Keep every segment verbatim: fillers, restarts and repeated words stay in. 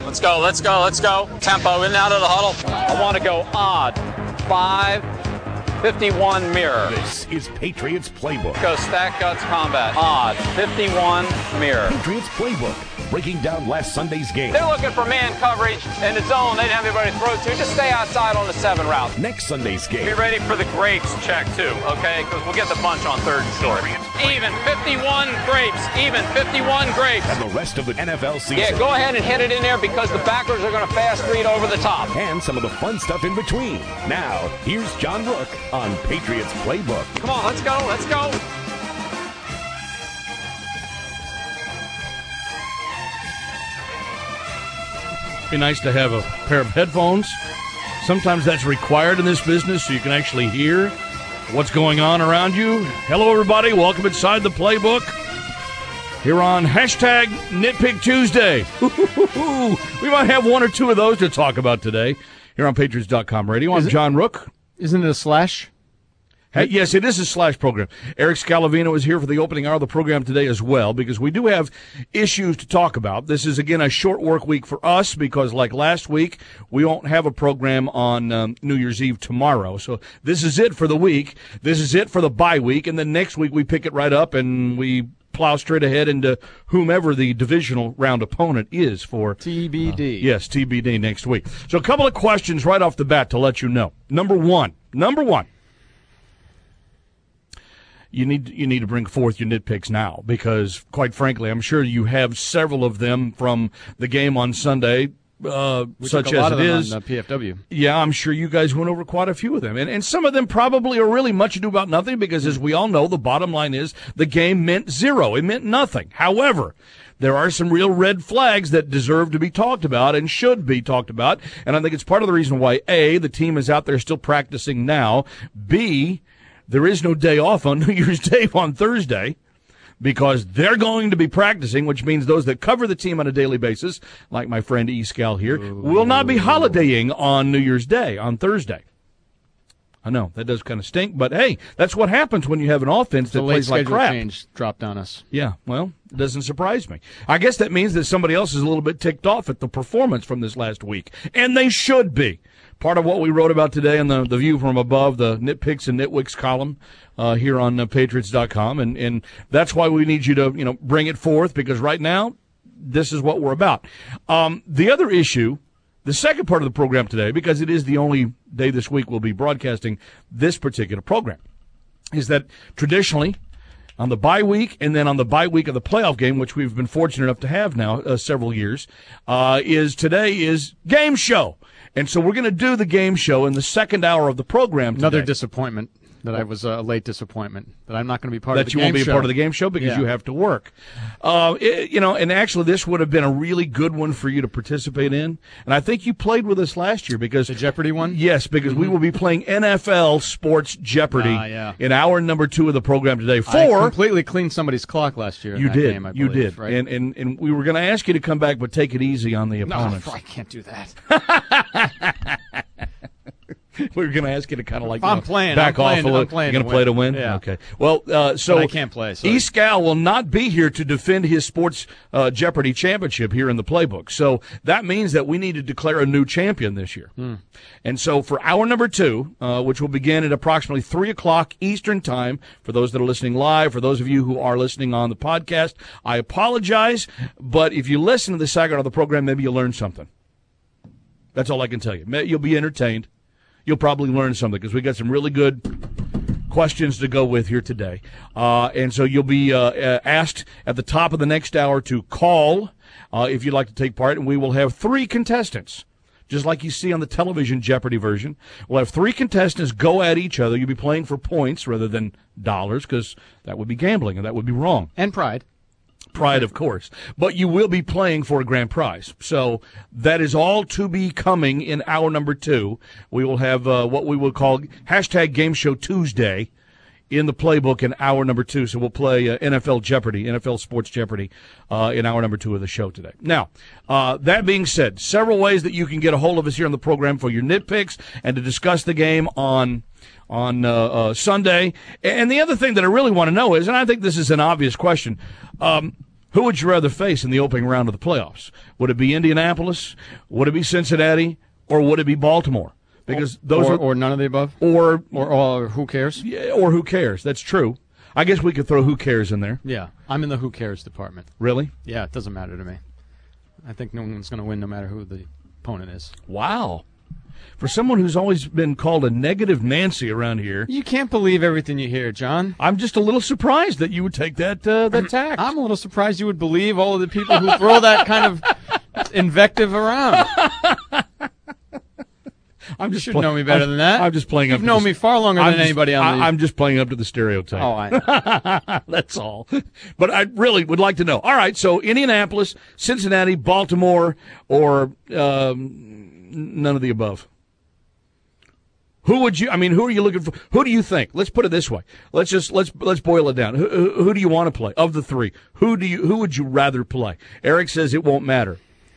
Let's go, let's go, let's go. Tempo in and out of the huddle. I want to go odd. Five, fifty-one mirror. This is Patriots Playbook. Go stack guts combat. Odd, fifty-one mirror. Patriots Playbook, breaking down last Sunday's game. They're looking for man coverage in the zone. They didn't have anybody to throw to. Just stay outside on the seven route. Next Sunday's game. Be ready for the grapes check, too, okay? Because we'll get the bunch on third and short. Even, fifty-one grapes. Even, fifty-one grapes. And the rest of the N F L season. Yeah, go ahead and hit it in there because the backers are going to fast read over the top. And some of the fun stuff in between. Now, here's John Rook on Patriots Playbook. Come on, let's go, let's go. Be nice to have a pair of headphones. Sometimes that's required in this business so you can actually hear what's going on around you. Hello, everybody. Welcome inside the Playbook. Here on hashtag Nitpick Tuesday. We might have one or two of those to talk about today here on Patriots dot com radio. I'm John Rook. Isn't it a slash? Hey, yes, it is a slash program. Eric Scalavino is here for the opening hour of the program today as well because we do have issues to talk about. This is, again, a short work week for us because, like last week, we won't have a program on um, New Year's Eve tomorrow. So this is it for the week. This is it for the bye week. And then next week we pick it right up and we plow straight ahead into whomever the divisional round opponent is for T B D. Uh, yes, T B D next week. So a couple of questions right off the bat to let you know. Number one. Number one. You need you need to bring forth your nitpicks now because, quite frankly, I'm sure you have several of them from the game on Sunday, uh, we such took a lot as of it them is. on, uh, P F W. Yeah, I'm sure you guys went over quite a few of them, and and some of them probably are really much ado about nothing because, as we all know, the bottom line is the game meant zero. It meant nothing. However, there are some real red flags that deserve to be talked about and should be talked about, and I think it's part of the reason why A, the team is out there still practicing now. B, there is no day off on New Year's Day on Thursday because they're going to be practicing, which means those that cover the team on a daily basis, like my friend E. Scal here, Ooh. will not be holidaying on New Year's Day, on Thursday. I know, that does kind of stink, but hey, that's what happens when you have an offense that the plays like crap. Late schedule change dropped on us. Yeah, well, it doesn't surprise me. I guess that means that somebody else is a little bit ticked off at the performance from this last week, and they should be. Part of what we wrote about today on the, the View from Above, the Nitpicks and Nitwicks column uh, here on uh, Patriots dot com, and, and that's why we need you to you know bring it forth, because right now, this is what we're about. Um, the other issue, the second part of the program today, because it is the only day this week we'll be broadcasting this particular program, is that traditionally, on the bye week and then on the bye week of the playoff game, which we've been fortunate enough to have now uh, several years, uh, is today is game show. And so we're going to do the game show in the second hour of the program today. Another disappointment that I was a late disappointment, that I'm not going to be part that of the you game won't be show. a part of the game show because yeah. you have to work. Uh, it, you know, and actually this would have been a really good one for you to participate in. And I think you played with us last year because the Jeopardy one? Yes, because mm-hmm. we will be playing N F L Sports Jeopardy uh, yeah. in hour number two of the program today. For I completely cleaned somebody's clock last year. In you that did, game, I you believe, did, right? and and and we were going to ask you to come back, but take it easy on the opponents. No, I can't do that. We were going to ask you to kind of like I'm you know, playing, back I'm off playing, a little. I'm playing You're going to play to win? Yeah. Okay. Well, uh, so but I can't play. So. E. Scal will not be here to defend his Sports uh, Jeopardy championship here in the playbook. So that means that we need to declare a new champion this year. Hmm. And so for hour number two, uh, which will begin at approximately three o'clock Eastern time, for those that are listening live, for those of you who are listening on the podcast, I apologize. But if you listen to the second of the program, maybe you'll learn something. That's all I can tell you. You'll be entertained. You'll probably learn something because we got some really good questions to go with here today. Uh, and so you'll be uh, asked at the top of the next hour to call uh, if you'd like to take part, and we will have three contestants. Just like you see on the television Jeopardy version, we'll have three contestants go at each other. You'll be playing for points rather than dollars because that would be gambling and that would be wrong. And pride. Pride, of course. But you will be playing for a grand prize. So that is all to be coming in hour number two. We will have uh, what we will call hashtag Game Show Tuesday in the playbook in hour number two. So we'll play uh, N F L Jeopardy, N F L Sports Jeopardy uh, in hour number two of the show today. Now, uh, that being said, several ways that you can get a hold of us here on the program for your nitpicks and to discuss the game on on uh, uh, Sunday. And the other thing that I really want to know is, and I think this is an obvious question, um, Who would you rather face in the opening round of the playoffs? Would it be Indianapolis? Would it be Cincinnati? Or would it be Baltimore? Because those or, are or none of the above, or or, or who cares? Yeah, or who cares? That's true. I guess we could throw who cares in there. Yeah, I'm in the who cares department. Really? Yeah, it doesn't matter to me. I think no one's going to win, no matter who the opponent is. Wow. For someone who's always been called a negative Nancy around here, you can't believe everything you hear, John. I'm just a little surprised that you would take that uh, that tack. I'm a little surprised you would believe all of the people who throw that kind of invective around. I'm just you should play- know me better I'm, than that. I'm just playing You've up. known to me the, far longer I'm than just, anybody on I, the. I'm just playing up to the stereotype. Oh, I know. That's all. But I really would like to know. All right, so Indianapolis, Cincinnati, Baltimore, or um, none of the above. Who would you? I mean, who are you looking for? Who do you think? Let's put it this way. Let's just let's let's boil it down. Who, who, who do you want to play of the three? Who do you? Who would you rather play? Eric says it won't matter.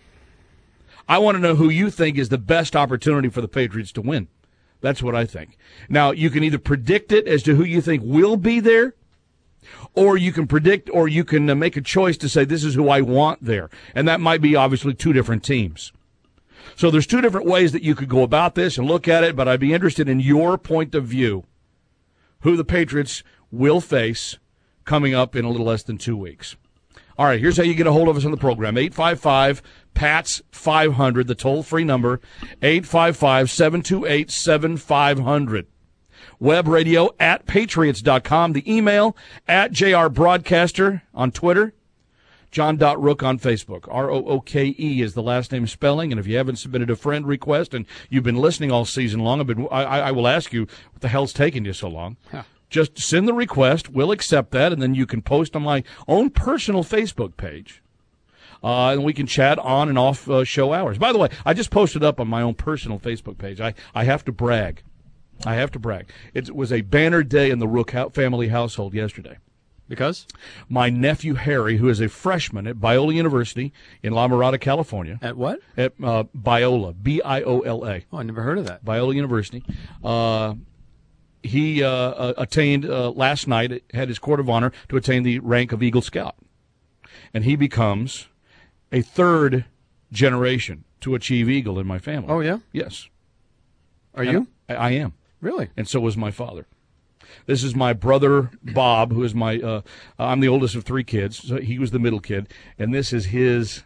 I want to know who you think is the best opportunity for the Patriots to win. That's what I think. Now, you can either predict it as to who you think will be there, or you can predict, or you can uh, make a choice to say this is who I want there, and that might be obviously two different teams. So there's two different ways that you could go about this and look at it, but I'd be interested in your point of view, who the Patriots will face coming up in a little less than two weeks. All right, here's how you get a hold of us on the program. eight five five, P A T S five hundred, the toll-free number, eight five five, seven two eight, seven five zero zero. Web radio at patriots dot com. The email at J R Broadcaster on Twitter. John Rook on Facebook. R O O K E is the last name spelling, and if you haven't submitted a friend request and you've been listening all season long, I've been, I, I will ask you, what the hell's taking you so long? Huh. Just send the request. We'll accept that, and then you can post on my own personal Facebook page, uh, and we can chat on and off uh, show hours. By the way, I just posted up on my own personal Facebook page. I, I have to brag. I have to brag. It was a banner day in the Rook family household yesterday. Because? My nephew Harry, who is a freshman at Biola University in La Mirada, California. At what? At uh, Biola, B I O L A. Oh, I never heard of that. Biola University. Uh, he uh, uh, attained uh, last night, had his court of honor to attain the rank of Eagle Scout. And he becomes a third generation to achieve Eagle in my family. Oh, yeah? Yes. Are you? I, I am. Really? And so was my father. This is my brother, Bob, who is my, uh, I'm the oldest of three kids. So he was the middle kid. And this is his,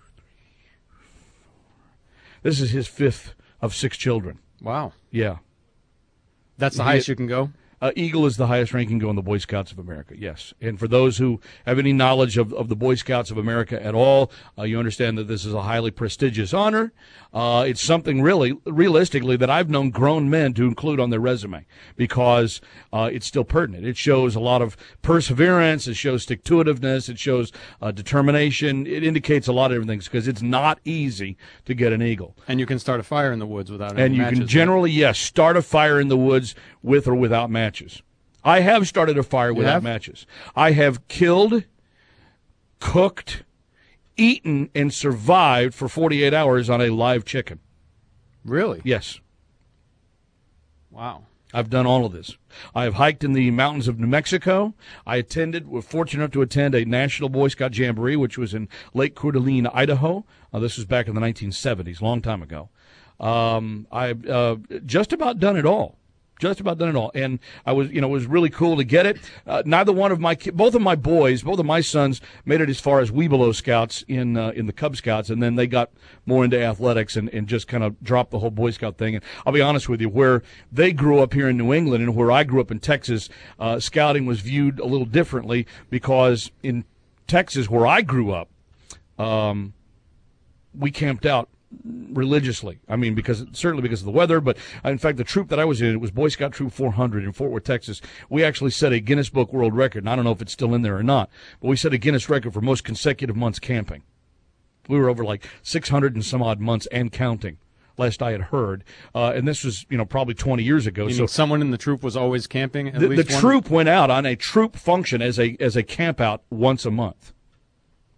this is his fifth of six children. Wow. Yeah. That's the He- highest you can go? Uh, Eagle is the highest ranking go in the Boy Scouts of America, yes. And for those who have any knowledge of, of the Boy Scouts of America at all, uh, you understand that this is a highly prestigious honor. Uh, it's something really, realistically, that I've known grown men to include on their resume because uh, it's still pertinent. It shows a lot of perseverance. It shows stick-to-itiveness. It shows uh, determination. It indicates a lot of everything because it's not easy to get an Eagle. And you can start a fire in the woods without any And you matches, can generally, right? yes, start a fire in the woods with or without matches. I have started a fire You without have? matches. I have killed, cooked, eaten, and survived for forty-eight hours on a live chicken. Really? Yes, Wow. I've done all of this. I have hiked in the mountains of New Mexico. I attended, was fortunate enough to attend a National Boy Scout Jamboree, which was in Lake Coeur d'Alene, Idaho. Uh, this was back in the nineteen seventies, long time ago. Um, I've uh, just about done it all. Just about done it all, and I was, you know, it was really cool to get it. Uh, neither one of my, ki- both of my boys, both of my sons, made it as far as Webelow Scouts in uh, in the Cub Scouts, and then they got more into athletics and, and just kind of dropped the whole Boy Scout thing. And I'll be honest with you, where they grew up here in New England and where I grew up in Texas, uh, scouting was viewed a little differently because in Texas, where I grew up, um, we camped out religiously. I mean, because certainly because of the weather, but in fact, the troop that I was in, it was Boy Scout Troop four hundred in Fort Worth, Texas. We actually set a Guinness Book World Record, and I don't know if it's still in there or not, but we set a Guinness record for most consecutive months camping. We were over like six hundred and some odd months and counting, last I had heard. Uh, and this was, you know, probably twenty years ago. You so mean someone in the troop was always camping at the, least the one? troop went out on a troop function as a as a camp out once a month.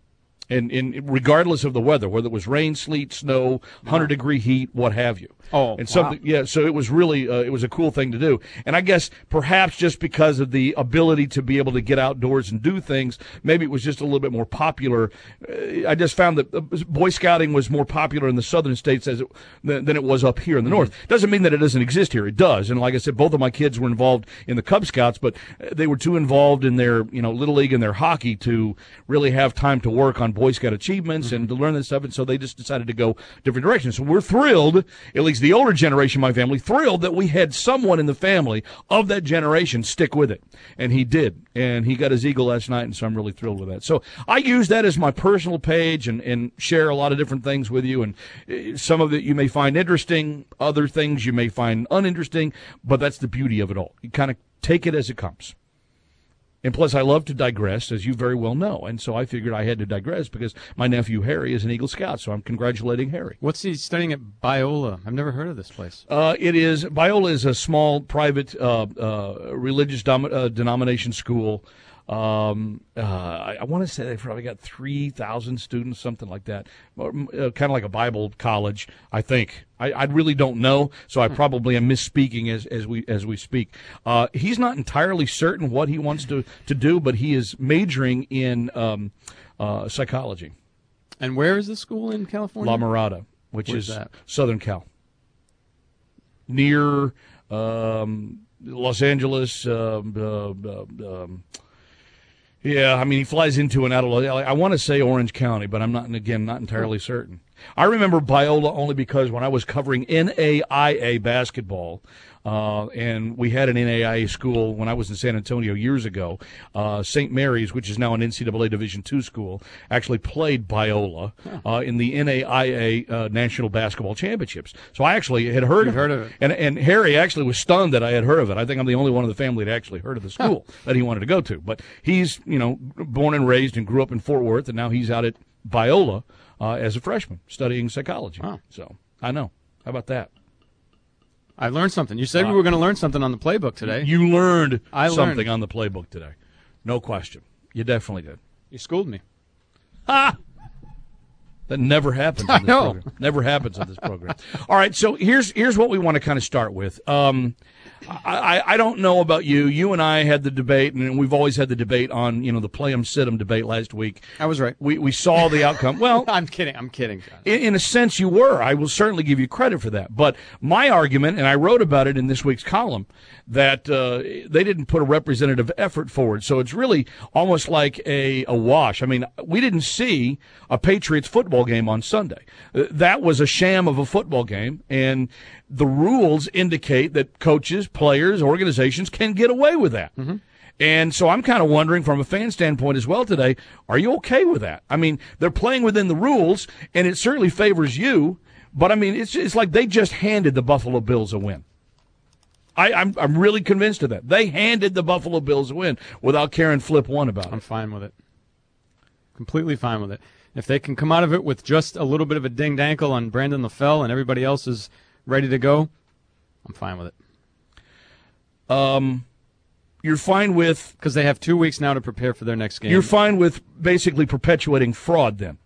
And, and regardless of the weather, whether it was rain, sleet, snow, one hundred degree heat, what have you. Oh, and something, wow. yeah. So it was really, uh, it was a cool thing to do. And I guess perhaps just because of the ability to be able to get outdoors and do things, maybe it was just a little bit more popular. Uh, I just found that uh, Boy Scouting was more popular in the southern states as it, than, than it was up here in the mm-hmm. north. Doesn't mean that it doesn't exist here. It does. And like I said, both of my kids were involved in the Cub Scouts, but they were too involved in their, you know, Little League and their hockey to really have time to work on Boy Scout achievements and to learn this stuff, and so they just decided to go different directions. So we're thrilled, at least the older generation of my family, thrilled that we had someone in the family of that generation stick with it. And he did. And he got his eagle last night, and so I'm really thrilled with that. So I use that as my personal page and, and share a lot of different things with you, and some of it you may find interesting, other things you may find uninteresting, but that's the beauty of it all. You kind of take it as it comes. And plus, I love to digress, as you very well know. And so I figured I had to digress because my nephew Harry is an Eagle Scout, so I'm congratulating Harry. What's he studying at Biola? I've never heard of this place. Uh, it is Biola is a small private uh, uh, religious dom- uh, denomination school. Um, uh, I, I want to say they've probably got three thousand students, something like that. Uh, kind of like a Bible college, I think. I, I really don't know, so I probably am misspeaking as, as we as we speak. Uh, he's not entirely certain what he wants to, to do, but he is majoring in um, uh, psychology. And where is the school in California? La Mirada, which Where's is that? Southern Cal. Near um, Los Angeles, uh, uh, uh, um, yeah, I mean, he flies into and out of, I want to say Orange County, but I'm not, again, not entirely certain. I remember Biola only because when I was covering N A I A basketball, uh, and we had an N A I A school when I was in San Antonio years ago, uh, Saint Mary's, which is now an N C double A Division two school, actually played Biola uh, in the N A I A uh, National Basketball Championships. So I actually had heard, You've of, heard it. of it. And, and Harry actually was stunned that I had heard of it. I think I'm the only one in the family that actually heard of the school that he wanted to go to. But he's, you know, born and raised and grew up in Fort Worth, and now he's out at Biola uh, as a freshman studying psychology. Wow. So I know. How about that? I learned something. You said Uh, we were going to learn something on the playbook today. You learned I something learned. on the playbook today. No question. You definitely did. You schooled me. Ha! That never happens in this know. program. Never happens in this program. All right, so here's here's what we want to kind of start with. Um, I, I, I don't know about you. You and I had the debate, and we've always had the debate on, you know, the play 'em, sit 'em debate last week. I was right. We we saw the outcome. Well, I'm kidding. I'm kidding, John. in, in a sense, you were. I will certainly give you credit for that. But my argument, and I wrote about it in this week's column, that uh, they didn't put a representative effort forward. So it's really almost like a, a wash. I mean, we didn't see a Patriots football game on Sunday. Uh, That was a sham of a football game, and the rules indicate that coaches, players, organizations can get away with that. Mm-hmm. And so I'm kind of wondering from a fan standpoint as well today, are you okay with that? I mean, they're playing within the rules, and it certainly favors you, but, I mean, it's it's like they just handed the Buffalo Bills a win. I, I'm I'm really convinced of that. They handed the Buffalo Bills a win without caring flip one about I'm it. fine with it. Completely fine with it. If they can come out of it with just a little bit of a dinged ankle on Brandon LaFell and everybody else is ready to go, I'm fine with it. Um, you're fine with Because they have two weeks now to prepare for their next game. you're fine with basically perpetuating fraud then.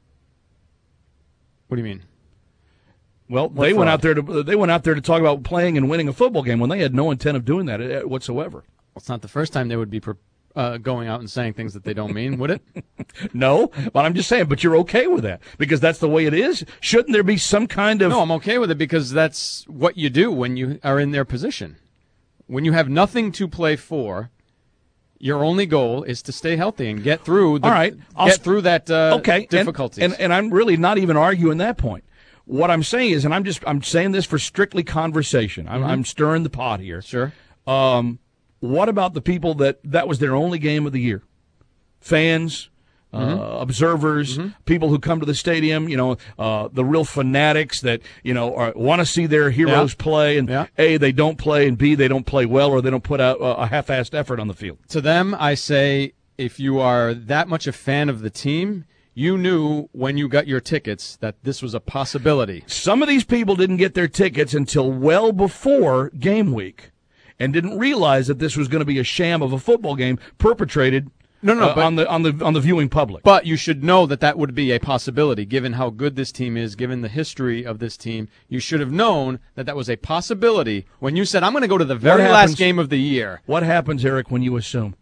What do you mean? Well, What they went fraud? out there to they went out there to talk about playing and winning a football game when they had no intent of doing that uh, whatsoever. Well, it's not the first time they would be per, uh, going out and saying things that they don't mean, would it? No, but I'm just saying. But you're okay with that because that's the way it is. Shouldn't there be some kind of No, I'm okay with it because that's what you do when you are in their position. When you have nothing to play for, your only goal is to stay healthy and get through the, All right, I'll get sp- through that uh, okay difficulties. And, and and I'm really not even arguing that point. What I'm saying is, and I'm just I'm saying this for strictly conversation. I'm, Mm-hmm. I'm stirring the pot here. Sure. Um, what about the people that that was their only game of the year? Fans, Mm-hmm. uh, observers, people who come to the stadium. You know, uh, the real fanatics that you know are, want to see their heroes Yeah. play, and Yeah. A, they don't play, and B, they don't play well, or they don't put out a, a half-assed effort on the field. To them, I say, if you are that much a fan of the team, you knew when you got your tickets that this was a possibility. Some of these people didn't get their tickets until well before game week and didn't realize that this was going to be a sham of a football game perpetrated No, no, uh, but, on the on the on the viewing public. But you should know that that would be a possibility, given how good this team is, given the history of this team. You should have known that that was a possibility when you said, "I'm going to go to the very happens, last game of the year." What happens, Eric, when you assume?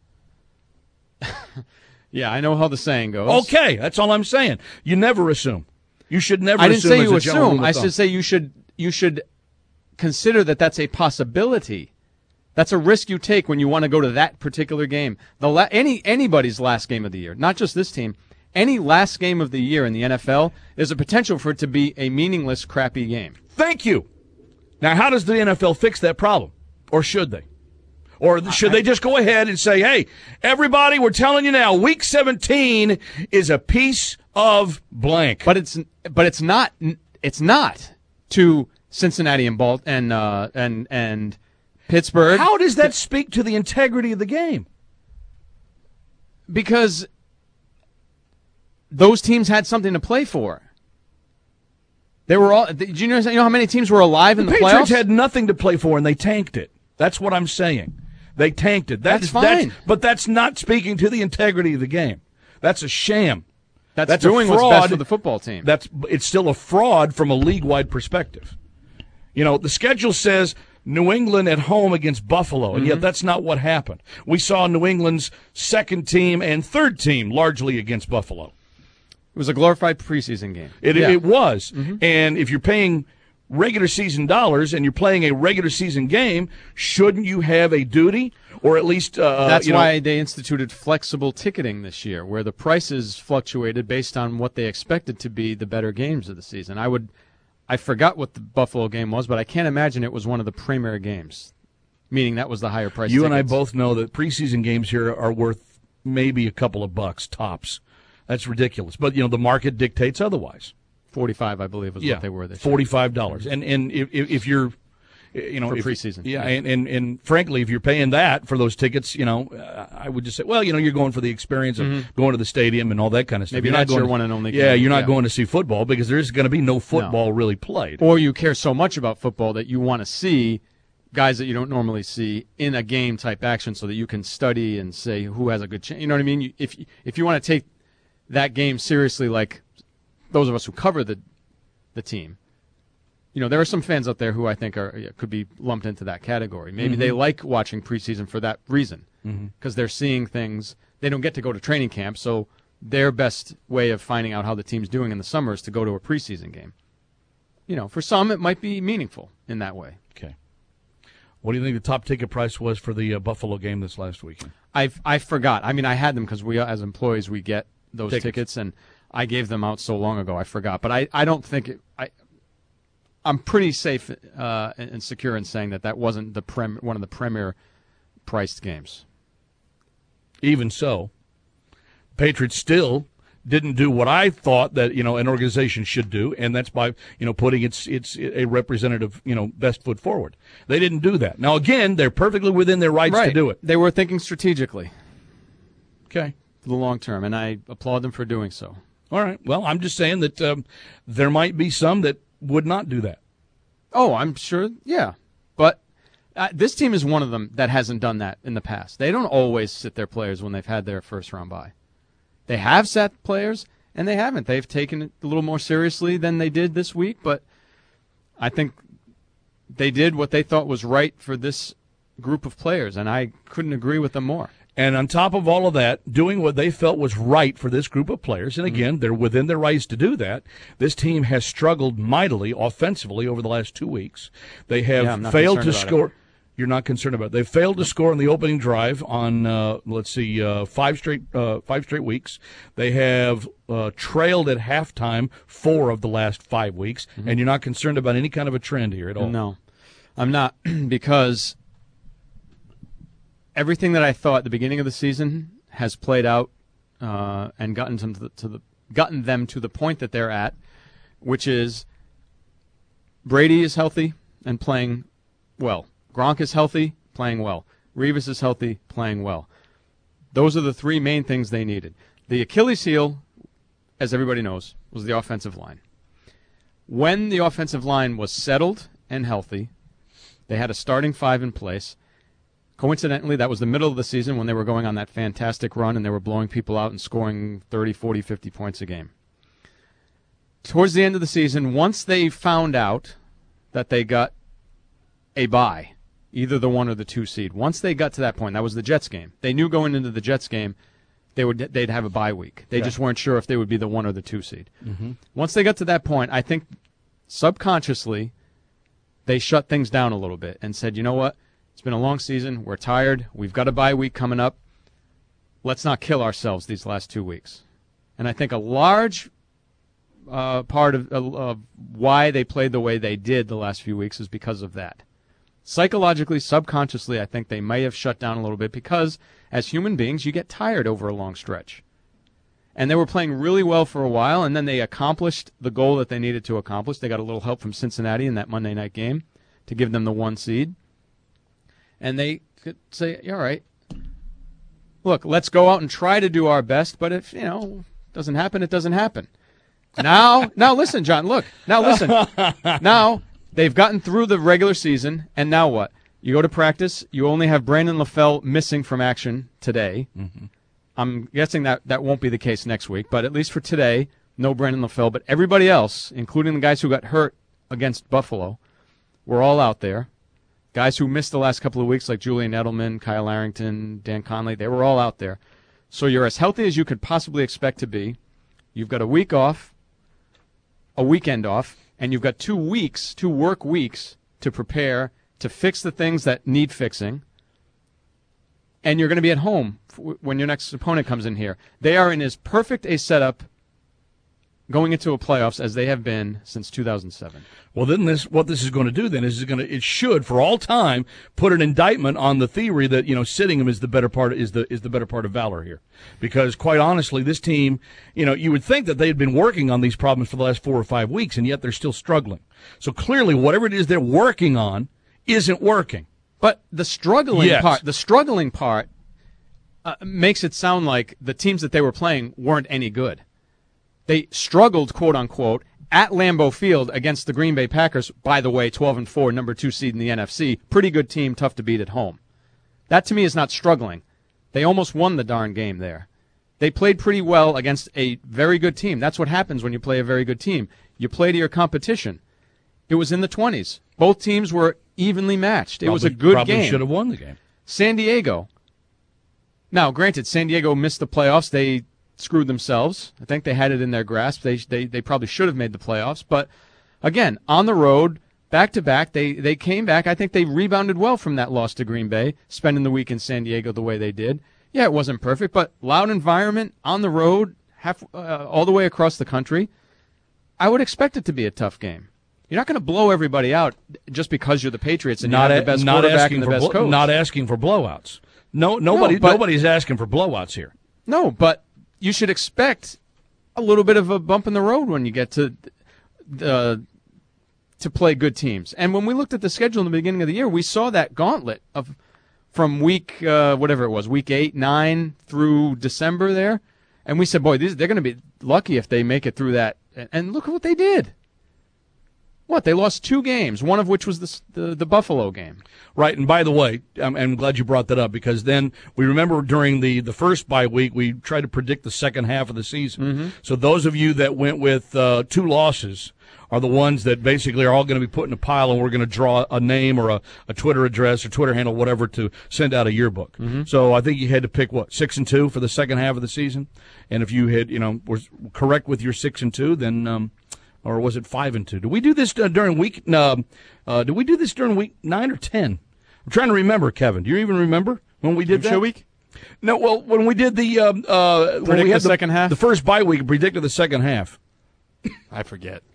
Yeah, I know how the saying goes. Okay, that's all I'm saying. You never assume. You should never. I didn't assume say as you a general assume. rule I of thumb. should say you should you should consider that that's a possibility. That's a risk you take when you want to go to that particular game. The la- any anybody's last game of the year, not just this team. Any last game of the year in the N F L, there's a potential for it to be a meaningless, crappy game. Thank you. Now, how does the N F L fix that problem? Or should they? Or should they just go ahead and say, hey, everybody, we're telling you now, week seventeen is a piece of blank. But it's but it's not it's not to Cincinnati and Balt and uh, and and Pittsburgh. How does that speak to the integrity of the game? Because those teams had something to play for. They were all. Did you know, you know how many teams were alive in the, the playoffs? Patriots had nothing to play for, and they tanked it. That's what I'm saying. They tanked it. That's fine. That's, but that's not speaking to the integrity of the game. That's a sham. That's, that's doing a fraud. what's best for the football team. That's it's still a fraud from a league-wide perspective. You know, the schedule says New England at home against Buffalo, and mm-hmm. yet that's not what happened. We saw New England's second team and third team largely against Buffalo. It was a glorified preseason game. It, yeah. it was. Mm-hmm. And if you're paying regular season dollars and you're playing a regular season game, shouldn't you have a duty or at least uh, That's you know, why they instituted flexible ticketing this year, where the prices fluctuated based on what they expected to be the better games of the season. I would I forgot what the Buffalo game was, but I can't imagine it was one of the premier games, meaning that was the higher price You tickets. and I both know that preseason games here are worth maybe a couple of bucks tops. That's ridiculous. But, you know, the market dictates otherwise. forty-five, I believe, was yeah, what they were this forty-five dollars. And and if, if you're, you know, for if, preseason. Yeah, and, and, and frankly, if you're paying that for those tickets, you know, I would just say, well, you know, you're going for the experience of mm-hmm. going to the stadium and all that kind of stuff. Maybe you're that's not going your to, one and only Yeah, game. you're not yeah. going to see football because there's going to be no football no. really played. Or you care so much about football that you want to see guys that you don't normally see in a game type action so that you can study and say who has a good chance. You know what I mean? You, if if you want to take that game seriously, like those of us who cover the the team, you know, there are some fans out there who I think are could be lumped into that category. Maybe mm-hmm. they like watching preseason for that reason because mm-hmm. they're seeing things. They don't get to go to training camp, so their best way of finding out how the team's doing in the summer is to go to a preseason game. You know, for some it might be meaningful in that way. Okay. What do you think the top ticket price was for the uh, Buffalo game this last weekend? I I forgot. I mean, I had them because we, as employees, we get those tickets. tickets, and I gave them out so long ago I forgot. But I, I don't think it, I. I'm pretty safe uh, and secure in saying that that wasn't the prem, one of the premier priced games. Even so, Patriots still didn't do what I thought that, you know, an organization should do, and that's by, you know, putting its its a representative, you know, best foot forward. They didn't do that. Now, again, they're perfectly within their rights right. to do it. They were thinking strategically. Okay. For the long term, and I applaud them for doing so. All right. Well, I'm just saying that um, there might be some that would not do that. Oh, I'm sure, yeah. But uh, this team is one of them that hasn't done that in the past. They don't always sit their players when they've had their first-round bye. They have sat players, and they haven't. They've taken it a little more seriously than they did this week, but I think they did what they thought was right for this group of players, and I couldn't agree with them more. And on top of all of that, doing what they felt was right for this group of players, and again, mm-hmm. they're within their rights to do that. This team has struggled mightily offensively over the last two weeks. They have yeah, failed to about score. It. You're not concerned about it. They failed to score on the opening drive on, uh, let's see, uh, five straight uh, five straight weeks. They have uh, trailed at halftime four of the last five weeks, mm-hmm. and you're not concerned about any kind of a trend here at all. No, I'm not, because everything that I thought at the beginning of the season has played out uh, and gotten them to the, to the gotten them to the point that they're at, which is Brady is healthy and playing well. Gronk is healthy, playing well. Revis is healthy, playing well. Those are the three main things they needed. The Achilles heel, as everybody knows, was the offensive line. When the offensive line was settled and healthy, they had a starting five in place. Coincidentally, that was the middle of the season when they were going on that fantastic run and they were blowing people out and scoring thirty, forty, fifty points a game. Towards the end of the season, once they found out that they got a bye, either the one or the two seed, once they got to that point, that was the Jets game. They knew going into the Jets game they would they'd have a bye week. They yeah. just weren't sure if they would be the one or the two seed. Mm-hmm. Once they got to that point, I think subconsciously they shut things down a little bit and said, you know what? It's been a long season. We're tired. We've got a bye week coming up. Let's not kill ourselves these last two weeks. And I think a large uh, part of, uh, of why they played the way they did the last few weeks is because of that. Psychologically, subconsciously, I think they may have shut down a little bit because, as human beings, you get tired over a long stretch. And they were playing really well for a while, and then they accomplished the goal that they needed to accomplish. They got a little help from Cincinnati in that Monday night game to give them the one seed. And they could say, all right, look, let's go out and try to do our best, but if, you know, it doesn't happen, it doesn't happen. Now, now listen, John, look. Now listen. Now, they've gotten through the regular season, and now what? You go to practice, you only have Brandon LaFell missing from action today. Mm-hmm. I'm guessing that that won't be the case next week, but at least for today, no Brandon LaFell. But everybody else, including the guys who got hurt against Buffalo, were all out there. Guys who missed the last couple of weeks, like Julian Edelman, Kyle Arrington, Dan Conley, they were all out there. So you're as healthy as you could possibly expect to be. You've got a week off, a weekend off, and you've got two weeks, two work weeks to prepare to fix the things that need fixing. And you're going to be at home when your next opponent comes in here. They are in as perfect a setup going into a playoffs as they have been since two thousand seven. Well, then this what this is going to do then is it's going to it should for all time put an indictment on the theory that, you know, sitting him is the better part is the is the better part of valor here. Because quite honestly, this team, you know, you would think that they had been working on these problems for the last four or five weeks, and yet they're still struggling. So clearly, whatever it is they're working on isn't working. But the struggling yes. part, the struggling part, uh, makes it sound like the teams that they were playing weren't any good. They struggled, quote unquote, at Lambeau Field against the Green Bay Packers. By the way, twelve and four, number two seed in the N F C, pretty good team, tough to beat at home. That to me is not struggling. They almost won the darn game there. They played pretty well against a very good team. That's what happens when you play a very good team. You play to your competition. It was in the twenties. Both teams were evenly matched. It probably, was a good probably game. Probably should have won the game. San Diego. Now, granted, San Diego missed the playoffs. They screwed themselves. I think they had it in their grasp. They they they probably should have made the playoffs. But, again, on the road, back-to-back, they, they came back. I think they rebounded well from that loss to Green Bay, spending the week in San Diego the way they did. Yeah, it wasn't perfect, but loud environment, on the road, half uh, all the way across the country. I would expect it to be a tough game. You're not going to blow everybody out just because you're the Patriots and not you have the best quarterback and the best blo- coach. Not asking for blowouts. No, nobody, no, but, nobody's asking for blowouts here. No, but you should expect a little bit of a bump in the road when you get to the to play good teams. And when we looked at the schedule in the beginning of the year, we saw that gauntlet of from week uh, whatever it was, week eight, nine through December there, and we said, boy, these, they're going to be lucky if they make it through that. And look at what they did. What, they lost two games, one of which was the the, the Buffalo game. Right, and by the way, I'm, I'm glad you brought that up because then we remember during the, the first bye week, we tried to predict the second half of the season. Mm-hmm. So those of you that went with uh, two losses are the ones that basically are all going to be put in a pile, and we're going to draw a name or a, a Twitter address or Twitter handle, whatever, to send out a yearbook. Mm-hmm. So I think you had to pick, what, six and two for the second half of the season? And if you had, you know, were correct with your six and two, then um, – or was it five and two? Did we do this uh, during week? Uh, uh, did we do this during week nine or ten? I'm trying to remember, Kevin. Do you even remember when we did Game that? Show week? No. Well, when we did the um, uh, predict when we had the, the second half, the first bye week, predicted the second half. I forget.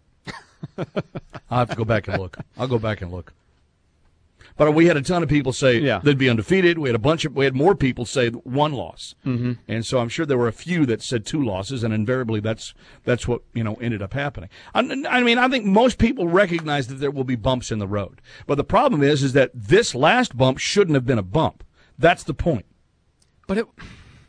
I'll have to go back and look. I'll go back and look. But we had a ton of people say yeah. they'd be undefeated. We had a bunch of we had more people say one loss, mm-hmm. and so I'm sure there were a few that said two losses, and invariably that's that's what you know ended up happening. I, I mean, I think most people recognize that there will be bumps in the road, but the problem is is that this last bump shouldn't have been a bump. That's the point. But it,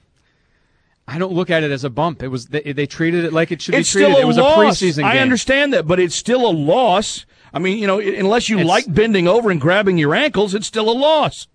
I don't look at it as a bump. It was they, they treated it like it should it's be treated. Still a it was loss. a preseason game. I understand that, but it's still a loss. I mean, you know, unless you it's, like bending over and grabbing your ankles, it's still a loss.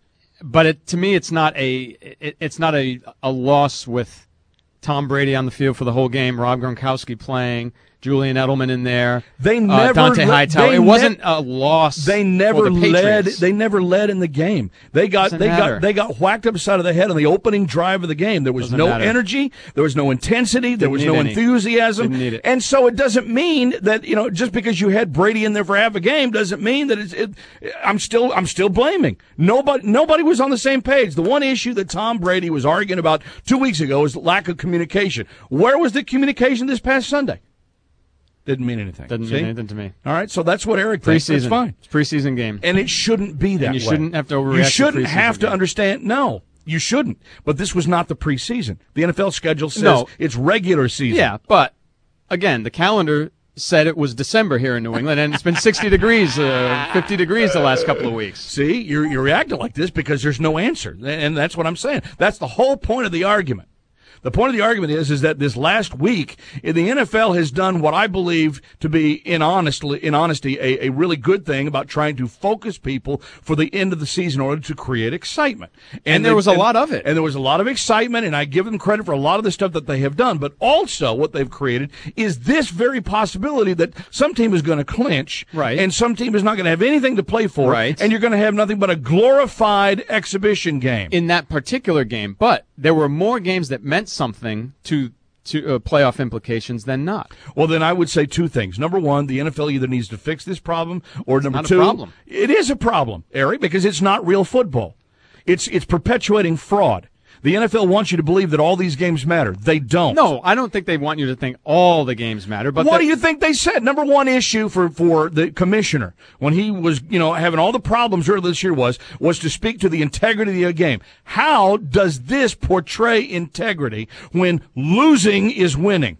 but it, to me, it's not a it, it's not a a loss with Tom Brady on the field for the whole game, Rob Gronkowski playing, Julian Edelman in there, they never uh, Dante le- Hightower. It ne- wasn't a loss. They never for the led. Patriots. They never led in the game. They got Doesn't they matter. got they got whacked upside of the head on the opening drive of the game. There was Doesn't no matter. energy. There was no intensity. There Didn't was need no any. enthusiasm. Didn't need it. And so it doesn't mean that, you know, just because you had Brady in there for half a game doesn't mean that it's. It, I'm still I'm still blaming. Nobody nobody was on the same page. The one issue that Tom Brady was arguing about two weeks ago was lack of communication. Where was the communication this past Sunday? Didn't mean anything. Doesn't See? mean anything to me. All right, so that's what Eric thinks. Preseason. That's fine. It's preseason game. And it shouldn't be that And you way. shouldn't have to overreact You to shouldn't preseason have to game. understand. No, you shouldn't. But this was not the preseason. The N F L schedule says No. it's regular season. Yeah, but again, the calendar said it was December here in New England, and it's been sixty degrees, uh, fifty degrees the last couple of weeks. See, you're, you're reacting like this because there's no answer. And that's what I'm saying. That's the whole point of the argument. The point of the argument is, is that this last week, the N F L has done what I believe to be, in honestly, in honesty, a, a really good thing about trying to focus people for the end of the season in order to create excitement. And, And there they- was a and- lot of it. And there was a lot of excitement, and I give them credit for a lot of the stuff that they have done. But also what they've created is this very possibility that some team is going to clinch, Right. and some team is not going to have anything to play for, Right. and you're going to have nothing but a glorified exhibition game. In that particular game, but there were more games that meant something to to uh, playoff implications than not. Well, then I would say two things. Number one, the N F L either needs to fix this problem, or number not a two, problem. it is a problem, Eric, because it's not real football. It's it's perpetuating fraud. The N F L wants you to believe that all these games matter. They don't. No, I don't think they want you to think all the games matter. But What the- do you think they said? Number one issue for, for the commissioner when he was, you know, having all the problems earlier this year was was to speak to the integrity of the game. How does this portray integrity when losing is winning?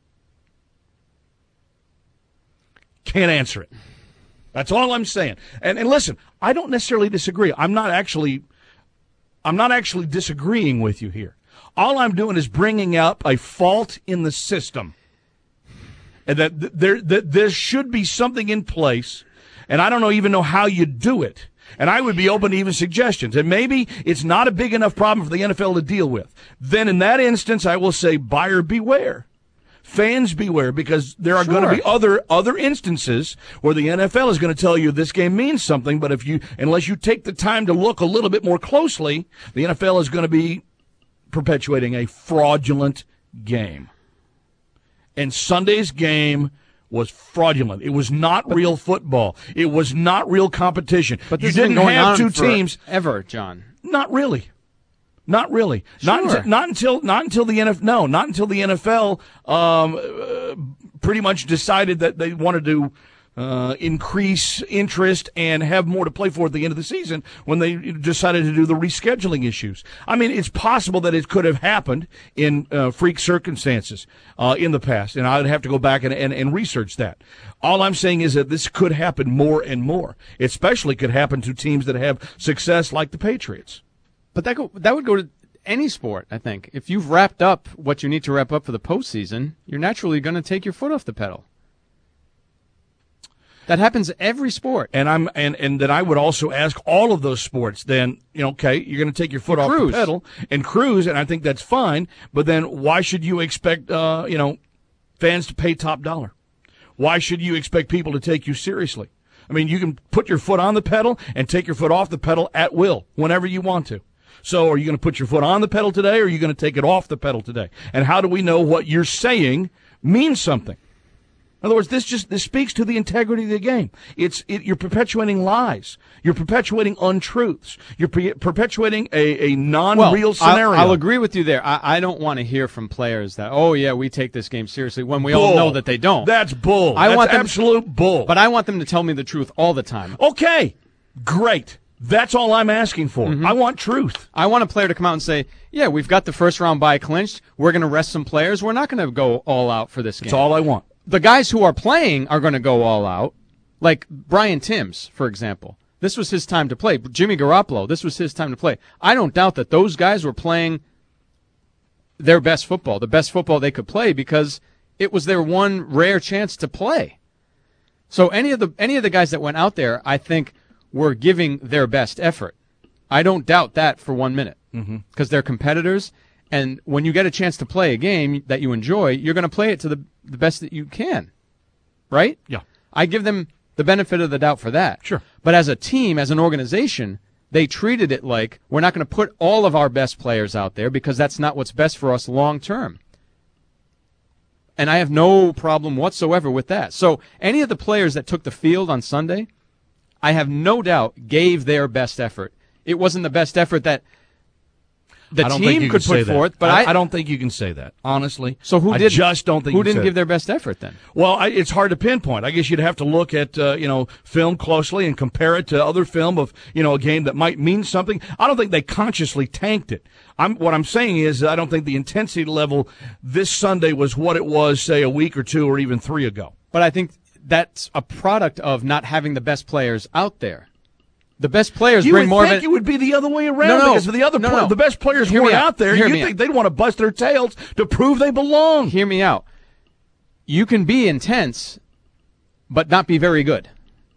Can't answer it. That's all I'm saying. And and listen, I don't necessarily disagree. I'm not actually I'm not actually disagreeing with you here. All I'm doing is bringing up a fault in the system. And that th- there that there should be something in place, and I don't know even know how you do it. And I would be open to even suggestions. And maybe it's not a big enough problem for the N F L to deal with. Then in that instance, I will say buyer beware. Fans beware, because there are Sure. going to be other other instances where the N F L is going to tell you this game means something, but if you unless you take the time to look a little bit more closely, the N F L is going to be perpetuating a fraudulent game. And Sunday's game was fraudulent. It was not real football. It was not real competition. But you this has didn't been going have on two for teams. ever, John. Not really. Not really. Not Sure. until not until not until the N F L. No, not until the N F L um, uh, pretty much decided that they wanted to uh, increase interest and have more to play for at the end of the season when they decided to do the rescheduling issues. I mean, it's possible that it could have happened in uh, freak circumstances uh, in the past, and I would have to go back and, and, and research that. All I'm saying is that this could happen more and more. It especially could happen to teams that have success like the Patriots. But that go, that would go to any sport, I think. If you've wrapped up what you need to wrap up for the postseason, you're naturally going to take your foot off the pedal. That happens every sport. And I'm and, and then I would also ask all of those sports. Then you know, okay, you're going to take your foot off Cruise. the pedal and cruise, and I think that's fine. But then why should you expect uh, you know fans to pay top dollar? Why should you expect people to take you seriously? I mean, you can put your foot on the pedal and take your foot off the pedal at will whenever you want to. So are you going to put your foot on the pedal today, or are you going to take it off the pedal today? And how do we know what you're saying means something? In other words, this just this speaks to the integrity of the game. It's it, you're perpetuating lies. You're perpetuating untruths. You're pre- perpetuating a, a non-real well, scenario. I'll, I'll agree with you there. I, I don't want to hear from players that, oh, yeah, we take this game seriously, when we all Bull. know that they don't. That's bull. I That's want them- absolute bull. But I want them to tell me the truth all the time. Okay, great. That's all I'm asking for. Mm-hmm. I want truth. I want a player to come out and say, yeah, we've got the first round bye clinched. We're going to rest some players. We're not going to go all out for this game. That's all I want. The guys who are playing are going to go all out. Like Brian Timms, for example. This was his time to play. Jimmy Garoppolo, this was his time to play. I don't doubt that those guys were playing their best football, the best football they could play, because it was their one rare chance to play. So any of the any of the guys that went out there, I think, were giving their best effort. I don't doubt that for one minute because mm-hmm. they're competitors. And when you get a chance to play a game that you enjoy, you're going to play it to the the best that you can, right? Yeah. I give them the benefit of the doubt for that. Sure. But as a team, as an organization, they treated it like we're not going to put all of our best players out there because that's not what's best for us long term. And I have no problem whatsoever with that. So any of the players that took the field on Sunday, I have no doubt gave their best effort. It wasn't the best effort that the I don't team think you could can say put that. forth, but I, I, I don't think you can say that, honestly. So who I didn't? just don't think who you can didn't say give that. their best effort then? Well, I, it's hard to pinpoint. I guess you'd have to look at uh, you know film closely and compare it to other film of you know a game that might mean something. I don't think they consciously tanked it. I'm what I'm saying is I don't think the intensity level this Sunday was what it was, say, a week or two or even three ago. But I think that's a product of not having the best players out there. The best players you bring would more think of it. it would be the other way around No, no. because the other No, play- no. the best players Hear me weren't out. out there. Hear You me think out. they'd want to bust their tails to prove they belong? Hear me out. You can be intense, but not be very good.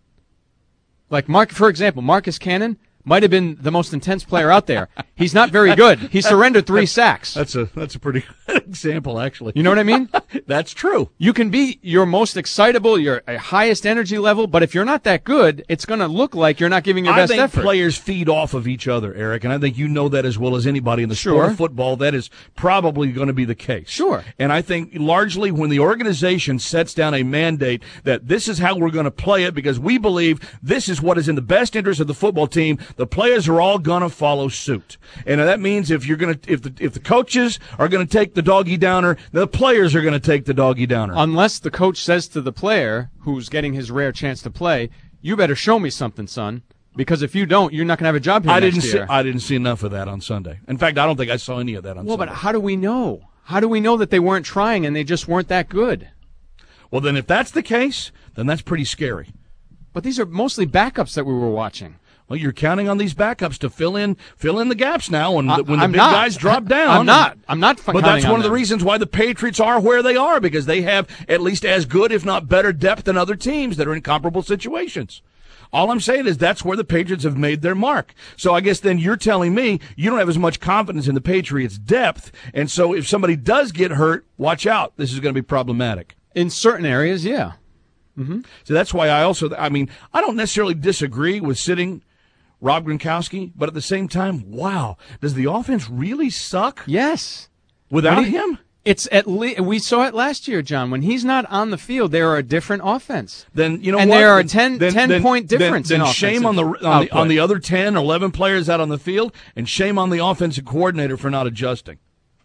Like Mark, for example, Marcus Cannon might have been the most intense player out there. He's not very good. He surrendered three sacks. That's a that's a pretty good example, actually. You know what I mean? That's true. You can be your most excitable, your uh, highest energy level, but if you're not that good, it's going to look like you're not giving your I best think effort. players feed off of each other, Eric, and I think you know that as well as anybody in the sport Sure. of football. That is probably going to be the case. Sure. And I think largely when the organization sets down a mandate that this is how we're going to play it because we believe this is what is in the best interest of the football team, the players are all going to follow suit. And that means if you're going to if the if the coaches are going to take the doggy downer, the players are going to take the doggy downer. Unless the coach says to the player who's getting his rare chance to play, you better show me something, son, because if you don't, you're not going to have a job here I next didn't see year. I didn't see enough of that on Sunday. In fact, I don't think I saw any of that on well, Sunday. but how do we know? How do we know that they weren't trying and they just weren't that good? Well, then if that's the case, then that's pretty scary. But these are mostly backups that we were watching. Well, you're counting on these backups to fill in fill in the gaps now when, I, the, when the I'm big not. guys drop down. I'm not. I'm not. F- But that's one of the them. reasons why the Patriots are where they are, because they have at least as good, if not better, depth than other teams that are in comparable situations. All I'm saying is that's where the Patriots have made their mark. So I guess then you're telling me you don't have as much confidence in the Patriots' depth, and so if somebody does get hurt, watch out. This is going to be problematic. In certain areas, yeah. Mm-hmm. So that's why I also, I mean, I don't necessarily disagree with sitting Rob Gronkowski, but at the same time, wow, does the offense really suck Yes. without When he- him? It's at least we saw it last year, John. When he's not on the field, they are a different offense. Then you know and what? there are Then- ten, then- ten then- point difference. Then, in then shame on the on the, output. on the other ten, eleven players out on the field, and shame on the offensive coordinator for not adjusting.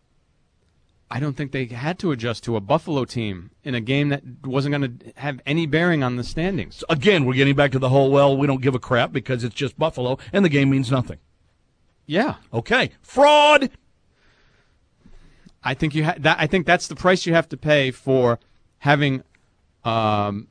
I don't think they had to adjust to a Buffalo team in a game that wasn't going to have any bearing on the standings. Again, we're getting back to the whole, well, we don't give a crap because it's just Buffalo, and the game means nothing. Yeah, Okay. Fraud! I think you ha- that. I think that's the price you have to pay for having, um,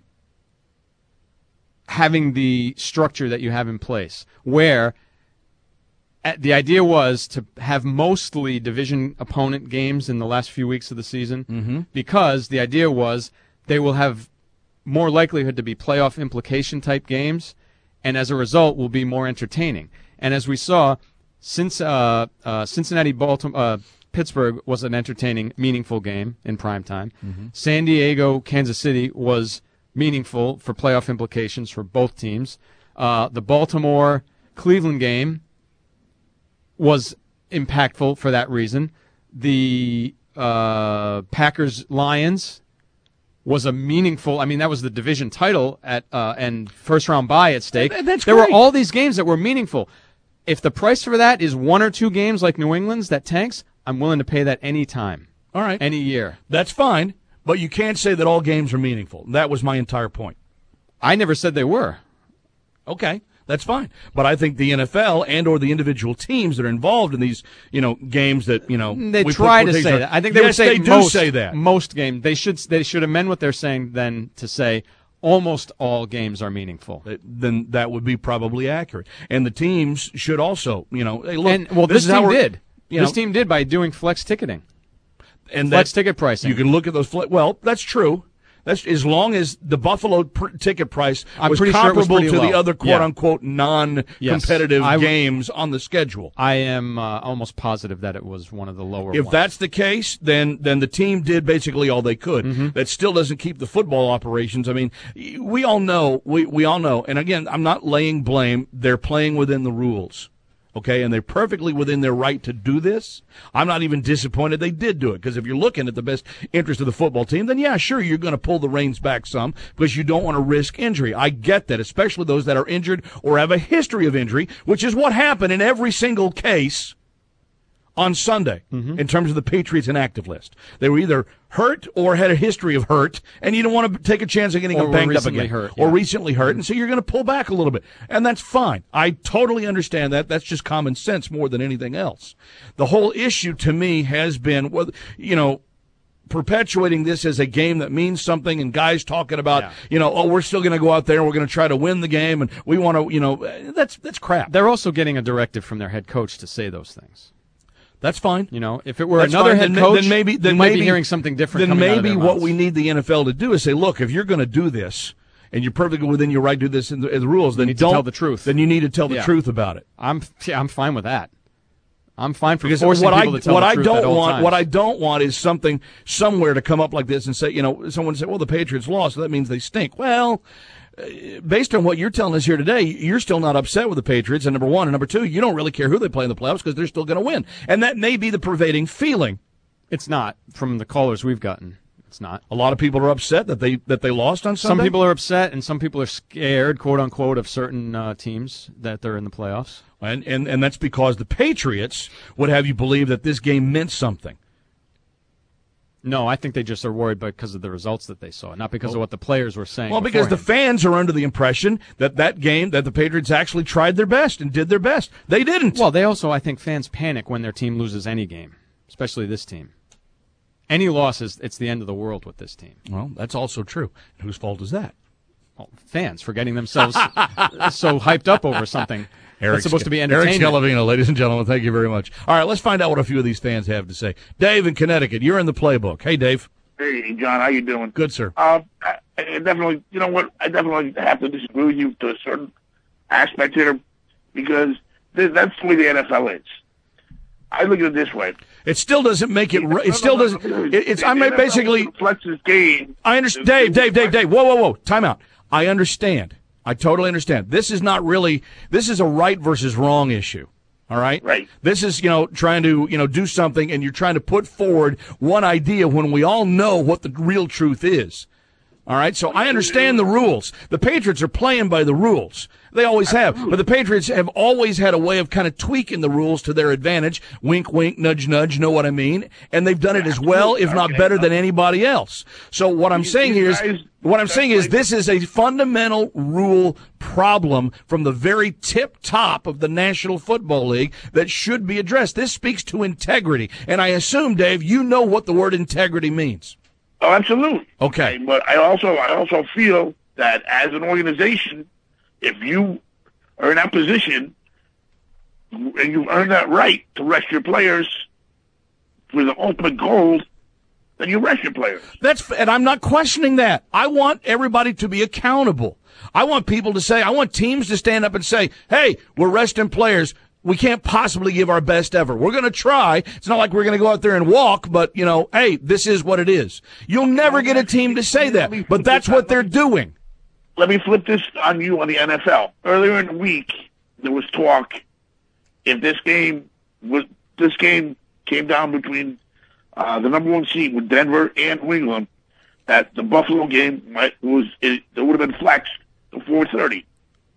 having the structure that you have in place, where uh, the idea was to have mostly division opponent games in the last few weeks of the season, mm-hmm. because the idea was they will have more likelihood to be playoff implication type games, and as a result will be more entertaining. And as we saw, since uh, uh, Cincinnati, Baltimore. Uh, Pittsburgh was an entertaining, meaningful game in prime time. Mm-hmm. San Diego, Kansas City was meaningful for playoff implications for both teams. Uh, the Baltimore-Cleveland game was impactful for that reason. The uh, Packers-Lions was a meaningful. I mean, that was the division title at uh, and first-round bye at stake. That's there great. were all these games that were meaningful. If the price for that is one or two games like New England's that tanks, I'm willing to pay that any time. All right. Any year. That's fine, but you can't say that all games are meaningful. That was my entire point. I never said they were. Okay, that's fine. But I think the N F L and or the individual teams that are involved in these, you know, games that, you know, They we put try to quotation say marks- that. I think they yes, would say they do most, say that. most games. They should they should amend what they're saying then to say almost all games are meaningful. Then that would be probably accurate. And the teams should also, you know, hey, look. And well, this this, is how team we're- did. you This know, team did by doing flex ticketing. and Flex that- ticket pricing. You can look at those. Fle- well, that's true. That's as long as the Buffalo pr- ticket price I'm was pretty sure it was comparable pretty to low. the other Yeah. quote-unquote non-competitive Yes. I w- games on the schedule. I am uh, almost positive that it was one of the lower If ones. that's the case, then then the team did basically all they could. Mm-hmm. That still doesn't keep the football operations. I mean, we all know, we, we all know, and again, I'm not laying blame. They're playing within the rules. Okay, and they're perfectly within their right to do this. I'm not even disappointed they did do it, because if you're looking at the best interest of the football team, then yeah, sure, you're going to pull the reins back some because you don't want to risk injury. I get that, especially those that are injured or have a history of injury, which is what happened in every single case on Sunday Mm-hmm. in terms of the Patriots inactive list. They were either hurt or had a history of hurt, and you don't want to take a chance of getting Or them were banged up recently again. hurt, Or yeah. recently hurt, and so you're going to pull back a little bit. And that's fine. I totally understand that. That's just common sense more than anything else. The whole issue to me has been, well, you know, perpetuating this as a game that means something, and guys talking about, Yeah. you know, oh, we're still going to go out there and we're going to try to win the game, and we want to, you know, that's that's crap. They're also getting a directive from their head coach to say those things. That's fine. You know, if it were That's another fine. head then, coach, then maybe then you might maybe, be hearing something different. Then coming out of maybe their what mouths. we need the N F L to do is say, look, if you're going to do this and you're perfectly within your right to do this in the, in the rules, then need to don't tell the truth. Then you need to tell the Yeah. truth about it. I'm yeah, I'm fine with that. I'm fine for Because forcing what I people to tell what the I truth at don't all want times. what I don't want is something somewhere to come up like this and say, you know, someone say, well, the Patriots lost, so that means they stink. Well, uh, based on what you're telling us here today, you're still not upset with the Patriots. And number one, and number two, you don't really care who they play in the playoffs because they're still going to win, and that may be the pervading feeling. It's not from the callers we've gotten. It's not. A lot of people are upset that they that they lost on Sunday. Some people are upset, and some people are scared, quote unquote, of certain uh, teams that they're in the playoffs. And, and and that's because the Patriots would have you believe that this game meant something. No, I think they just are worried because of the results that they saw, not because of what the players were saying. Well, because the beforehand. fans are under the impression that that game, that the Patriots actually tried their best and did their best. They didn't. Well, they also, I think, fans panic when their team loses any game, especially this team. Any loss is it's the end of the world with this team. Well, that's also true. And whose fault is that? Well, fans for getting themselves so hyped up over something that's supposed to be Eric entertainment. Scalavino, ladies and gentlemen, thank you very much. All right, let's find out what a few of these fans have to say. Dave in Connecticut, you're in the playbook. Hey, Dave. Hey, John, how you doing? Good, sir. Um, I, I definitely, you know what? I definitely have to disagree with you to a certain aspect here because this, that's the way the N F L is. I look at it this way. It still doesn't make it. It still doesn't. It, it's. I The mean, N F L basically. reflects this game. I understand, Dave, Dave, Dave, Dave. Whoa, whoa, whoa. Time out. I understand. I totally understand. This is not really. This is a right versus wrong issue. All right. Right. This is, you know, trying to, you know, do something, and you're trying to put forward one idea when we all know what the real truth is. All right, so I understand the rules. The Patriots are playing by the rules. They always have. But the Patriots have always had a way of kind of tweaking the rules to their advantage. Wink, wink, nudge, nudge, know what I mean? And they've done it as well, if not better than anybody else. So what I'm saying here is, what I'm saying is this is a fundamental rule problem from the very tip top of the National Football League that should be addressed. This speaks to integrity. And I assume, Dave, you know what the word integrity means. Oh, absolutely. Okay. But I also, I also feel that as an organization, if you are in that position and you earn that right to rest your players for the ultimate goal, then you rest your players. That's, and I'm not questioning that. I want everybody to be accountable. I want people to say, I want teams to stand up and say, hey, we're resting players. We can't possibly give our best ever. We're going to try. It's not like we're going to go out there and walk, but, you know, hey, this is what it is. You'll never get a team to say that, but that's what they're doing. Let me flip this on you on the N F L. Earlier in the week, there was talk if this game was this game came down between uh, the number one seed with Denver and New England, that the Buffalo game might was it, it would have been flexed to four thirty.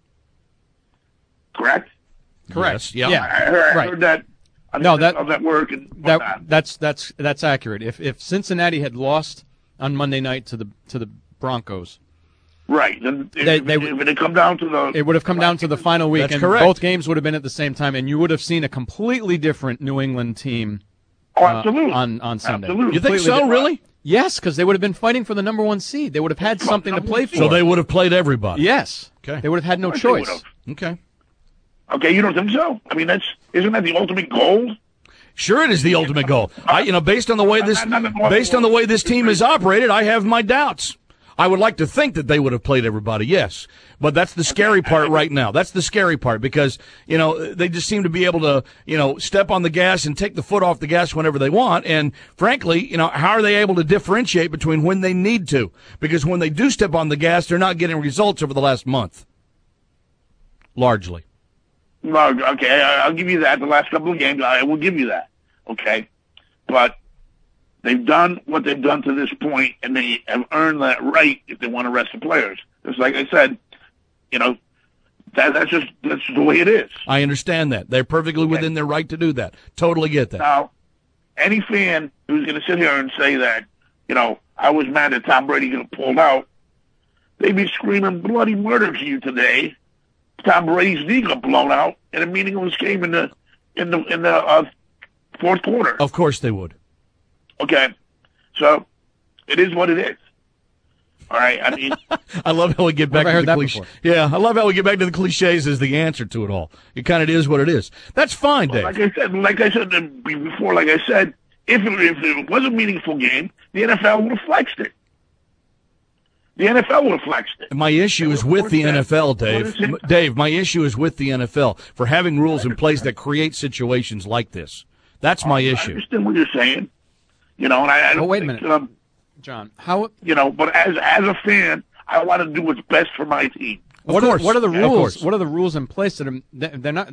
Correct? Correct. Yes, yeah. I heard, I Right. heard that on No, the that- N F L Network and That whatnot. that's that's that's accurate. If if Cincinnati had lost on Monday night to the to the Broncos, Right. Then if, They- they if, would- if it had come down to the it would have come down to the final week, That's and correct. both games would have been at the same time, and you would have seen a completely different New England team oh, uh, absolutely. on on Sunday. Absolutely. You think Completely so, different. really? Yes, because they would have been fighting for the number one seed. They would have had something to play for. So they would have played everybody. yes, Okay. they would have had no Of course they choice. would have. Okay. Okay, you don't think so? I mean, that's isn't that the ultimate goal? Sure, it is the ultimate goal. I, you know, based on the way this, based on the way this team is operated, I have my doubts. I would like to think that they would have played everybody, yes. But that's the scary part right now. That's the scary part because, you know, they just seem to be able to, you know, step on the gas and take the foot off the gas whenever they want. And frankly, you know, how are they able to differentiate between when they need to? Because when they do step on the gas, they're not getting results over the last month. Largely. No, okay, I'll give you that. The last couple of games, I will give you that. Okay. But they've done what they've done to this point, and they have earned that right if they want to rest the players. Just like I said, you know, that, that's just that's the way it is. I understand that. They're perfectly okay. within their right to do that. Totally get that. Now, any fan who's going to sit here and say that, you know, I was mad that Tom Brady got pulled out, they'd be screaming bloody murder to you today. Tom Brady's knee got blown out in a meaningless game in the in the in the uh, fourth quarter. Of course they would. Okay, so it is what it is. All right, I mean, I love how we get back to the cliches. Yeah, I love how we get back to the cliches as the answer to it all. It kind of is what it is. That's fine, Dave. Well, like I said, like I said before, like I said, if it, if it was a meaningful game, the N F L would have flexed it. The N F L would have flexed it. My issue is with the N F L, Dave. Dave, my issue is with the N F L for having rules in place that create situations like this. That's my issue. I understand what you're saying. You know, and I, I don't oh, wait a think, minute. Um, John, how you know, but as as a fan, I want to do what's best for my team. What are, what are the yeah, rules? What are the rules in place that are they're not?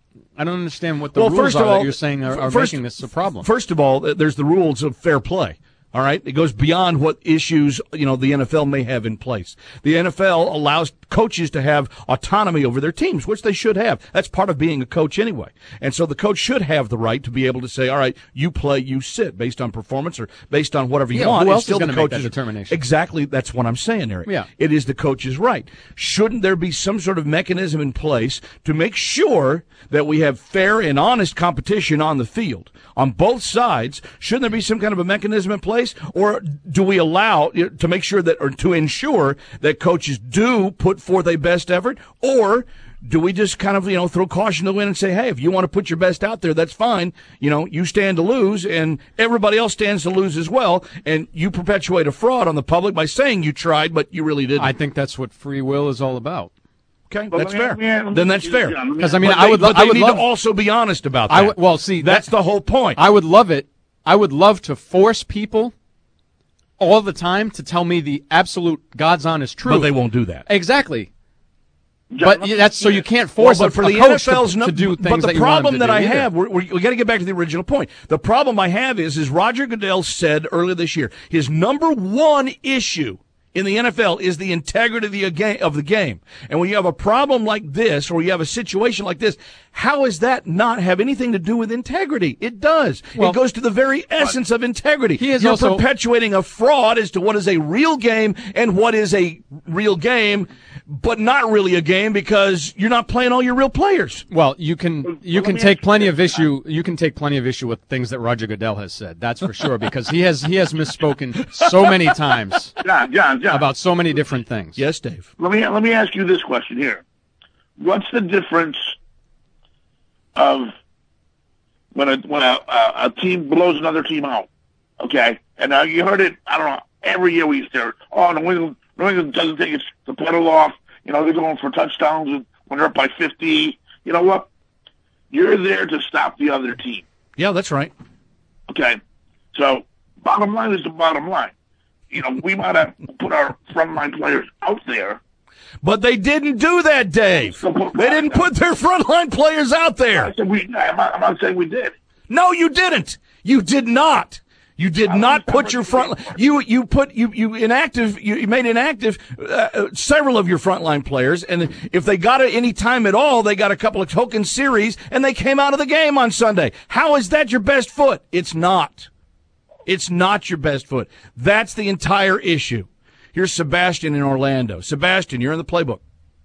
I don't understand what the well, rules first are of all, that you're saying are, are first, making this a problem. First of all, there's the rules of fair play. All right, it goes beyond what issues, you know, the N F L may have in place. The N F L allows coaches to have autonomy over their teams, which they should have. That's part of being a coach anyway. And so the coach should have the right to be able to say, all right, you play, you sit, based on performance or based on whatever you yeah, want. Who else it's still is going the to make coach's that determination? Exactly, that's what I'm saying, Eric. Yeah. It is the coach's right. Shouldn't there be some sort of mechanism in place to make sure that we have fair and honest competition on the field? On both sides, shouldn't there be some kind of a mechanism in place? Or do we allow, to make sure that, or to ensure that coaches do put forth a best effort? Or do we just kind of, you know, throw caution to the wind and say, hey, if you want to put your best out there, that's fine. You know, you stand to lose, and everybody else stands to lose as well, and you perpetuate a fraud on the public by saying you tried, but you really didn't. I think that's what free will is all about. Okay, Well, that's let me- fair. let me- let me- Then that's fair. Because I mean, But I they- would, lo- but they I would need love to also be honest about that. I would, well, see, that's that, the whole point. I would love it. I would love to force people all the time to tell me the absolute God's honest truth. But they won't do that. Exactly. John, But that's so you can't Well, force but a, for a the coach N F L's to, no, to do things but the that you want problem him to that do I either. have, we're, we're, we got to get back to the original point. The problem I have is, is Roger Goodell said earlier this year, his number one issue in the N F L is the integrity of the game. And when you have a problem like this, or you have a situation like this, how does that not have anything to do with integrity? It does. Well, it goes to the very essence of integrity. He is You're also perpetuating a fraud as to what is a real game and what is a real game, but not really a game because you're not playing all your real players. Well, you can you let can me take ask you plenty this. of issue. You can take plenty of issue with things that Roger Goodell has said. That's for sure, because he has he has misspoken so many times John, John, John. about so many different things. Yes, Dave. Let me let me ask you this question here. What's the difference of when a when a, a, a team blows another team out? Okay, and now you heard it. I don't know. Every year we used to hear, oh, New England, New England doesn't take its the pedal off. You know, they're going for touchdowns when they're up by fifty. You know what? You're there to stop the other team. Yeah, that's right. Okay, so bottom line is the bottom line. You know, we might have put our frontline players out there. But they didn't do that, Dave. They didn't put their frontline players out I there. said we. I'm not, I'm not saying we did. No, you didn't. You did not. You did not put your front. You you put you you inactive. You, you made inactive uh, several of your frontline players, and if they got it any time at all, they got a couple of token series, and they came out of the game on Sunday. How is that your best foot? It's not. It's not your best foot. That's the entire issue. Here's Sebastian in Orlando. Sebastian, you're in the playbook.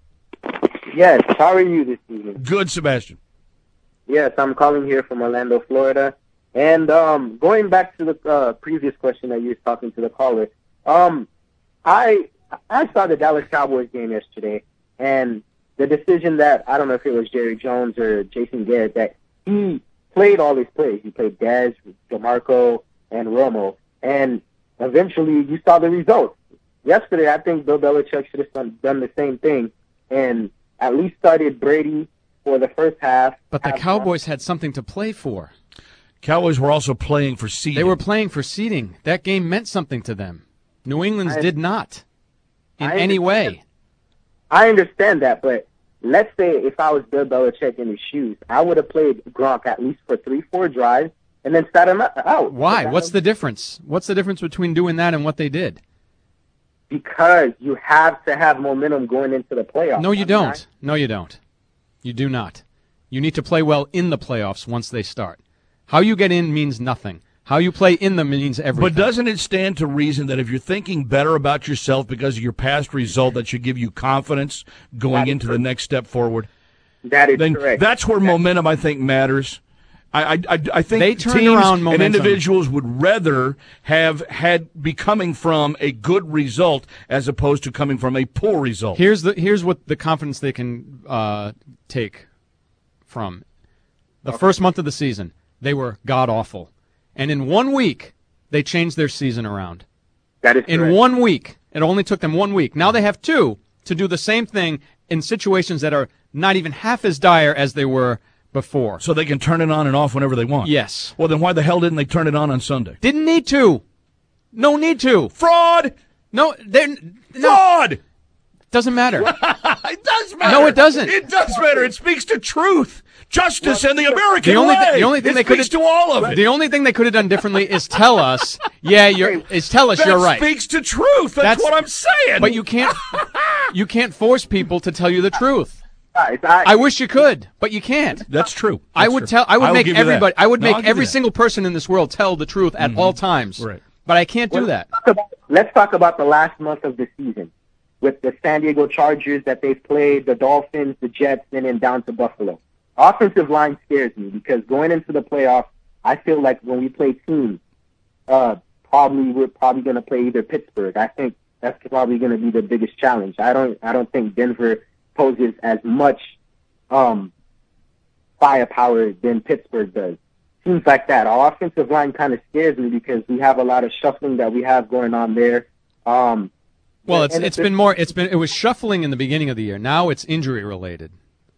Yes, how are you this evening? Good, Sebastian. Yes, I'm calling here from Orlando, Florida. And um, going back to the uh, previous question that you were talking to the caller, um, I I saw the Dallas Cowboys game yesterday, and the decision that, I don't know if it was Jerry Jones or Jason Garrett, that he played all his plays. He played Dez, DeMarco, and Romo, and eventually you saw the results. yesterday, I think Bill Belichick should have done, done the same thing and at least started Brady for the first half. But the half Cowboys had something to play for. Cowboys were also playing for seeding. They were playing for seeding. That game meant something to them. New England's I, did not in I any way. I understand that, but let's say if I was Bill Belichick in his shoes, I would have played Gronk at least for three, four drives and then sat him out. Why? What's the difference? What's the difference between doing that and what they did? Because you have to have momentum going into the playoffs. No, you I mean, don't. I, No, you don't. You do not. You need to play well in the playoffs once they start. How you get in means nothing. How you play in them means everything. But doesn't it stand to reason that if you're thinking better about yourself because of your past result, that should give you confidence going into correct. the next step forward? That is then correct. That's where momentum, I think, matters. I, I, I think They turned teams around and momentum. individuals would rather have had be coming from a good result as opposed to coming from a poor result. Here's the here's what the confidence they can uh, take from the first month of the season. They were god awful, and in one week they changed their season around. That is In correct. one week, it only took them one week. Now they have two to do the same thing in situations that are not even half as dire as they were before. So they can turn it on and off whenever they want. Yes. Well, then why the hell didn't they turn it on on Sunday? Didn't need to. No need to. Fraud! No, they're no. Fraud! Doesn't matter. It does matter. No, it doesn't. It does matter. It speaks to truth, justice, and the American The only way. thi- the only thing it they could speaks to all of it. The only thing they could have done differently is tell us. Yeah, you're. Is tell us that you're right. speaks to truth. That's, That's- what I'm saying. But you can't. You can't force people to tell you the truth. Guys, I, I wish you could, but you can't. That's true. I That's would true. tell. I would will make give you that. everybody. I would No, make I'll give every you that. single person in this world tell the truth at all times. Right. But I can't do that. Let's talk about- let's talk about the last month of the season with the San Diego Chargers that they've played, the Dolphins, the Jets, and then down to Buffalo. Offensive line scares me because going into the playoffs, I feel like when we play teams, uh, probably we're probably going to play either Pittsburgh. I think that's probably going to be the biggest challenge. I don't, I don't think Denver poses as much um, firepower than Pittsburgh does. Seems like that. Our offensive line kind of scares me because we have a lot of shuffling that we have going on there. Um, Well, it's and it's been more. It's been it was shuffling in the beginning of the year. Now it's injury related.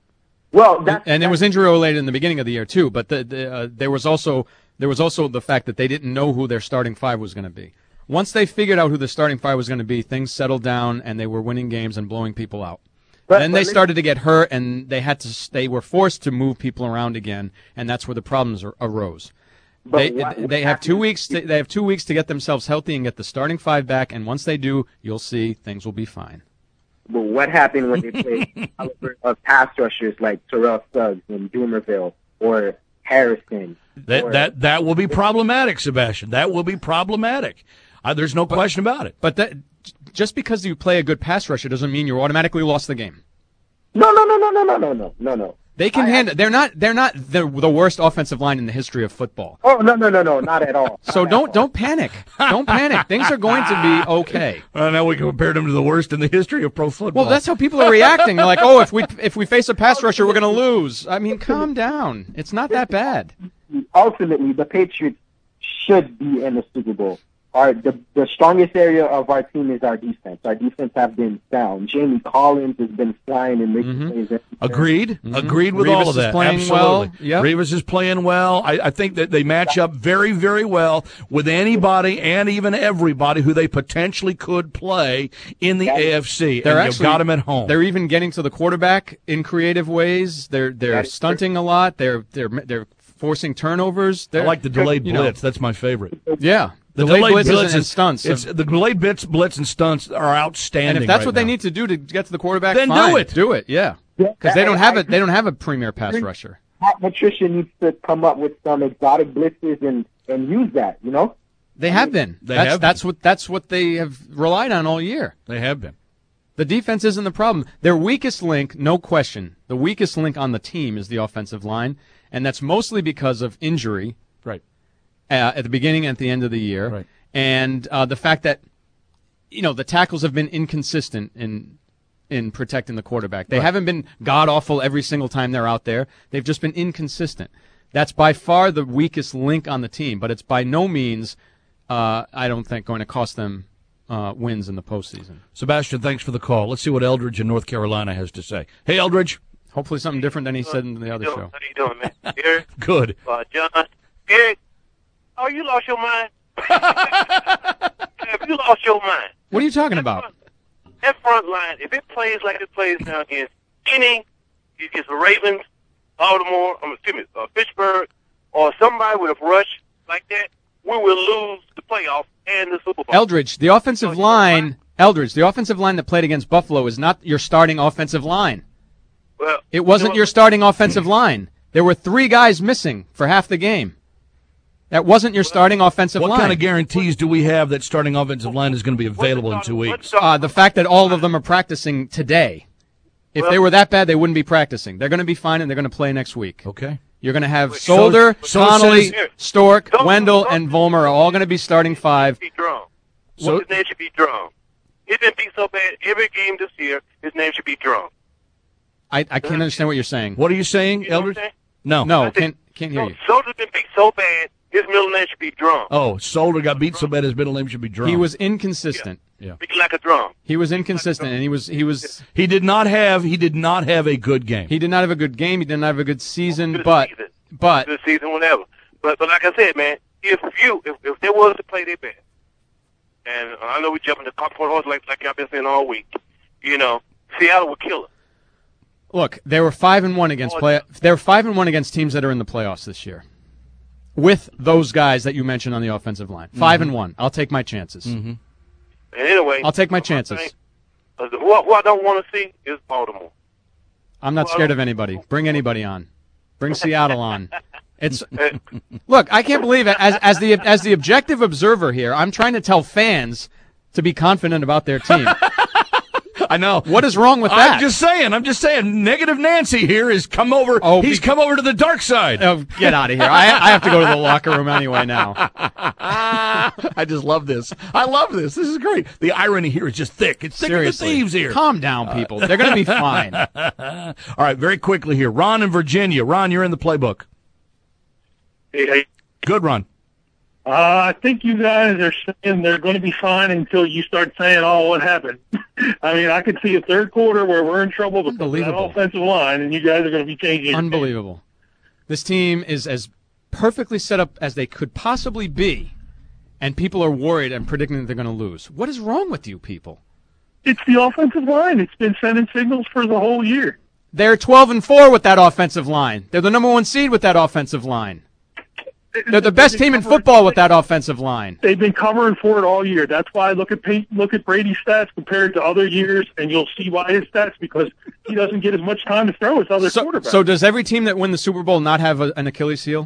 well, that's, And it was injury related in the beginning of the year too. But the, the, uh, there was also there was also the fact that they didn't know who their starting five was going to be. Once they figured out who the starting five was going to be, things settled down and they were winning games and blowing people out. But- then but they listen- started to get hurt and they had to. They were forced to move people around again, and that's where the problems ar- arose. But They what- they have two weeks. To, they have two weeks to get themselves healthy and get the starting five back. And once they do, you'll see things will be fine. But what happened when they played caliber of pass rushers like Terrell Suggs and Doomerville or Harrison? That or, that that will be problematic, Sebastian. That will be problematic. Uh, there's no question about it. But that, just because you play a good pass rusher doesn't mean you automatically lost the game. No, no, no, no, no, no, no, no, no, no. They can I- handle. They're not. They're not the the worst offensive line in the history of football. Oh, no, no, no, no, not at all. So Not at don't all. don't panic. Don't panic. Things are going to be okay. Uh, now we compared them to the worst in the history of pro football. Well, that's how people are reacting. They're like, oh, if we if we face a pass rusher, we're going to lose. I mean, calm down. It's not that bad. Ultimately, the Patriots should be in the Super Bowl. Our the the strongest area of our team is our defense. Our defense have been sound. Jamie Collins has been flying and making Mm-hmm. plays. Agreed. Agreed with Revis all of is that. playing Absolutely. well. Yep. Revis is playing well. I, I think that they match up very, very well with anybody and even everybody who they potentially could play in the A F C. They're and actually you got them at home. They're even getting to the quarterback in creative ways. They're they're That is stunting a lot. They're they're they're forcing turnovers. They're, I like the delayed you know, blitz. That's my favorite. Yeah, The delayed, delayed blitzes blitz and is- stunts. It's, the delayed blitz, blitz and stunts are outstanding. and if that's right what they now. need to do to get to the quarterback, Then do fine. it. Do it. Yeah, Yeah, because they don't I- have I it. They don't have a premier pass rusher. Pat Patricia needs to come up with some exotic blitzes and and use that. You know. They have been. They that's have been. that's what that's what they have relied on all year. They have been. The defense isn't the problem. Their weakest link, no question, the weakest link on the team is the offensive line, and that's mostly because of injury Right. uh, at the beginning and at the end of the year, Right. and uh, the fact that you know the tackles have been inconsistent in in protecting the quarterback. They Right. haven't been god awful every single time they're out there. They've just been inconsistent. That's by far the weakest link on the team, but it's by no means, uh, I don't think, going to cost them uh, wins in the postseason. Sebastian, thanks for the call. Let's see what Eldridge in North Carolina has to say. Hey, Eldridge. Hopefully something different than he said in the other How you show. doing? How you doing, man? Eric? Good. Uh, John? Eric? Oh, you lost your mind? Have you lost your mind? What are you talking That about? front- That front line, if it plays like it plays now against any, against the Ravens, Baltimore, um, excuse me, uh, Pittsburgh, or somebody with a rush like that, we will lose the playoff and the Super Bowl. Eldridge, the offensive Oh, you know line, what? Eldridge, the offensive line that played against Buffalo is not your starting offensive line. Well, It wasn't you know your what? starting offensive line. There were three guys missing for half the game. That wasn't your starting offensive What line. kind of guarantees do we have that starting offensive line is going to be available in two weeks? Uh, the fact that all of them are practicing today. If they were that bad, they wouldn't be practicing. They're going to be fine, and they're going to play next week. Okay. You're going to have Solder, so Connolly, says- Stork, Don't- Wendell, don't- and Vollmer are all going to be starting five. Be drawn. So- his name should be drawn. He's been beat so bad every game this year. His name should be drawn. I, I can't understand what you're saying. What are you saying, You know what I'm Eldridge? saying? No. No, I said- can't can't hear So, you. Soldier's been beat so bad. His middle name should be drawn. Oh, Solder got beat so bad his middle name should be drawn. He was inconsistent. Speak like a drum. He was inconsistent, and he was he was He did not have. He did not have a good game. he did not have a good game. He did not have a good season, Good but season. but Good season, whatever. But but like I said, man, if you if, if there was to play their best, and I know we jumping the cart before the horse like like y'all been saying all week, you know, Seattle would kill us. look, they were five and one against play. They were five and one against teams that are in the playoffs this year, with those guys that you mentioned on the offensive line. 5 Mm-hmm. and one. I'll take my chances. And anyway, I'll take my I'm chances. saying, uh, who, I- who I don't want to see is Baltimore. I'm not scared of anybody. Bring anybody on. Bring Seattle on. It's look. I can't believe it. As as the as the objective observer here, I'm trying to tell fans to be confident about their team. I know. What is wrong with that? I'm just saying. I'm just saying. Negative Nancy here has come over. Oh, he's be- come over to the dark side. Oh, get out of here! I I have to go to the locker room anyway now. I just love this. I love this. This is great. The irony here is just thick. It's thick Seriously, as the thieves here. calm down, people. They're going to be fine. All right, very quickly here. Ron in Virginia. Ron, you're in the playbook. Hey, hey. Good, Ron. Uh, I think you guys are saying they're going to be fine until you start saying, "Oh, what happened?" I mean, I could see a third quarter where we're in trouble because of that Unbelievable. offensive line, and you guys are going to be changing. Unbelievable. This team is as perfectly set up as they could possibly be, and people are worried and predicting that they're going to lose. What is wrong with you people? It's the offensive line. It's been sending signals for the whole year. They're twelve and four with that offensive line. They're the number one seed with that offensive line. They're the best team in football with that offensive line. They've been covering for it all year. That's why I look at Pey- look at Brady's stats compared to other years, and you'll see why his stats, because he doesn't get as much time to throw as other So, quarterbacks. so does every team that win the Super Bowl not have a, an Achilles heel?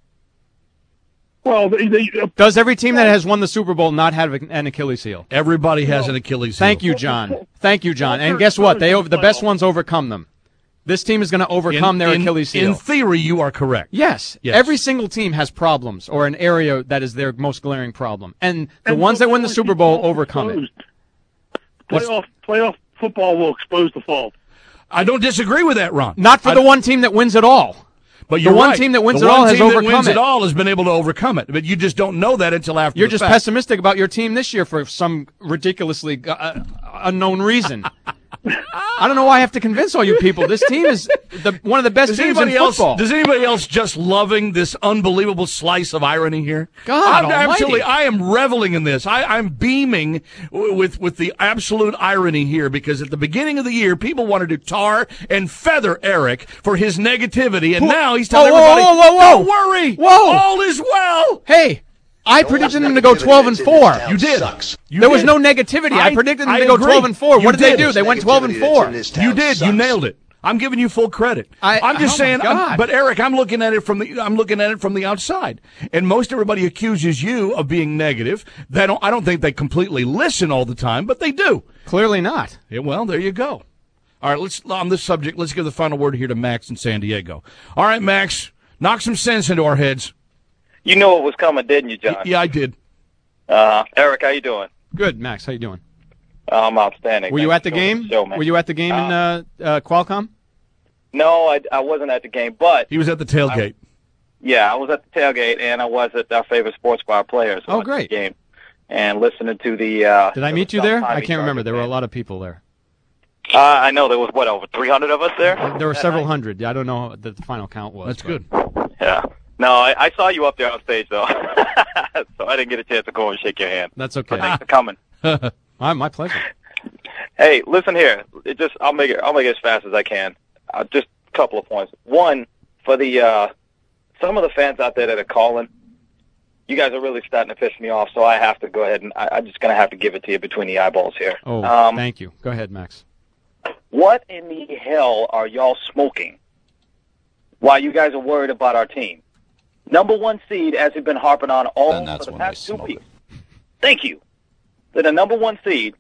well, they, they, uh, Does every team that has won the Super Bowl not have an Achilles heel? Everybody has an Achilles heel. Thank you, John. Thank you, John. And guess what? They over, the best ones overcome them. This team is going to overcome In, their in- Achilles heel. in theory, you are correct. Yes. Yes. Every single team has problems or an area that is their most glaring problem. And the and ones that win the football Super Bowl will overcome it. expose- Playoff playoff football will expose the fault. I don't disagree with that, Ron. Not for I- the one team that wins it all. But the you're one right. team that wins The it one all has team that overcome wins it. it all has been able to overcome it. But you just don't know that until after You're the just fact. pessimistic about your team this year for some ridiculously uh, unknown reason. I don't know why I have to convince all you people. This team is the, one of the best Does teams in anybody else? football. Does anybody else just loving this unbelievable slice of irony here? God I'm almighty. absolutely. I am reveling in this. I, I'm beaming w- with with the absolute irony here because at the beginning of the year, people wanted to tar and feather Eric for his negativity, and Who- now he's telling Whoa, whoa, everybody, whoa, whoa, whoa. "Don't worry, Whoa. all is well." Hey, I predicted them to go twelve and four. You did. You There was did. no negativity. I, I- predicted them I to go agree. twelve and four. You What did, did. they do? They went twelve and four. You did. You nailed it. I'm giving you full credit. I- I'm just oh my saying. I'm- God. but Eric, I'm looking at it from the. I'm looking at it from the outside, and most everybody accuses you of being negative. They don't. I don't think they completely listen all the time, but they do. Clearly not. Yeah, well, there you go. All right, let's on this subject. Let's give the final word here to Max in San Diego. All right, Max, knock some sense into our heads. You know it was coming, didn't you, John? Yeah, I did. Uh, Eric, how you doing? Good, Max. How you doing? I'm outstanding. Were you Thanks at the for doing game? show, man. Were you at the game in uh, uh, Qualcomm? No, I, I wasn't at the game, but He was at the tailgate. yeah, I was at the tailgate, and I was at our favorite sports bar players. Oh, watching great. the game. and listening to the. Uh, Did I to meet the you there? South I can't remember. Chargers There were a game. lot of people there. Uh, I know there was what over three hundred of us there. There were that several night? hundred. Yeah, I don't know what the final count was. That's but- good. Yeah. No, I, I saw you up there on stage though, so I didn't get a chance to go and shake your hand. That's But okay. thanks for coming. Ah, my pleasure. Hey, listen here. It just I'll make it. I'll make it as fast as I can. Uh, just a couple of points. One, for the uh, some of the fans out there that are calling, you guys are really starting to piss me off. So I have to go ahead and I, I'm just going to have to give it to you between the eyeballs here. Oh, Um, thank you. Go ahead, Max. What in the hell are y'all smoking? Why you guys are worried about our team? Number one seed, as we've been harping on all Then that's for the when past they two smoke weeks. Thank you. They're the number one seed.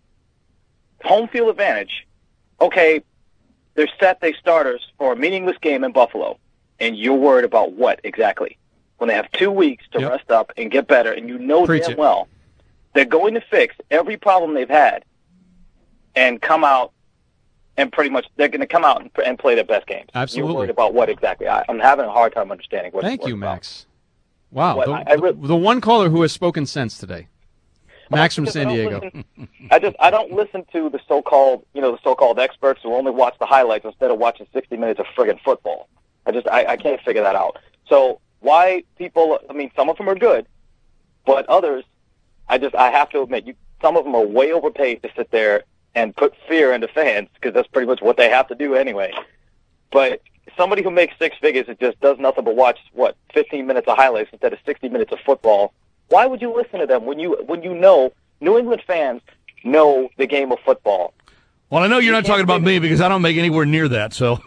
Home field advantage. Okay, they're set they starters for a meaningless game in Buffalo. And you're worried about what exactly? When they have two weeks to Yep. rest up and get better, and you know Preach damn it. well they're going to fix every problem they've had and come out and pretty much they're going to come out and, and play their best games. Absolutely. You're worried about what exactly? I, I'm having a hard time understanding what. Thank you're you, worried about. Max. Wow, What, the, I- I re- the one caller who has spoken sense today. Max from Because San I don't Diego. listen- I just I don't listen to the so-called you know the so-called experts who only watch the highlights instead of watching sixty minutes of friggin' football. I just I, I can't figure that out. So why people? I mean, some of them are good, but others, I just I have to admit, you some of them are way overpaid to sit there and put fear into fans because that's pretty much what they have to do anyway. But somebody who makes six figures and just does nothing but watch what fifteen minutes of highlights instead of sixty minutes of football. Why would you listen to them when you when you know New England fans know the game of football? Well, I know you're You not can't talking about say me because I don't make anywhere near that. So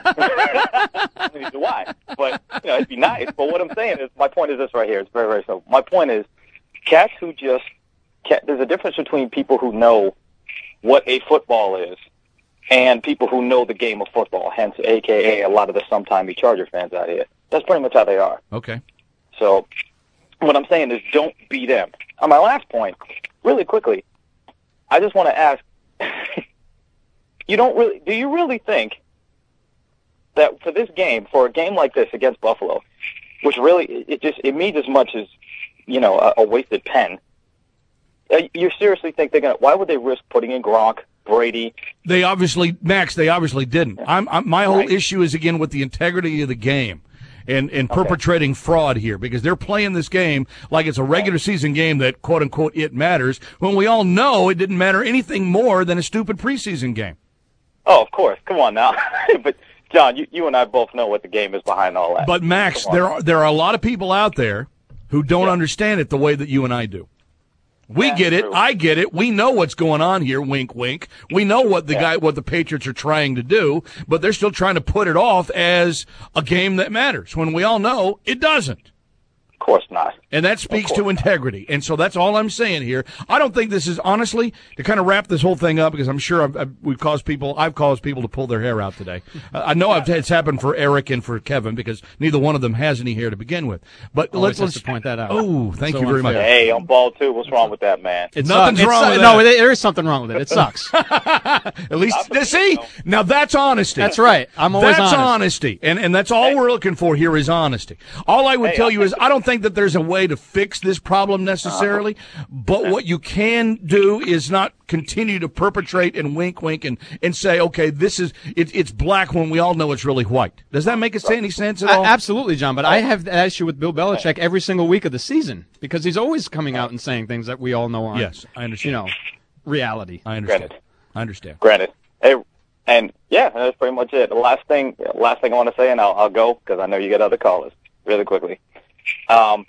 Neither do I. But you know, it'd be nice. But what I'm saying is, my point is this right here. It's very, very simple. My point is, cats who just cat, there's a difference between people who know what a football is and people who know the game of football. Hence, A K A a lot of the sometime Charger fans out here. That's pretty much how they are. okay. So what I'm saying is, don't be them. On my last point, really quickly, I just want to ask: you don't really? Do you really think that for this game, for a game like this against Buffalo, which really it just it means as much as you know a, a wasted pen? Uh, you seriously think they're gonna? Why would they risk putting in Gronk, Brady? They obviously, Max, they obviously didn't. I'm, I'm, my whole Right. issue is, again, with the integrity of the game and, and perpetrating fraud here because they're playing this game like it's a regular season game that, quote, unquote, it matters, when we all know it didn't matter anything more than a stupid preseason game. Oh, of course. Come on now. But, John, you, you and I both know what the game is behind all that. But, Max, Come on. there are, there are a lot of people out there who don't Yeah. understand it the way that you and I do. We Yeah, get it. true. I get it. We know what's going on here. Wink, wink. We know what the Yeah. guy, what the Patriots are trying to do, but they're still trying to put it off as a game that matters when we all know it doesn't. Of course not. And that speaks course to not. integrity. And so that's all I'm saying here. I don't think this is, honestly, to kind of wrap this whole thing up, because I'm sure I've, I've, we've caused people, I've caused people to pull their hair out today. Uh, I know I've, it's happened for Eric and for Kevin, because neither one of them has any hair to begin with. But Always let's, has let's to point that out. Oh, thank So you very much. unfair. Hey, I'm bald too. What's wrong with that, man? It Nothing's sucks. wrong It's- with No, that. there is something wrong with it. It sucks. At least, Not for me, see, no. now that's honesty. That's right. I'm always That's honest. honesty. And, and that's all we're looking for here is honesty. All I would Hey, tell I you think- is I don't think that there's a way to fix this problem necessarily, but what you can do is not continue to perpetrate and wink, wink, and, and say, okay, this is, it, it's black when we all know it's really white. Does that make it any sense at A- all? absolutely, John. But I have that issue with Bill Belichick every single week of the season because he's always coming out and saying things that we all know aren't. Yes, I understand. You know, reality. I understand. Granted. I understand. Granted. Hey, and yeah, that's pretty much it. The last thing, last thing I want to say, and I'll, I'll go because I know you get other callers really quickly. Um,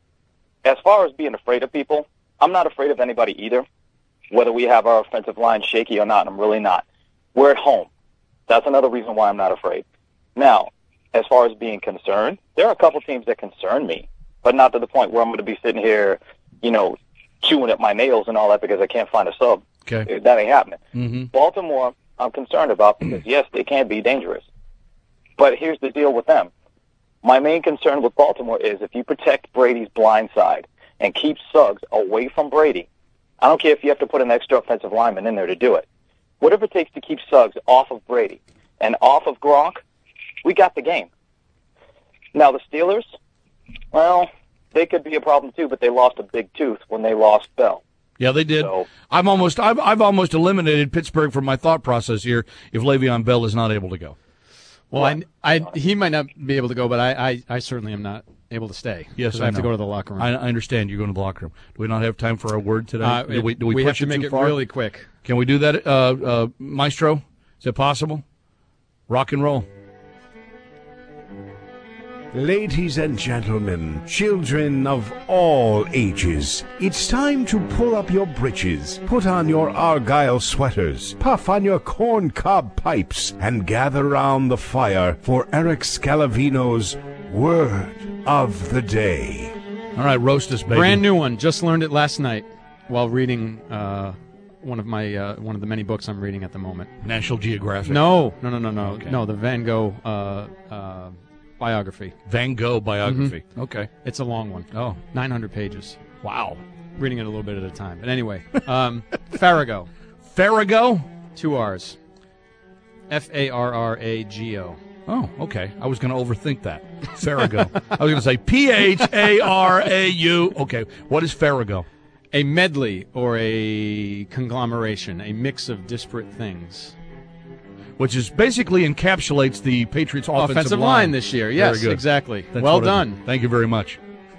as far as being afraid of people, I'm not afraid of anybody either. Whether we have our offensive line shaky or not, I'm really not. We're at home. That's another reason why I'm not afraid. Now, as far as being concerned, there are a couple teams that concern me, but not to the point where I'm going to be sitting here, you know, chewing at my nails and all that because I can't find a sub. Okay. That ain't happening. Mm-hmm. Baltimore, I'm concerned about because, yes, they can be dangerous. But here's the deal with them. My main concern with Baltimore is if you protect Brady's blind side and keep Suggs away from Brady, I don't care if you have to put an extra offensive lineman in there to do it. Whatever it takes to keep Suggs off of Brady and off of Gronk, we got the game. Now, the Steelers, well, they could be a problem too, but they lost a big tooth when they lost Bell. Yeah, they did. So, I'm almost, I've, I've almost eliminated Pittsburgh from my thought process here if Le'Veon Bell is not able to go. Well, I, I, he might not be able to go, but I, I, I certainly am not able to stay. Yes, I, I have know. to go to the locker room. I, I understand you're going to the locker room. Do we not have time for a word today? Uh, do we, do we, we push have to it make too it far? really quick. Can we do that, uh, uh, Maestro? Is it possible? Rock and roll. Ladies and gentlemen, children of all ages, it's time to pull up your breeches, put on your Argyle sweaters, puff on your corncob pipes, and gather round the fire for Eric Scalavino's Word of the Day. All right, roast us, baby. Brand new one. Just learned it last night while reading uh, one of my uh, one of the many books I'm reading at the moment. National Geographic. No, no, no, no, no. Okay. No, the Van Gogh uh, uh, biography. Van Gogh biography. Mm-hmm. Okay. It's a long one. Oh. nine hundred pages. Wow. Reading it a little bit at a time. But anyway, um, Farrago. Farrago? Two R's. F A R R A G O. Oh, okay. I was going to overthink that. Farrago. I was going to say P H A R A U. Okay. What is Farrago? A medley or a conglomeration, a mix of disparate things. Which is basically encapsulates the Patriots' offensive, Offensive line. line this year. Yes, Very good. exactly. That's well what I done. did. Thank you very much.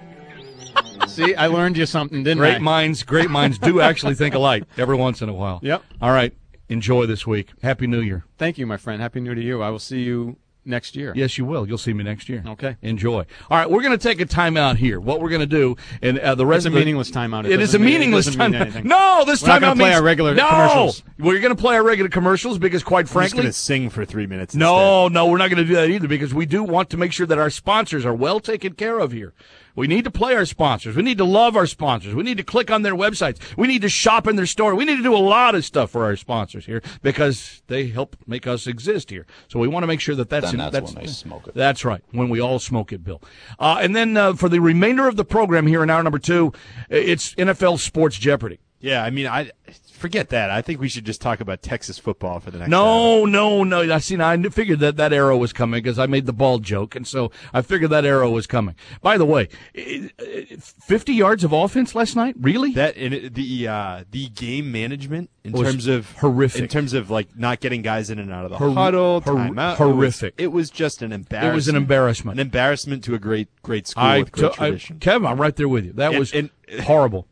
See, I learned you something, didn't Great I? minds, great minds do actually think alike every once in a while. Yep. All right. Enjoy this week. Happy New Year. Thank you, my friend. Happy New Year to you. I will see you next year. Yes, you will. You'll see me next year. Okay. Enjoy. All right, we're going to take a timeout here. What we're going to do, and uh, the rest It's a of the, meaningless timeout. It It is a doesn't mean- it meaningless doesn't mean timeout. anything. No, this We're not timeout gonna play means our regular no. commercials. We're going to play our regular commercials because, quite I'm just frankly, going to sing for three minutes. no, no, we're not going to do that either because we do want to make sure that our sponsors are well taken care of here. We need to play our sponsors. We need to love our sponsors. We need to click on their websites. We need to shop in their store. We need to do a lot of stuff for our sponsors here because they help make us exist here. So we want to make sure that that's Then in, that's when they smoke it. That's right, when we all smoke it, Bill. Uh, and then uh, for the remainder of the program here in hour number two, it's N F L Sports Jeopardy. Yeah, I mean, I forget that. I think we should just talk about Texas football for the next No, hour. no, no. I see. Now, I figured that that arrow was coming because I made the ball joke, and so I figured that arrow was coming. By the way, fifty yards of offense last night. Really? That and it, the uh, the game management in Was terms of horrific. In terms of like not getting guys in and out of the Hor- huddle, hor- timeout. horrific. It was, it was just an embarrassment. It was an embarrassment. An embarrassment to a great great school I, with great t- I- tradition. Kevin, I'm right there with you. That And- was and- horrible.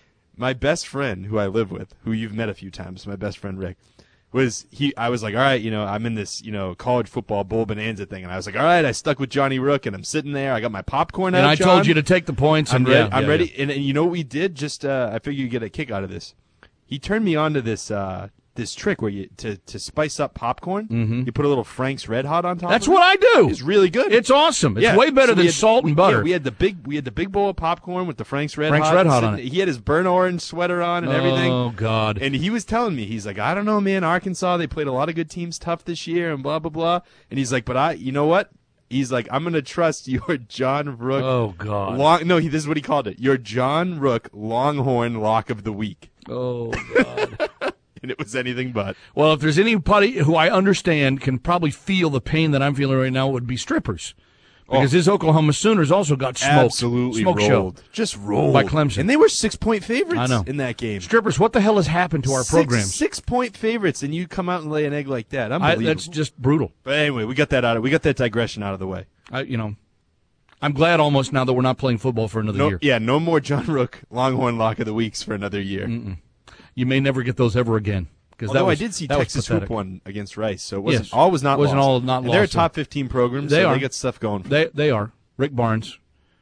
My best friend, who I live with, who you've met a few times, my best friend Rick, was he? I was like, all right, you know, I'm in this, you know, college football bull bonanza thing, and I was like, all right, I stuck with Johnny Rook, and I'm sitting there, I got my popcorn And out. I John. told you to take the points. I'm And ready. yeah, I'm yeah, ready. yeah. And, and you know what we did? Just uh, I figured you'd get a kick out of this. He turned me on to this uh, this trick where you to to spice up popcorn. Mhm. You put a little Frank's Red Hot on top. That's of it. what I do. It's really good. It's awesome. It's Yeah. way better So we than had- salt we- and butter. Yeah, we had the big we had the big bowl of popcorn with the Frank's Red Frank's Hot. Red Hot on sitting- it. He had his burnt orange sweater on and everything. Oh God! And he was telling me, he's like, I don't know, man. Arkansas, they played a lot of good teams tough this year, and blah blah blah. And he's like, but I, you know what? He's like, I'm gonna trust your John Rook. Oh God! Long, no, he, this is what he called it. Your John Rook Longhorn Lock of the Week. Oh God! And it was anything but. Well, if there's anybody who I understand can probably feel the pain that I'm feeling right now, it would be strippers. Because Oh. his Oklahoma Sooners also got smoked. Absolutely Smoke rolled. show. Just rolled. By Clemson. And they were six-point favorites I know. in that game. Strippers, what the hell has happened to our Six- programs? Six-point favorites, and you come out and lay an egg like that. I, Unbelievable. that's just brutal. But anyway, we got that out of we got that digression out of the way. I, you know, I'm glad almost now that we're not playing football for another No, year. yeah, no more John Rook Longhorn Lock of the Weeks for another year. Mm-mm. You may never get those ever again. Although that was, I did see that was Texas pathetic. hoop one against Rice, so it wasn't Yes. all was not Wasn't lost. all not And lost, They're a so- top fifteen program, They so are. they got stuff going. For They them. they are. Rick Barnes,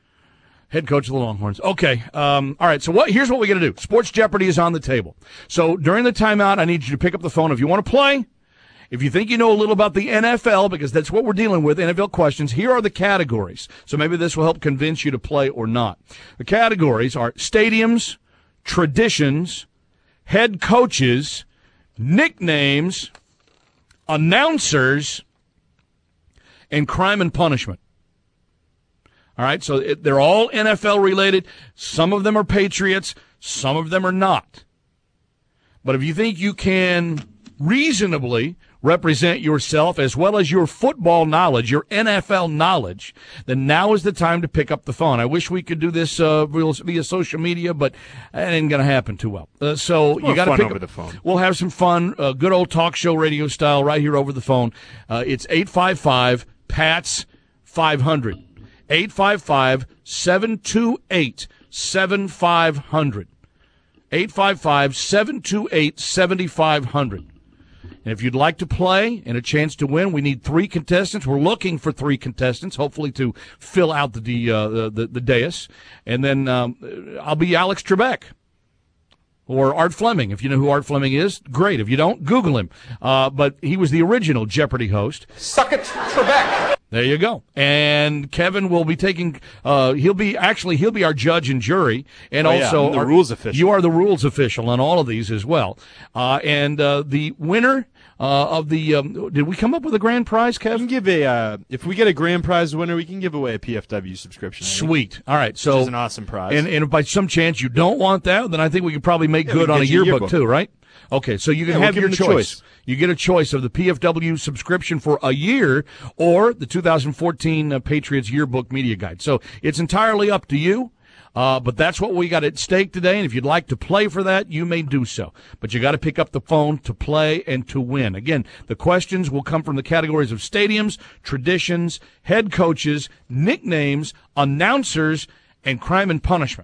head coach of the Longhorns. Okay. Um, all right. So what? Here's what we're gonna do. Sports Jeopardy is on the table. So during the timeout, I need you to pick up the phone if you want to play. If you think you know a little about the N F L, because that's what we're dealing with, N F L questions, here are the categories. So maybe this will help convince you to play or not. The categories are stadiums, traditions, head coaches, nicknames, announcers, and crime and punishment. All right, so it, they're all N F L related. Some of them are Patriots, some of them are not. But if you think you can reasonably represent yourself as well as your football knowledge, your N F L knowledge, then now is the time to pick up the phone. I wish we could do this uh, via social media, but it ain't going to happen too well. Uh, so More you got to fun pick over up, the phone. We'll have some fun, uh, good old talk show radio style right here over the phone. Uh, it's eight five five, P A T S five hundred. eight five five, seven two eight, seven five hundred. eight five five, seven two eight, seven five hundred. And if you'd like to play and a chance to win, we need three contestants. We're looking for three contestants, hopefully to fill out the uh, the, the, the dais. And then um, I'll be Alex Trebek or Art Fleming. If you know who Art Fleming is, great. If you don't, Google him. Uh, but he was the original Jeopardy host. Suck it, Trebek. There you go. And Kevin will be taking, uh, he'll be, actually, he'll be our judge and jury. And oh, also, yeah, I'm the our, rules official. You are the rules official on all of these as well. Uh, and uh, the winner uh, of the, um, did we come up with a grand prize, Kevin? We can give a, uh, if we get a grand prize winner, we can give away a P F W subscription. Sweet. All right. So, which is an awesome prize. And, and if by some chance you don't want that, then I think we could probably make yeah, good on a yearbook, yearbook too, right? Okay, so you can yeah, have we'll your choice. choice. You get a choice of the P F W subscription for a year or the two thousand fourteen uh, Patriots Yearbook Media Guide. So it's entirely up to you, uh, but that's what we got at stake today, and if you'd like to play for that, you may do so. But you got to pick up the phone to play and to win. Again, the questions will come from the categories of stadiums, traditions, head coaches, nicknames, announcers, and crime and punishment.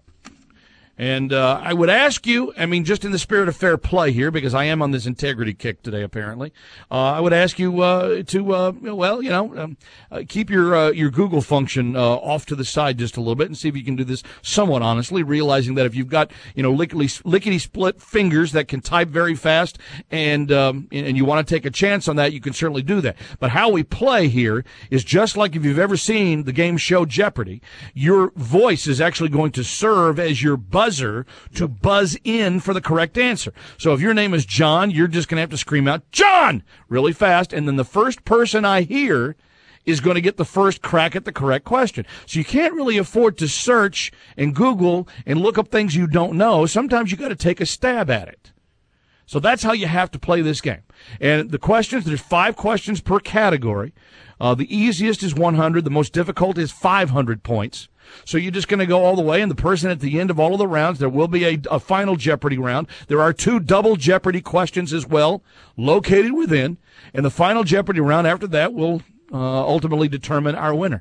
And uh, I would ask you, I mean, just in the spirit of fair play here, because I am on this integrity kick today, apparently, uh, I would ask you uh, to, uh, well, you know, um, uh, keep your uh, your Google function uh, off to the side just a little bit and see if you can do this somewhat honestly, realizing that if you've got, you know, lickety, lickety-split fingers that can type very fast and, um, and you want to take a chance on that, you can certainly do that. But how we play here is just like if you've ever seen the game show Jeopardy, your voice is actually going to serve as your buzzer to buzz in for the correct answer. So if your name is John, you're just going to have to scream out, John, really fast, and then the first person I hear is going to get the first crack at the correct question. So you can't really afford to search and Google and look up things you don't know. Sometimes you got to take a stab at it. So that's how you have to play this game. And the questions, there's five questions per category. Uh, the easiest is one hundred. The most difficult is five hundred points. So you're just going to go all the way, and the person at the end of all of the rounds, there will be a, a final Jeopardy round. There are two double Jeopardy questions as well, located within, and the final Jeopardy round after that will uh, ultimately determine our winner.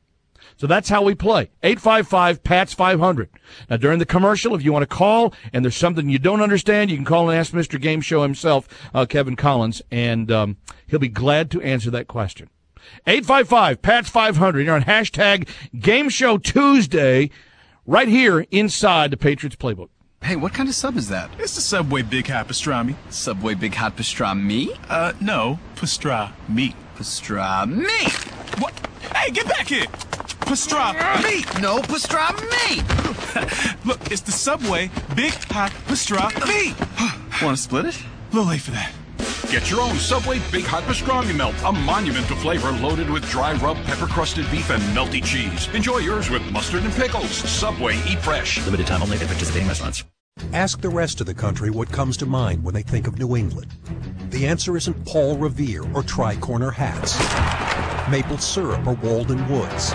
So that's how we play. eight five five, P A T S five hundred. Now, during the commercial, if you want to call and there's something you don't understand, you can call and ask Mister Game Show himself, uh, Kevin Collins, and um, he'll be glad to answer that question. eight five five, P A T S five hundred. You're on hashtag Game Show Tuesday right here inside the Patriots Playbook. Hey, what kind of sub is that? It's the Subway Big Hot Pastrami. Subway Big Hot Pastrami? Uh, no, pastrami. Pastrami. What? Hey, get back here! Pastrami. No, pastrami. Look, it's the Subway Big Hot Pastrami. Want to split it? A little late for that. Get your own Subway Big Hot Pastrami Melt, a monument to flavor loaded with dry rub, pepper-crusted beef, and melty cheese. Enjoy yours with mustard and pickles. Subway, eat fresh. Limited time only at participating restaurants. Ask the rest of the country what comes to mind when they think of New England. The answer isn't Paul Revere or tri-corner hats, maple syrup or Walden Woods.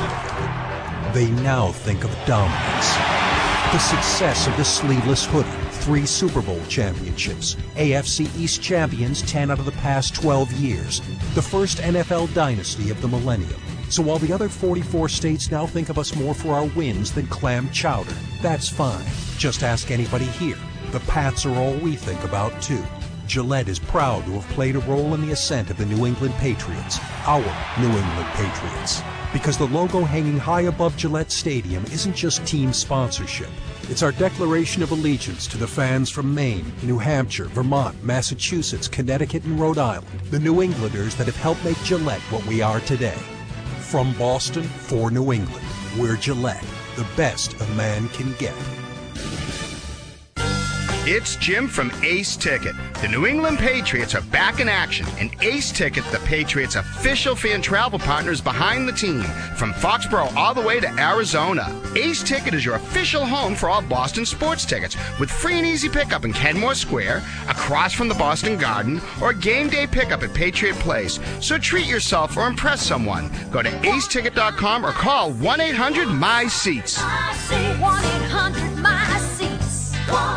They now think of dominance. The success of the sleeveless hoodie, three Super Bowl championships, A F C East champions ten out of the past twelve years, the first N F L dynasty of the millennium. So while the other forty-four states now think of us more for our wins than clam chowder, that's fine. Just ask anybody here. The Pats are all we think about, too. Gillette is proud to have played a role in the ascent of the New England Patriots, our New England Patriots. Because the logo hanging high above Gillette Stadium isn't just team sponsorship. It's our declaration of allegiance to the fans from Maine, New Hampshire, Vermont, Massachusetts, Connecticut, and Rhode Island, the New Englanders that have helped make Gillette what we are today. From Boston, for New England, we're Gillette, the best a man can get. It's Jim from Ace Ticket. The New England Patriots are back in action, and Ace Ticket, the Patriots' official fan travel partner, is behind the team from Foxborough all the way to Arizona. Ace Ticket is your official home for all Boston sports tickets with free and easy pickup in Kenmore Square, across from the Boston Garden, or game day pickup at Patriot Place. So treat yourself or impress someone. Go to ace ticket dot com or call one eight hundred M Y seats. one eight hundred M Y seats.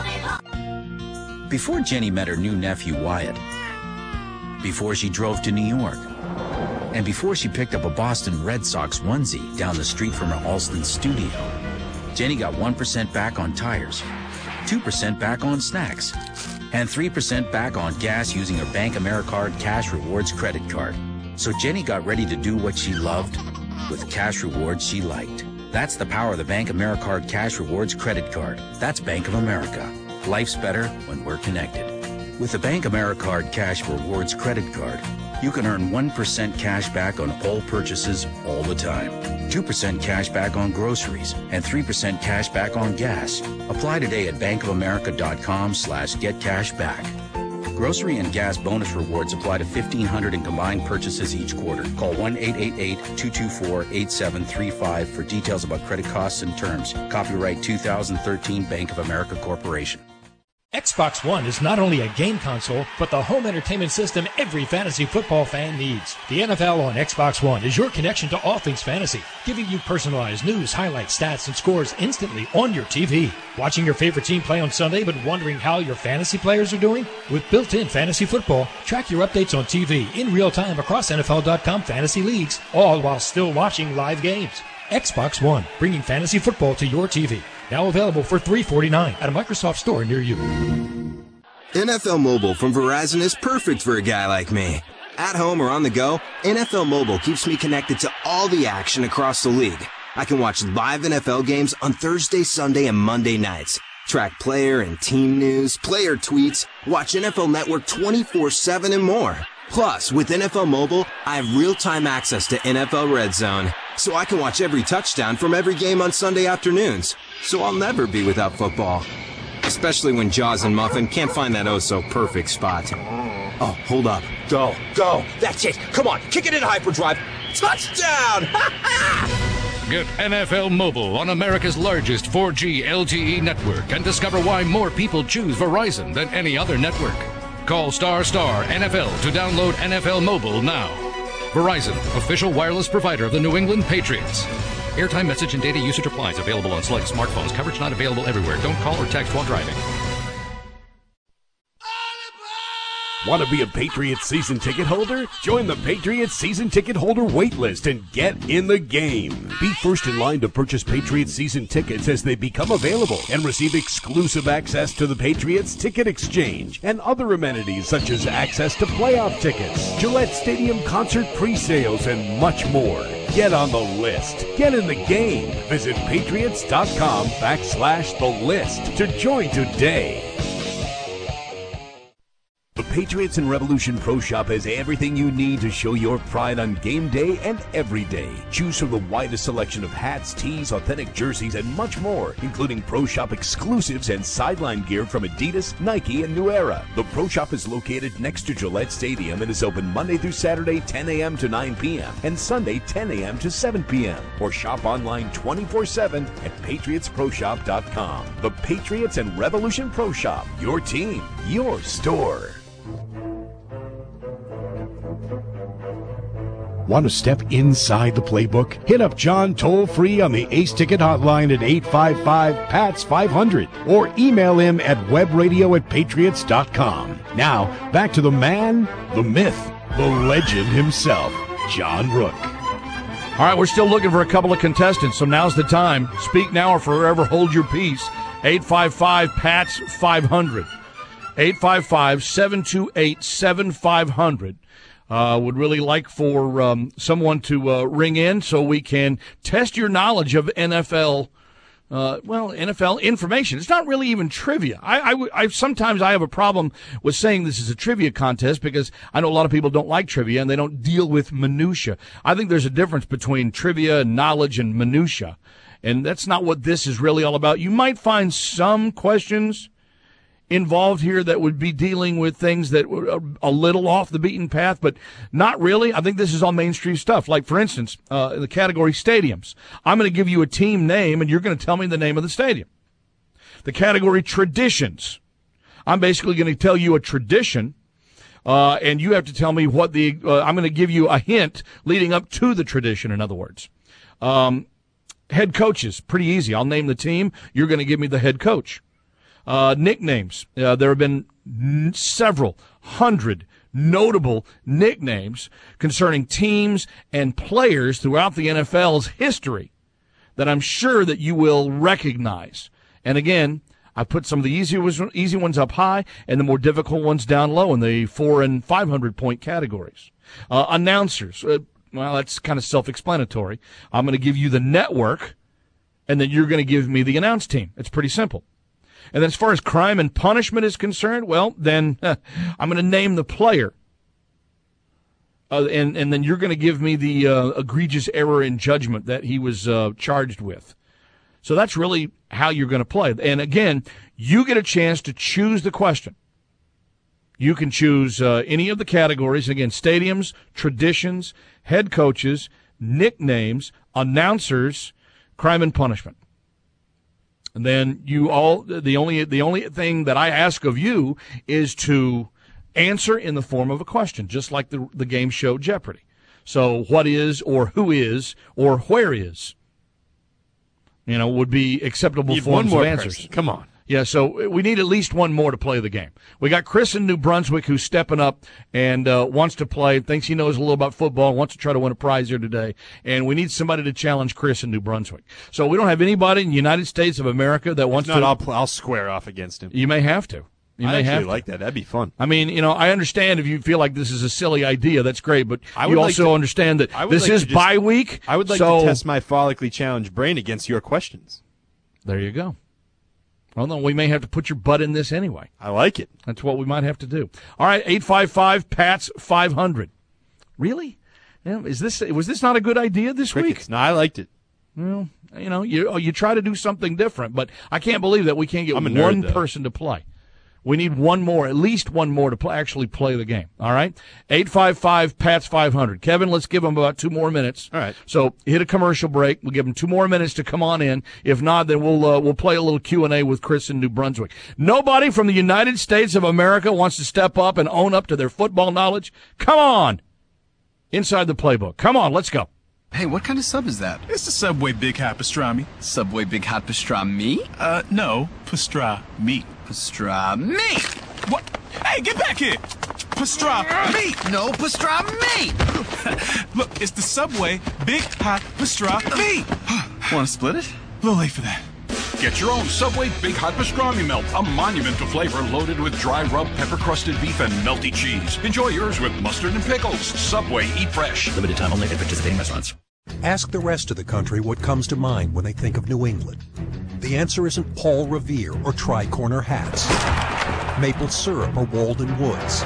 Before Jenny met her new nephew Wyatt, before she drove to New York, and before she picked up a Boston Red Sox onesie down the street from her Alston studio, Jenny got one percent back on tires, two percent back on snacks, and three percent back on gas using her Bank AmeriCard Cash Rewards credit card. So Jenny got ready to do what she loved with cash rewards she liked. That's the power of the Bank AmeriCard Cash Rewards credit card. That's Bank of America. Life's better when we're connected. With the Bank AmeriCard Cash Rewards credit card, you can earn one percent cash back on all purchases all the time, two percent cash back on groceries, and three percent cash back on gas. Apply today at bankofamerica.com slash get cash back. Grocery and gas bonus rewards apply to fifteen hundred in combined purchases each quarter. Call one eight eight eight, two two four, eight seven three five for details about credit costs and terms. Copyright two thousand thirteen Bank of America Corporation. Xbox One is not only a game console, but the home entertainment system every fantasy football fan needs. The N F L on Xbox One is your connection to all things fantasy, giving you personalized news, highlights, stats, and scores instantly on your T V. Watching your favorite team play on Sunday but wondering how your fantasy players are doing? With built-in fantasy football, track your updates on T V in real time across N F L dot com fantasy leagues, all while still watching live games. Xbox One, bringing fantasy football to your T V. Now available for three dollars and forty-nine cents at a Microsoft store near you. N F L Mobile from Verizon is perfect for a guy like me. At home or on the go, N F L Mobile keeps me connected to all the action across the league. I can watch live N F L games on Thursday, Sunday, and Monday nights. Track player and team news, player tweets, watch N F L Network twenty-four seven and more. Plus, with N F L Mobile, I have real-time access to N F L Red Zone, so I can watch every touchdown from every game on Sunday afternoons. So I'll never be without football. Especially when Jaws and Muffin can't find that oh-so-perfect spot. Oh, hold up. Go, go. That's it. Come on, kick it in hyperdrive. Touchdown! Get N F L Mobile on America's largest four G L T E network and discover why more people choose Verizon than any other network. Call star star N F L to download N F L Mobile now. Verizon, official wireless provider of the New England Patriots. Airtime, message, and data usage applies. Available on select smartphones. Coverage not available everywhere. Don't call or text while driving. Want to be a Patriots season ticket holder? Join the Patriots season ticket holder waitlist and get in the game. Be first in line to purchase Patriots season tickets as they become available and receive exclusive access to the Patriots Ticket Exchange and other amenities such as access to playoff tickets, Gillette Stadium concert pre-sales, and much more. Get on the list. Get in the game. Visit patriots.com backslash the list to join today. The Patriots and Revolution Pro Shop has everything you need to show your pride on game day and every day. Choose from the widest selection of hats, tees, authentic jerseys, and much more, including Pro Shop exclusives and sideline gear from Adidas, Nike, and New Era. The Pro Shop is located next to Gillette Stadium and is open Monday through Saturday ten a.m. to nine p.m. and Sunday ten a.m. to seven p.m. or shop online twenty-four seven at patriots pro shop dot com. The Patriots and Revolution Pro Shop. Your team, your store. Want to step inside the playbook? Hit up John toll-free on the Ace Ticket hotline at eight five five, P A T S five hundred or email him at webradio at patriots dot com. Now, back to the man, the myth, the legend himself, John Rook. All right, we're still looking for a couple of contestants, so now's the time. Speak now or forever hold your peace. eight five five, P A T S five hundred. eight five five, seven two eight, seven five hundred. Uh, would really like for um, someone to uh, ring in so we can test your knowledge of N F L, uh, well, N F L information. It's not really even trivia. I, I, I sometimes I have a problem with saying this is a trivia contest because I know a lot of people don't like trivia and they don't deal with minutia. I think there's a difference between trivia and knowledge and minutia, and that's not what this is really all about. You might find some questions involved here that would be dealing with things that were a little off the beaten path, but not really. I think this is all mainstream stuff. Like, for instance, uh, in the category stadiums, I'm going to give you a team name, and you're going to tell me the name of the stadium. The category traditions, I'm basically going to tell you a tradition, uh, and you have to tell me what the uh, – I'm going to give you a hint leading up to the tradition, in other words. Um, head coaches, pretty easy. I'll name the team. You're going to give me the head coach. Uh, nicknames. Uh, there have been n- several hundred notable nicknames concerning teams and players throughout the N F L's history that I'm sure that you will recognize. And again, I put some of the easy ones, easy ones up high and the more difficult ones down low in the four and five hundred point categories. Uh, announcers. Uh, well, that's kind of self-explanatory. I'm going to give you the network, and then you're going to give me the announce team. It's pretty simple. And then as far as crime and punishment is concerned, well, then huh, I'm going to name the player. Uh, and, and then you're going to give me the uh, egregious error in judgment that he was uh, charged with. So that's really how you're going to play. And again, you get a chance to choose the question. You can choose uh, any of the categories. Again, stadiums, traditions, head coaches, nicknames, announcers, crime and punishment. And then you all the only the only thing that I ask of you is to answer in the form of a question, just like the the game show Jeopardy. So what is or who is or where is, you know, would be acceptable Need forms one more of answers. person. Come on. Yeah, so we need at least one more to play the game. We got Chris in New Brunswick who's stepping up and uh, wants to play, thinks he knows a little about football, wants to try to win a prize here today. And we need somebody to challenge Chris in New Brunswick. So we don't have anybody in the United States of America that wants If not, to. I'll, pl- I'll square off against him. You may have to. You I may actually have to. like that. That'd be fun. I mean, you know, I understand if you feel like this is a silly idea, that's great, but I would you like also to- understand that I would this like is to just- bye week. I would like so to test my follically challenged brain against your questions. There you go. Well, no, we may have to put your butt in this anyway. I like it. That's what we might have to do. All right, eight five five, P A T S five hundred. Really? Yeah, is this was this not a good idea this Crickets. week? No, I liked it. Well, you know, you you try to do something different, but I can't believe that we can't get I'm a nerd, one though. person to play. We need one more, at least one more to play, actually play the game. All right? eight five five, P A T S five hundred. Kevin, let's give them about two more minutes. All right. So hit a commercial break. We'll give them two more minutes to come on in. If not, then we'll uh, we'll play a little Q and A with Chris in New Brunswick. Nobody from the United States of America wants to step up and own up to their football knowledge? Come on. Inside the playbook. Come on, let's go. Hey, what kind of sub is that? It's the Subway Big Hot Pastrami. Subway Big Hot Pastrami? Uh, no, pastrami. Pastrami! What? Hey, get back here! Pastrami! No, pastrami! Look, it's the Subway Big Hot Pastrami. Want to split it? A little late for that. Get your own Subway Big Hot Pastrami Melt, a monumental flavor loaded with dry rub, pepper-crusted beef, and melty cheese. Enjoy yours with mustard and pickles. Subway, eat fresh. Limited time only at participating restaurants. Ask the rest of the country what comes to mind when they think of New England. The answer isn't Paul Revere or tri-corner hats, maple syrup or Walden Woods.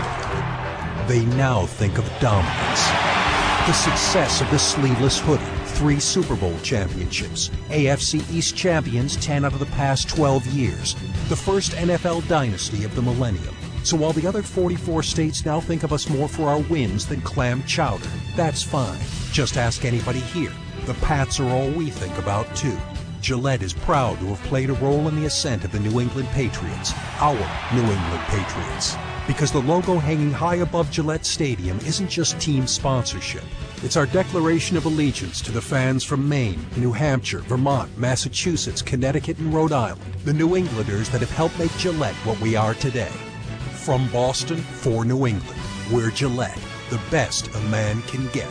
They now think of dominance. The success of the sleeveless hoodie, three Super Bowl championships, A F C East champions ten out of the past twelve years, the first N F L dynasty of the millennium. So while the other forty-four states now think of us more for our wins than clam chowder, that's fine. Just ask anybody here. The Pats are all we think about, too. Gillette is proud to have played a role in the ascent of the New England Patriots, our New England Patriots. Because the logo hanging high above Gillette Stadium isn't just team sponsorship. It's our declaration of allegiance to the fans from Maine, New Hampshire, Vermont, Massachusetts, Connecticut, and Rhode Island, the New Englanders that have helped make Gillette what we are today. From Boston for New England, we're Gillette, the best a man can get.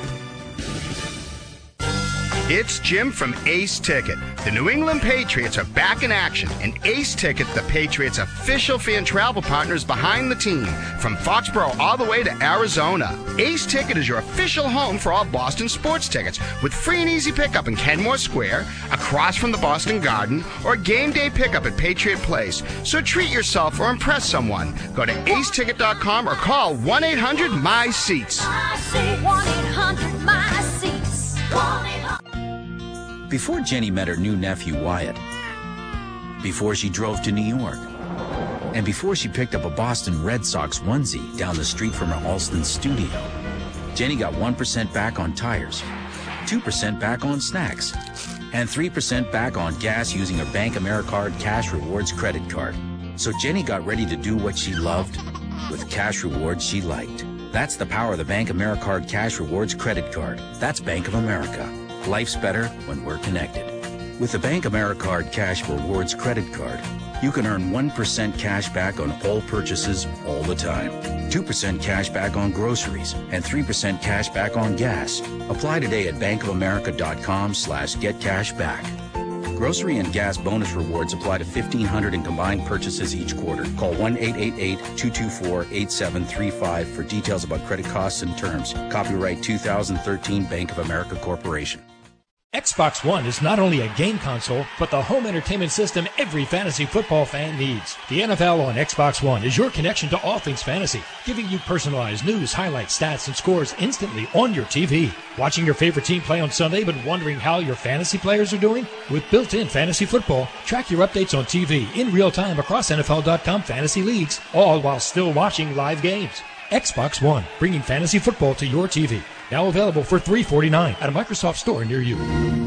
It's Jim from Ace Ticket. The New England Patriots are back in action, and Ace Ticket, the Patriots' official fan travel partner, is behind the team from Foxborough all the way to Arizona. Ace Ticket is your official home for all Boston sports tickets, with free and easy pickup in Kenmore Square, across from the Boston Garden, or game day pickup at Patriot Place. So treat yourself or impress someone. Go to ace ticket dot com or call one eight hundred M Y SEATS. I say one eight hundred M Y SEATS. one eight hundred Before Jenny met her new nephew Wyatt, before she drove to New York, And before she picked up a Boston Red Sox onesie down the street from her Alston studio, Jenny got one percent back on tires, two percent back on snacks, and three percent back on gas using her Bank AmeriCard Cash Rewards credit card. So Jenny got ready to do what she loved with cash rewards she liked. That's the power of the Bank AmeriCard Cash Rewards credit card. That's Bank of America. Life's better when we're connected. With the Bank AmeriCard Cash Rewards credit card, you can earn one percent cash back on all purchases all the time, two percent cash back on groceries, and three percent cash back on gas. Apply today at bankofamerica.com slash get cash back. Grocery and gas bonus rewards apply to fifteen hundred in combined purchases each quarter. Call one eight eight eight, two two four, eight seven three five for details about credit costs and terms. Copyright two thousand thirteen Bank of America Corporation. Xbox One is not only a game console, but the home entertainment system every fantasy football fan needs. The N F L on Xbox One is your connection to all things fantasy, giving you personalized news, highlights, stats, and scores instantly on your T V. Watching your favorite team play on Sunday but wondering how your fantasy players are doing? With built-in fantasy football, track your updates on T V in real time across N F L dot com fantasy leagues, all while still watching live games. Xbox One, bringing fantasy football to your T V. Now available for three dollars and forty-nine cents at a Microsoft store near you.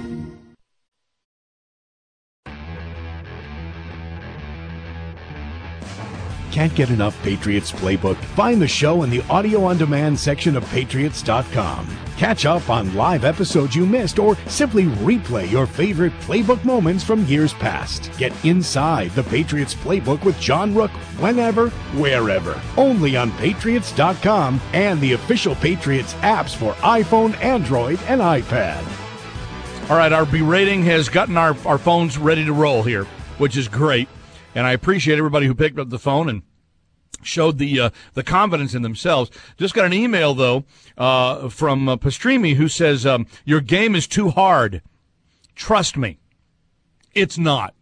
Can't get enough Patriots Playbook? Find the show in the audio on demand section of patriots dot com. Catch up on live episodes you missed or simply replay your favorite Playbook moments from years past. Get inside the Patriots Playbook with John Rook whenever, wherever. Only on patriots dot com and the official Patriots apps for iPhone, Android, and iPad. All right, our berating has gotten our, our phones ready to roll here, which is great. And I appreciate everybody who picked up the phone and showed the uh, the confidence in themselves. Just got an email, though, uh, from uh, Pastrimi, who says, um, your game is too hard. Trust me, it's not.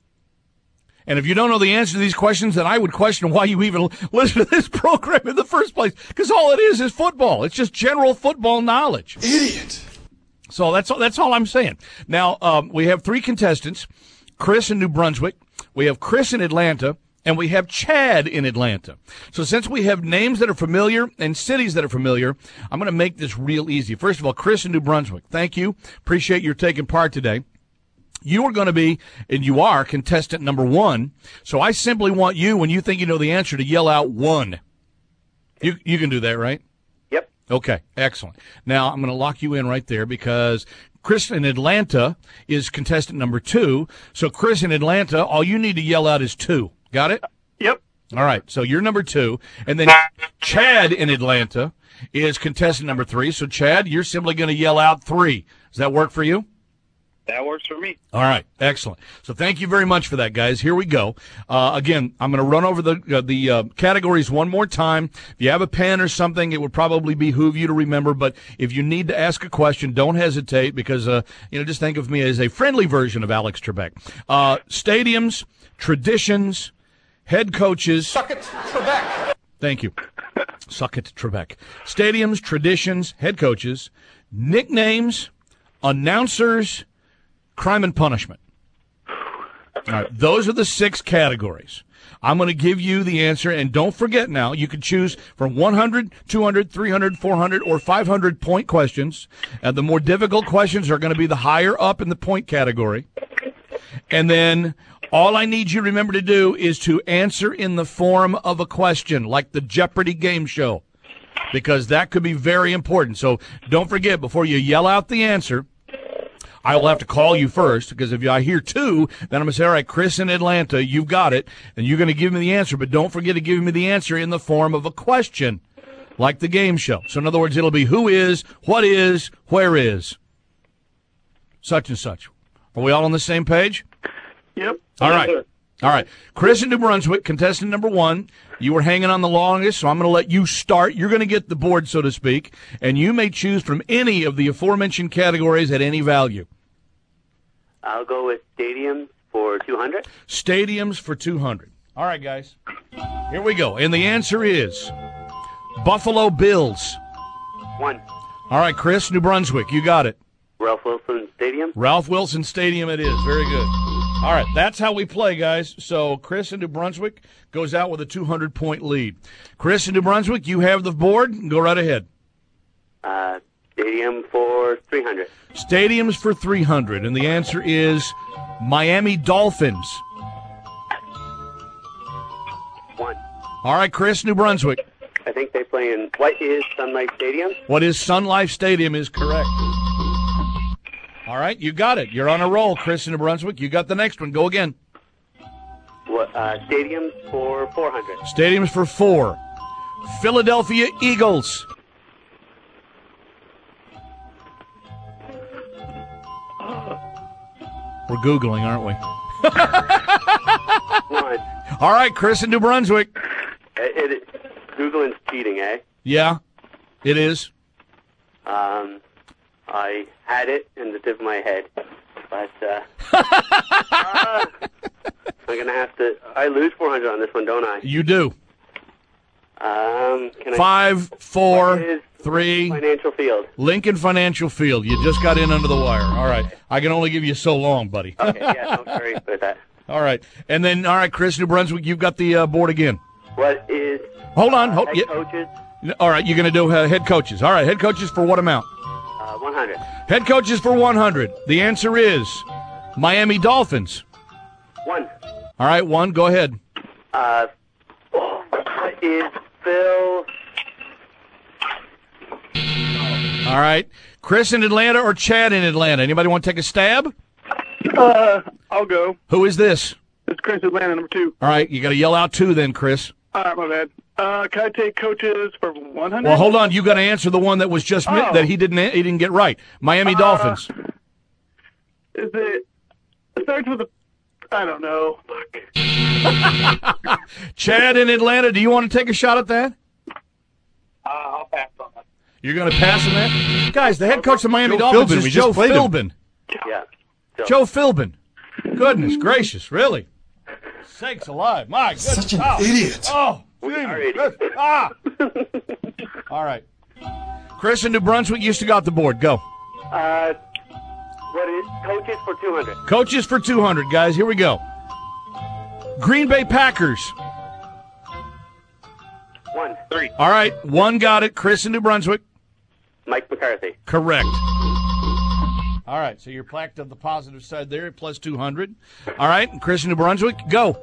And if you don't know the answer to these questions, then I would question why you even listen to this program in the first place, because all it is is football. It's just general football knowledge. Idiot. So that's all, that's all I'm saying. Now, um, we have three contestants, Chris in New Brunswick, we have Chris in Atlanta, and we have Chad in Atlanta. So since we have names that are familiar and cities that are familiar, I'm going to make this real easy. First of all, Chris in New Brunswick, thank you. Appreciate your taking part today. You are going to be, and you are, contestant number one. So I simply want you, when you think you know the answer, to yell out one. You you can do that, right? Yep. Okay, excellent. Now I'm going to lock you in right there because Chris in Atlanta is contestant number two. So Chris in Atlanta, all you need to yell out is two. Got it? Yep. All right, so you're number two. And then Chad in Atlanta is contestant number three. So Chad, you're simply going to yell out three. Does that work for you? That works for me. All right, excellent. So thank you very much for that, guys. Here we go. Uh, again, I'm going to run over the uh, the uh, categories one more time. If you have a pen or something, it would probably behoove you to remember. But if you need to ask a question, don't hesitate because, uh, you know, just think of me as a friendly version of Alex Trebek. Uh, stadiums, traditions, head coaches. Suck it, Trebek. Thank you. Suck it, Trebek. Stadiums, traditions, head coaches, nicknames, announcers, crime and punishment. All right, those are the six categories. I'm going to give you the answer, and don't forget now, you can choose from one hundred, two hundred, three hundred, four hundred, or five hundred point questions. And the more difficult questions are going to be the higher up in the point category. And then all I need you to remember to do is to answer in the form of a question, like the Jeopardy game show, because that could be very important. So don't forget, before you yell out the answer, I will have to call you first, because if I hear two, then I'm going to say, all right, Chris in Atlanta, you've got it, and you're going to give me the answer. But don't forget to give me the answer in the form of a question, like the game show. So in other words, it'll be who is, what is, where is, such and such. Are we all on the same page? Yep. All right. All right. Chris in New Brunswick, contestant number one. You were hanging on the longest, so I'm going to let you start. You're going to get the board, so to speak, and you may choose from any of the aforementioned categories at any value. I'll go with stadiums for two hundred. Stadiums for two hundred. All right, guys. Here we go. And the answer is Buffalo Bills. One. All right, Chris, New Brunswick, you got it. Ralph Wilson Stadium. Ralph Wilson Stadium it is. Very good. All right, that's how we play, guys. So Chris in New Brunswick goes out with a two hundred point lead. Chris in New Brunswick, you have the board. Go right ahead. Uh, stadium for three hundred. Stadiums for three hundred, and the answer is Miami Dolphins. One. All right, Chris, New Brunswick. I think they play in what is Sun Life Stadium? What is Sun Life Stadium is correct. All right, you got it. You're on a roll, Chris in New Brunswick. You got the next one. Go again. What, uh, stadiums for four hundred. Stadiums for four. Philadelphia Eagles. We're Googling, aren't we? One. All right, Chris in New Brunswick. It, it, Googling's cheating, eh? Yeah, it is. Um, I had it in the tip of my head, but uh, uh, I'm going to have to... I lose four hundred on this one, don't I? You do. Um, can Five, I, four, three. Financial Field. Lincoln Financial Field. You just got in under the wire. All right. I can only give you so long, buddy. Okay, yeah, I'm sorry about that. All right. And then, all right, Chris, New Brunswick, you've got the uh, board again. What is... Hold on. Uh, hold, head yeah. coaches? All right, you're going to do uh, head coaches. All right, head coaches for what amount? Uh, one hundred. Head coaches for one hundred. The answer is Miami Dolphins. One. All right, one. Go ahead. Uh, what is Phil... All right. Chris in Atlanta or Chad in Atlanta? Anybody want to take a stab? Uh, I'll go. Who is this? It's Chris Atlanta, number two. All right, you got to yell out two then, Chris. All right, my bad. Uh, can I take coaches for one hundred? Well, hold on. You got to answer the one that was just mi- Oh. that he didn't he didn't get right. Miami Uh, Dolphins. Is it... It starts with a... I don't know. Fuck. Chad in Atlanta, do you want to take a shot at that? Uh, I'll pass on that. You're going to pass on that? Guys, the head coach of Miami Joe Dolphins Philbin. is We Joe just played him. Philbin. Yeah. So, Joe Philbin. Goodness gracious, really? Sakes alive. My goodness. Such an oh. idiot. Oh, We gee, are good- ah. All right. Chris in New Brunswick, you still got the board. Go. uh, what is coaches for two hundred? Coaches for two hundred, guys. Here we go. Green Bay Packers. One. Three. All right. One got it. Chris in New Brunswick. Mike McCarthy. Correct. All right. So you're plaqued on the positive side there, plus two hundred. All right. Chris in New Brunswick, go.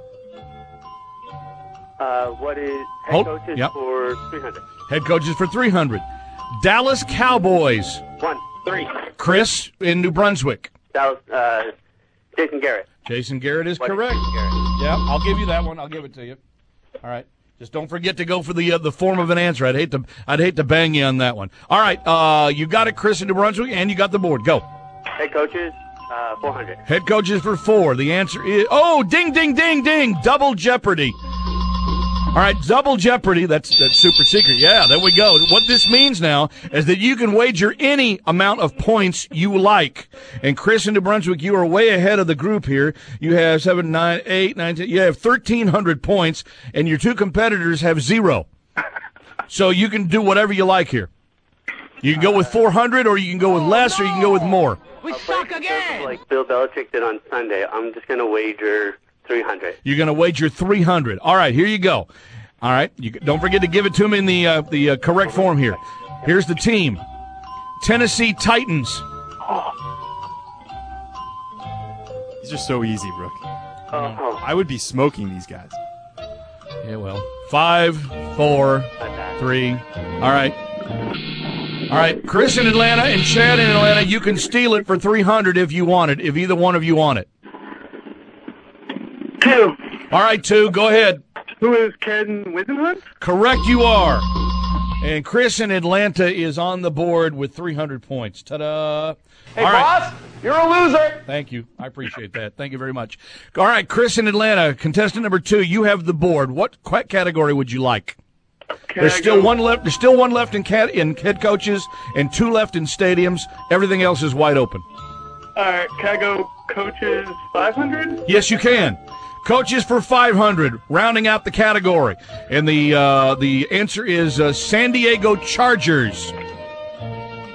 Uh, what is head Hold- coaches yep. for three hundred? Head coaches for three hundred. Dallas Cowboys. One. Three. Chris in New Brunswick. Dallas, uh, Jason Garrett. Jason Garrett is What is correct. Jason Garrett? Yeah, I'll give you that one. I'll give it to you. All right. Just don't forget to go for the uh, the form of an answer. I'd hate to I'd hate to bang you on that one. All right. Uh, you got it, Chris in New Brunswick, and you got the board. Go. Head coaches, uh, four hundred. Head coaches for four. The answer is oh, ding, ding, ding, ding. Double Jeopardy. All right, double Jeopardy. That's that's super secret. Yeah, there we go. What this means now is that you can wager any amount of points you like. And Chris in New Brunswick, you are way ahead of the group here. You have seven, nine, eight, nine, ten. You have thirteen hundred points, and your two competitors have zero. So you can do whatever you like here. You can go with four hundred, or you can go with less, or you can go with more. We suck again. Like Bill Belichick did on Sunday. I'm just gonna wager three hundred. You're going to wager three hundred. All right, here you go. All right, you, don't forget to give it to me in the uh, the uh, correct form here. Here's the team. Tennessee Titans. These are so easy, Brooke. Oh. I would be smoking these guys. Yeah, well. Five, four, three. All right. All right, Chris in Atlanta and Chad in Atlanta, you can steal it for three hundred if you want it, if either one of you want it. Two. All right, two, go ahead. Who is Ken Wisenhunt? Correct you are. And Chris in Atlanta is on the board with three hundred points. Ta-da. Hey, All right. boss, you're a loser. Thank you. I appreciate that. Thank you very much. All right, Chris in Atlanta, contestant number two, you have the board. What qu- category would you like? Can There's I still go- one left. There's still one left in cat in head coaches and two left in stadiums. Everything else is wide open. All right, can I go coaches five hundred? Yes, you can. Coaches for five hundred, rounding out the category, and the uh, the answer is uh, San Diego Chargers.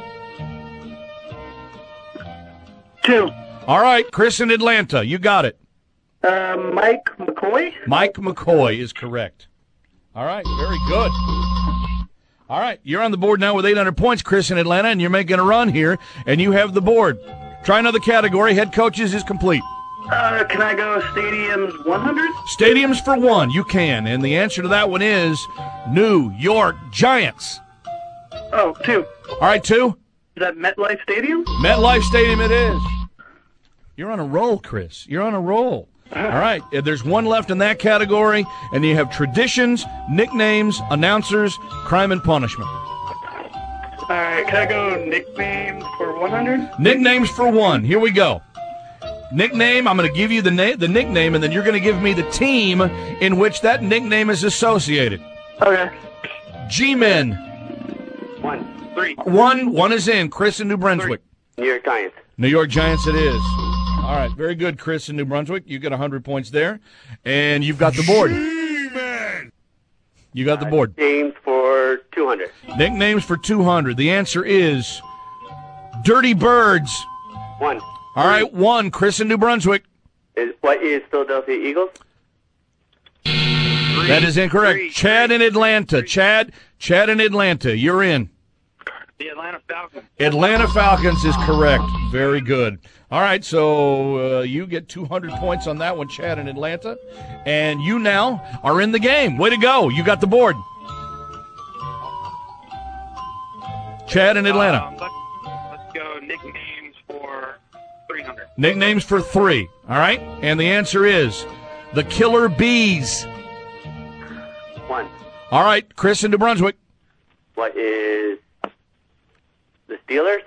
Two. All right, Chris in Atlanta, you got it. Uh, Mike McCoy? Mike McCoy is correct. All right, very good. All right, you're on the board now with eight hundred points, Chris in Atlanta, and you're making a run here, and you have the board. Try another category. Head coaches is complete. Uh, can I go stadiums one hundred? Stadiums for one, you can. And the answer to that one is New York Giants. Oh, two. All right, two. Is that MetLife Stadium? MetLife Stadium it is. You're on a roll, Chris. You're on a roll. All right, there's one left in that category, and you have traditions, nicknames, announcers, crime and punishment. All right, can I go nicknames for one hundred? Nicknames for one. Here we go. Nickname, I'm going to give you the na- the nickname, and then you're going to give me the team in which that nickname is associated. Okay. G-Men. One. Three. One. One is in. Chris in New Brunswick. New York Giants. New York Giants it is. All right, very good, Chris in New Brunswick. You get one hundred points there, and you've got the board. G-Men. You got the board. Names for two hundred. Nicknames for two hundred. The answer is Dirty Birds. One. All right, one. Chris in New Brunswick. Is, what is Philadelphia Eagles? Three. That is incorrect. Three. Chad in Atlanta. Three. Chad, Chad in Atlanta. You're in. The Atlanta Falcons. Atlanta Falcons is correct. Very good. All right, so uh, you get two hundred points on that one, Chad in Atlanta. And you now are in the game. Way to go. You got the board. Chad in Atlanta. Um, let's, let's go nicknames for three hundred. Nicknames for three. All right? And the answer is the Killer Bees. One. All right, Chris in New Brunswick. What is the Steelers?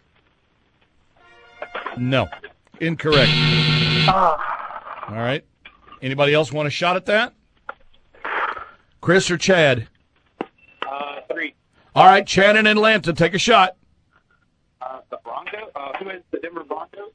No. Incorrect. Ah. All right. Anybody else want a shot at that? Chris or Chad? Uh, three. All right, Chad in Atlanta. Take a shot. Uh, the Broncos? Uh, who is the Denver Broncos?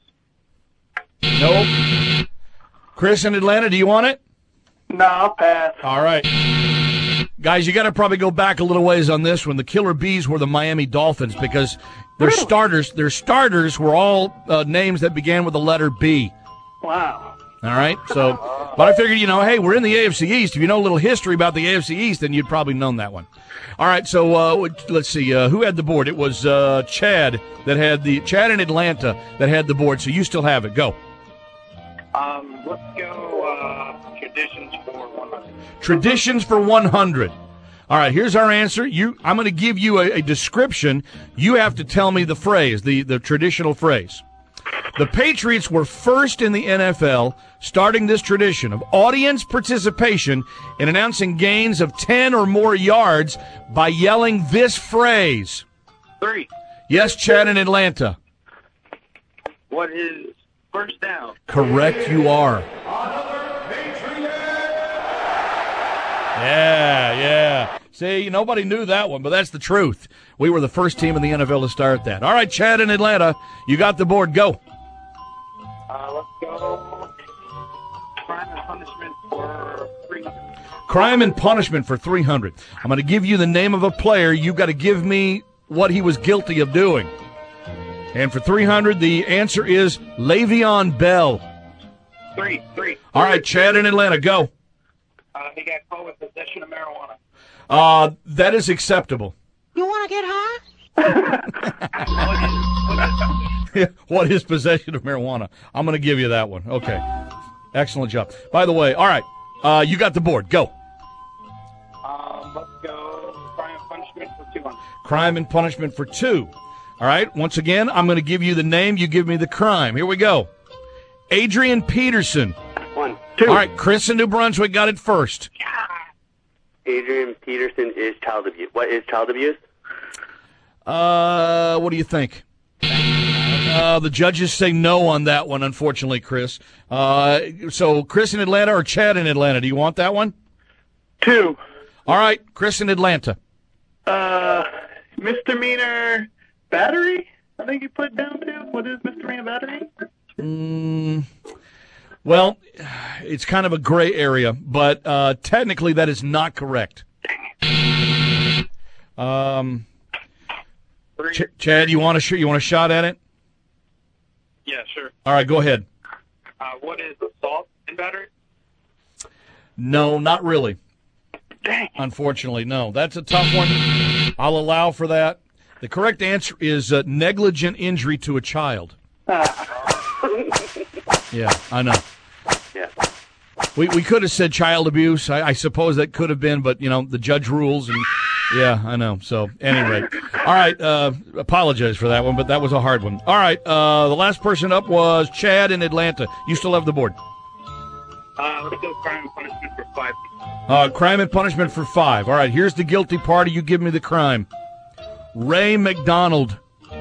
Nope. Chris in Atlanta, do you want it? No, I'll pass. All right. Guys, you got to probably go back a little ways on this one. The Killer Bees were the Miami Dolphins because their Really? starters, their starters were all uh, names that began with the letter B. Wow. All right. So, but I figured, you know, hey, we're in the A F C East. If you know a little history about the A F C East, then you'd probably known that one. All right. So uh, let's see. Uh, who had the board? It was uh, Chad that had the Chad in Atlanta that had the board. So you still have it. Go. Um, let's go uh, traditions for one hundred. Traditions for one hundred. All right, here's our answer. You, I'm going to give you a, a description. You have to tell me the phrase, the, the traditional phrase. The Patriots were first in the N F L, starting this tradition of audience participation in announcing gains of ten or more yards by yelling this phrase. Three. Yes, Chad in Atlanta. What is first down? Correct, you are. Yeah, yeah. See, nobody knew that one, but that's the truth. We were the first team in the N F L to start that. All right, Chad in Atlanta, you got the board. Go. Uh, let's go crime and punishment for three hundred. Crime and punishment for three hundred. I'm going to give you the name of a player. You've got to give me what he was guilty of doing. And for three hundred, the answer is Le'Veon Bell. Three, three. All right, Chad in Atlanta, go. Uh, he got caught with possession of marijuana. Uh, that is acceptable. You want to get high? What is possession of marijuana? I'm going to give you that one. Okay. Excellent job. By the way, all right, uh, you got the board. Go. Um, let's go crime and punishment for two hundred. Crime and punishment for two. All right, once again, I'm going to give you the name. You give me the crime. Here we go. Adrian Peterson. One. Two. All right, Chris in New Brunswick got it first. Adrian Peterson is child abuse. What is child abuse? Uh, what do you think? Uh, the judges say no on that one, unfortunately, Chris. Uh, so Chris in Atlanta or Chad in Atlanta? Do you want that one? Two. All right, Chris in Atlanta. Uh, misdemeanor battery? I think you put down too. What is misdemeanor battery? Mm, well, it's kind of a gray area, but uh, technically that is not correct. Um, Ch- Chad, you want a sh- you want a shot at it? Yeah, sure. All right, go ahead. Uh, what is assault battery? No, not really. Dang. Unfortunately, no. That's a tough one. I'll allow for that. The correct answer is uh, negligent injury to a child. Yeah, I know. Yeah. We we could have said child abuse. I, I suppose that could have been, but, you know, the judge rules. And yeah, I know. So, anyway. All right. Uh, apologize for that one, but that was a hard one. All right. Uh, the last person up was Chad in Atlanta. You still have the board. Uh, let's go crime and punishment for five. Uh, crime and punishment for five. All right. Here's the guilty party. You give me the crime. Ray McDonald.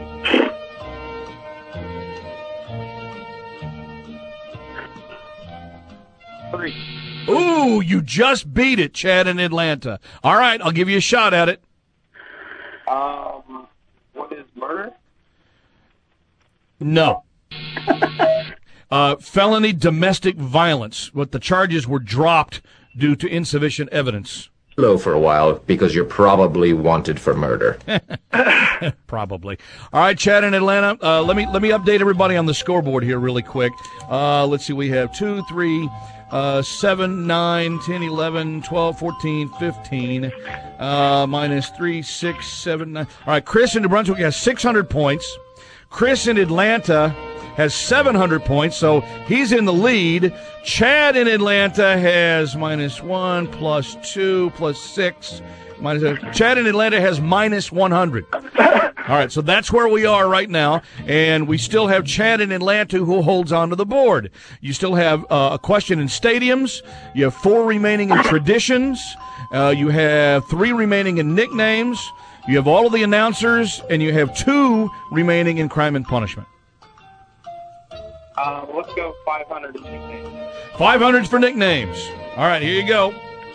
Three. Ooh, you just beat it, Chad in Atlanta. All right, I'll give you a shot at it. Um, what is murder? No. uh, felony domestic violence. What the charges were dropped due to insufficient evidence. Low for a while because you're probably wanted for murder. Probably. All right, Chad in Atlanta. Uh, let me let me update everybody on the scoreboard here really quick. Uh, let's see. We have two, three, uh, seven, nine, ten, eleven, twelve, fourteen, fifteen. Uh, minus three, six, seven, nine. All right, Chris in New Brunswick has six hundred points. Chris in Atlanta has seven hundred points, so he's in the lead. Chad in Atlanta has minus one, plus two, plus six. Minus, uh, Chad in Atlanta has minus one hundred. All right, so that's where we are right now, and we still have Chad in Atlanta who holds on to the board. You still have uh, a question in stadiums. You have four remaining in traditions. Uh, you have three remaining in nicknames. You have all of the announcers, and you have two remaining in crime and punishment. Uh, let's go five hundred in nicknames. five hundred for nicknames. All right, here you go.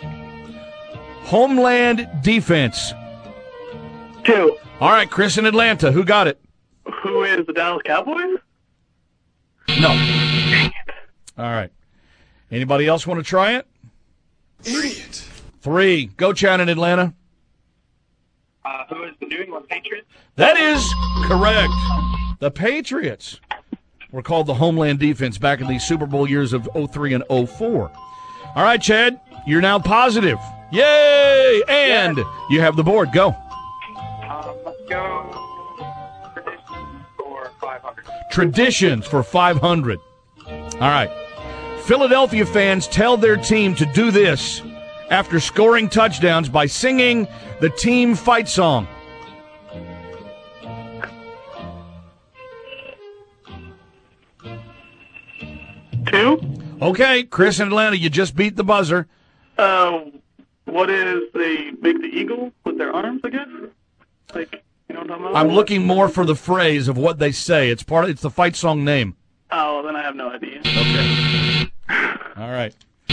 Homeland defense. Two. All right, Chris in Atlanta. Who got it? Who is the Dallas Cowboys? No. Dang it. All right. Anybody else want to try it? Idiot. Three. Go, Chad in Atlanta. Uh, who is the New England Patriots? That is correct. The Patriots were called the Homeland defense back in the Super Bowl years of oh three and oh four. All right, Chad, you're now positive. Yay! And yes. You have the board. Go. Um, let's go traditions for five hundred. Traditions for five hundred. All right. Philadelphia fans tell their team to do this after scoring touchdowns by singing the team fight song. Two. Okay, Chris in Atlanta, you just beat the buzzer. Uh, what is they make the eagle with their arms, I guess? Like, you know what I'm talking about? I'm looking more for the phrase of what they say. It's part of, it's the fight song name. Oh, well, then I have no idea. Okay. All right.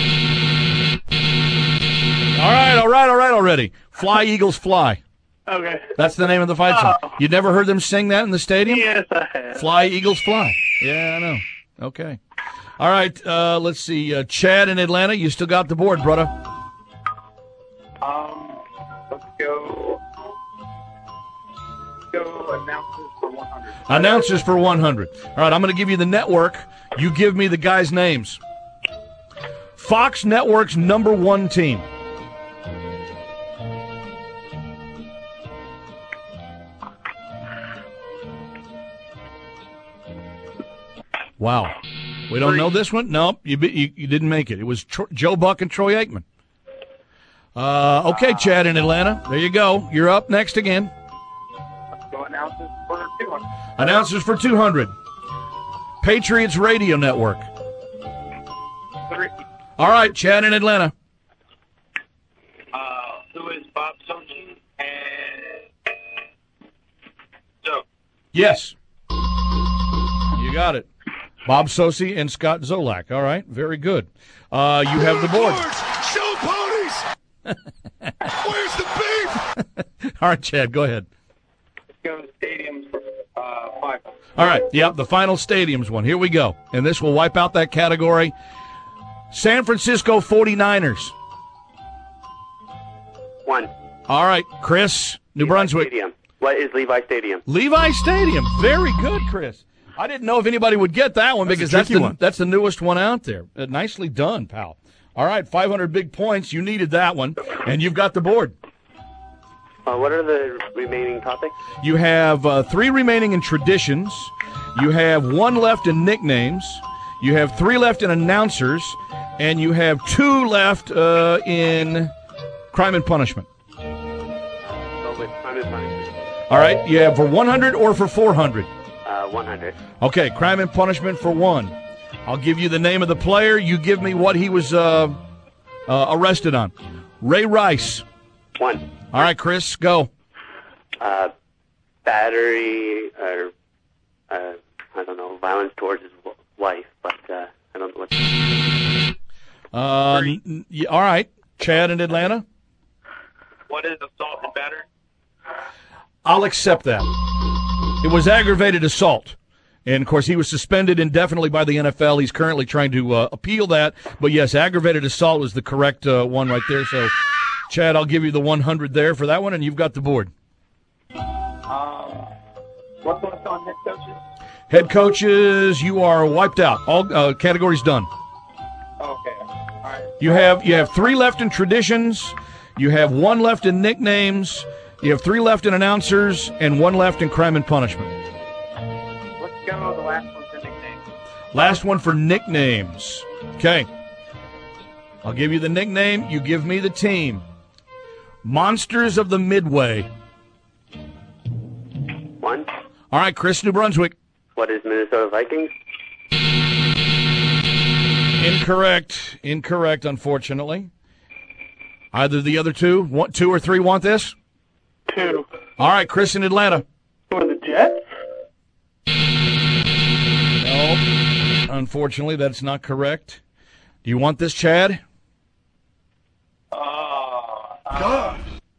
All right, all right, all right already. Fly, Eagles, fly. Okay. That's the name of the fight song. Oh. You never heard them sing that in the stadium? Yes, I have. Fly, Eagles, fly. Yeah, I know. Okay. All right, uh, let's see. Uh, Chad in Atlanta, you still got the board, brother. Um, let's go. Let's go announcers for one hundred. Announcers for one hundred. All right, I'm going to give you the network. You give me the guys' names. Fox Network's number one team. Wow. We don't know this one? Nope, you, you, you didn't make it. It was Tro- Joe Buck and Troy Aikman. Uh, okay, Chad in Atlanta. There you go. You're up next again. Let's go announcers for two hundred. Announcers for two hundred. Patriots Radio Network. Three. All right, Chad in Atlanta. Uh, who is Bob Sochi and Joe? Yes. You got it. Bob Sosi and Scott Zolak. All right, very good. Uh, you have the board. Show ponies! Where's the beef? All right, Chad, go ahead. Let's go stadiums for uh, five. All right, yep, the final stadiums one. Here we go. And this will wipe out that category. San Francisco forty-niners. One. All right, Chris, New Levi Brunswick. Stadium. What is Levi Stadium? Levi Stadium. Very good, Chris. I didn't know if anybody would get that one That's because a that's tricky the one. that's the newest one out there. Uh, nicely done, pal. All right, five hundred big points. You needed that one, and you've got the board. Uh, what are the remaining topics? You have uh, three remaining in traditions. You have one left in nicknames. You have three left in announcers, and you have two left uh, in crime and punishment. Oh, with crime and punishment. All right, you have for one hundred or for four hundred? Uh, one hundred. Okay, crime and punishment for one. I'll give you the name of the player. You give me what he was uh, uh, arrested on. Ray Rice. One. All right, Chris, go. Uh, battery, or, uh, I don't know, violence towards his w- wife, but uh, I don't know what. Uh, n- n- all right, Chad in Atlanta. What is assault and battery? I'll accept that. It was aggravated assault. And, of course, he was suspended indefinitely by the N F L. He's currently trying to uh, appeal that. But, yes, aggravated assault was the correct uh, one right there. So, Chad, I'll give you the one hundred there for that one, and you've got the board. Um, what's left on head coaches? Head coaches, you are wiped out. All uh, categories done. Okay. All right. You have you have three left in traditions. You have one left in nicknames. You have three left in announcers and one left in crime and punishment. Let's go the last one for nicknames. Last one for nicknames. Okay. I'll give you the nickname. You give me the team. Monsters of the Midway. One. All right, Chris, New Brunswick. What is Minnesota Vikings? Incorrect. Incorrect, unfortunately. Either the other two, one, two or three want this? Two. All right, Chris in Atlanta. Who are the Jets? No, unfortunately, that's not correct. Do you want this, Chad? Uh, uh,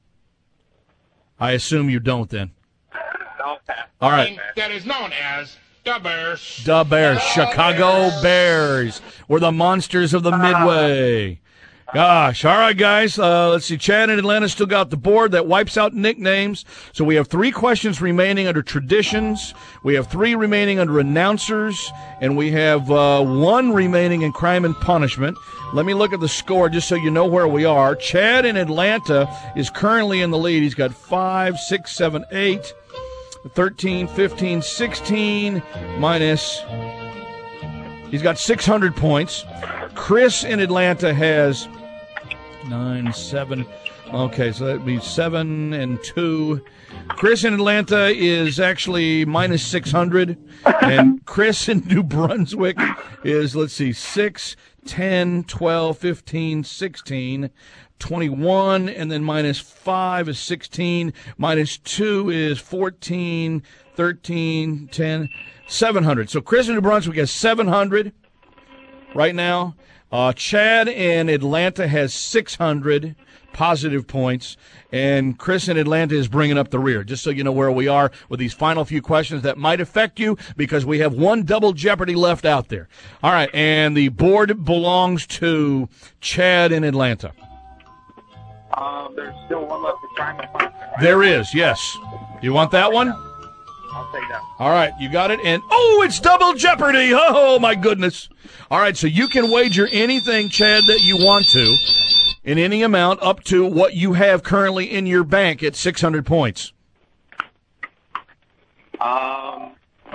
I assume you don't then. okay. All right. That is known as the Bears. The Bears, Chicago Bears. We're the monsters of the Midway. Gosh. All right, guys. Uh, let's see. Chad in Atlanta still got the board. That wipes out nicknames. So we have three questions remaining under traditions. We have three remaining under announcers. And we have uh, one remaining in crime and punishment. Let me look at the score just so you know where we are. Chad in Atlanta is currently in the lead. He's got five, six, seven, eight, thirteen, fifteen, sixteen, minus. He's got six hundred points. Chris in Atlanta has nine, seven. Okay, so that means seven and two. Chris in Atlanta is actually minus six hundred. And Chris in New Brunswick is, let's see, six, ten, twelve, fifteen, sixteen, twenty-one, and then minus five is sixteen, minus two is fourteen, thirteen, ten, seven hundred. So Chris in New Brunswick has seven hundred right now. Uh, Chad in Atlanta has six hundred positive points, and Chris in Atlanta is bringing up the rear, just so you know where we are with these final few questions that might affect you because we have one double jeopardy left out there. All right, and the board belongs to Chad in Atlanta. Um, there's still one left to crime and punishment. Right? There is, yes. You want that one? I'll take that. All right, you got it. And, oh, it's double jeopardy. Oh, my goodness. All right, so you can wager anything, Chad, that you want to, in any amount up to what you have currently in your bank at six hundred points. Um,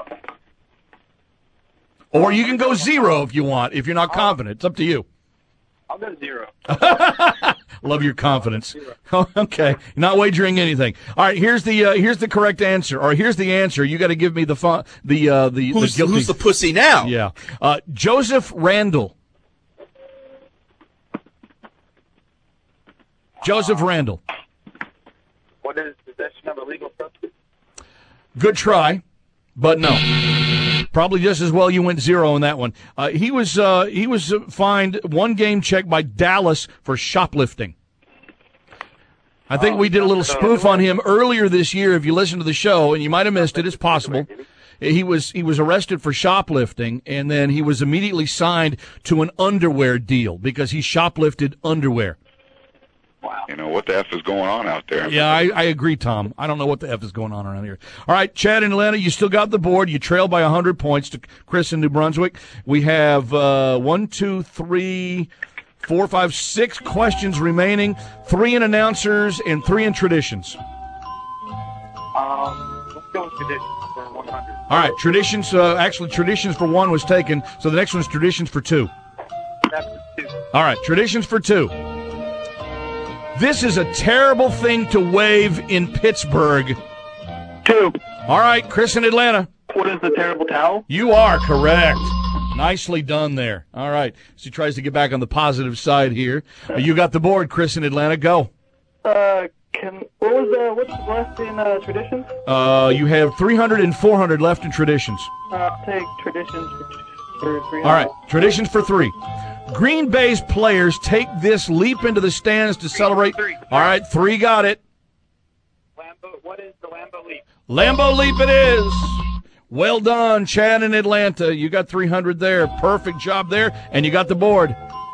Or you can go zero if you want, if you're not confident. It's up to you. I'll go zero. Love your confidence. Oh, okay, not wagering anything. All right, here's the uh, here's the correct answer, or here's the answer. You got to give me the fun, the uh, the Who's the, guilty. who's the pussy now? Yeah, uh, Joseph Randall. Joseph Randall. What is possession of illegal substance? Good try, but no. Probably just as well you went zero on that one. Uh, he was uh, he was fined one game check by Dallas for shoplifting. I think we did a little spoof on him earlier this year. If you listen to the show, and you might have missed it, it's possible. He was he was arrested for shoplifting, and then he was immediately signed to an underwear deal because he shoplifted underwear. You know, what the F is going on out there? Yeah, I, I agree, Tom. I don't know what the F is going on around here. All right, Chad and Atlanta, you still got the board. You trail by one hundred points to Chris in New Brunswick. We have uh, one, two, three, four, five, six questions remaining, three in announcers and three in traditions. Um, let's go with traditions for one hundred. All right, traditions, uh, actually, traditions for one was taken, so the next one's traditions for two. That's two. All right, traditions for two. This is a terrible thing to wave in Pittsburgh. Two. All right, Chris in Atlanta. What is the terrible towel? You are correct. Nicely done there. All right, so he tries to get back on the positive side here. Uh, you got the board, Chris in Atlanta. Go. Uh, can what was uh, what's left in uh, traditions? Uh, you have three hundred and four hundred left in traditions. Uh, I'll take traditions for, for three. All right, traditions for three. Green Bay's players take this leap into the stands to celebrate. All right, three got it. Lambeau, what is the Lambeau leap? Lambeau leap it is. Well done, Chad in Atlanta. You got three hundred there. Perfect job there, and you got the board.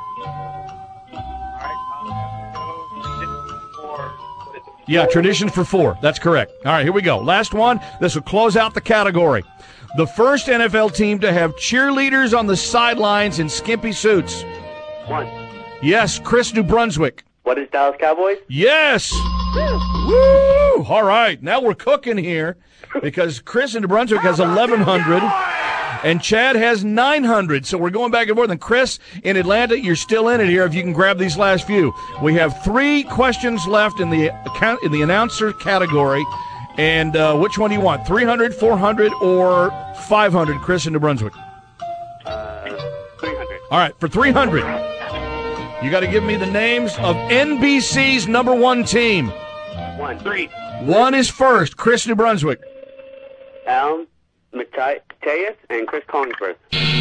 Yeah, tradition for four. That's correct. All right, here we go. Last one. This will close out the category. The first N F L team to have cheerleaders on the sidelines in skimpy suits. One. Yes, Chris, New Brunswick. What is Dallas Cowboys? Yes. Woo! All right, now we're cooking here because Chris in New Brunswick has eleven hundred and Chad has nine hundred. So we're going back and forth. And Chris in Atlanta, you're still in it here if you can grab these last few. We have three questions left in the account in the announcer category. And uh, which one do you want? three hundred, four hundred, or five hundred, Chris in New Brunswick? Uh, three hundred. All right, for three hundred, you got to give me the names of N B C's number one team. One. Three. One is first, Chris, New Brunswick. Al Mateus and Chris Collinsworth.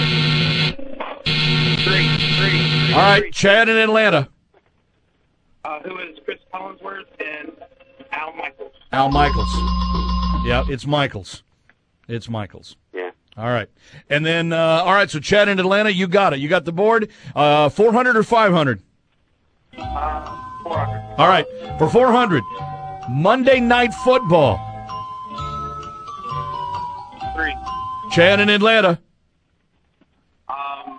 Three. Three. All right, Chad in Atlanta. Uh, who is Chris Collinsworth and Al Michaels? Al Michaels. Yeah, it's Michaels. It's Michaels. Yeah. All right. And then, uh, all right, so Chad in Atlanta, you got it. You got the board. Uh, four hundred or five hundred? Uh, four hundred. All right. For four hundred, Monday Night Football. Three. Chad in Atlanta. Um.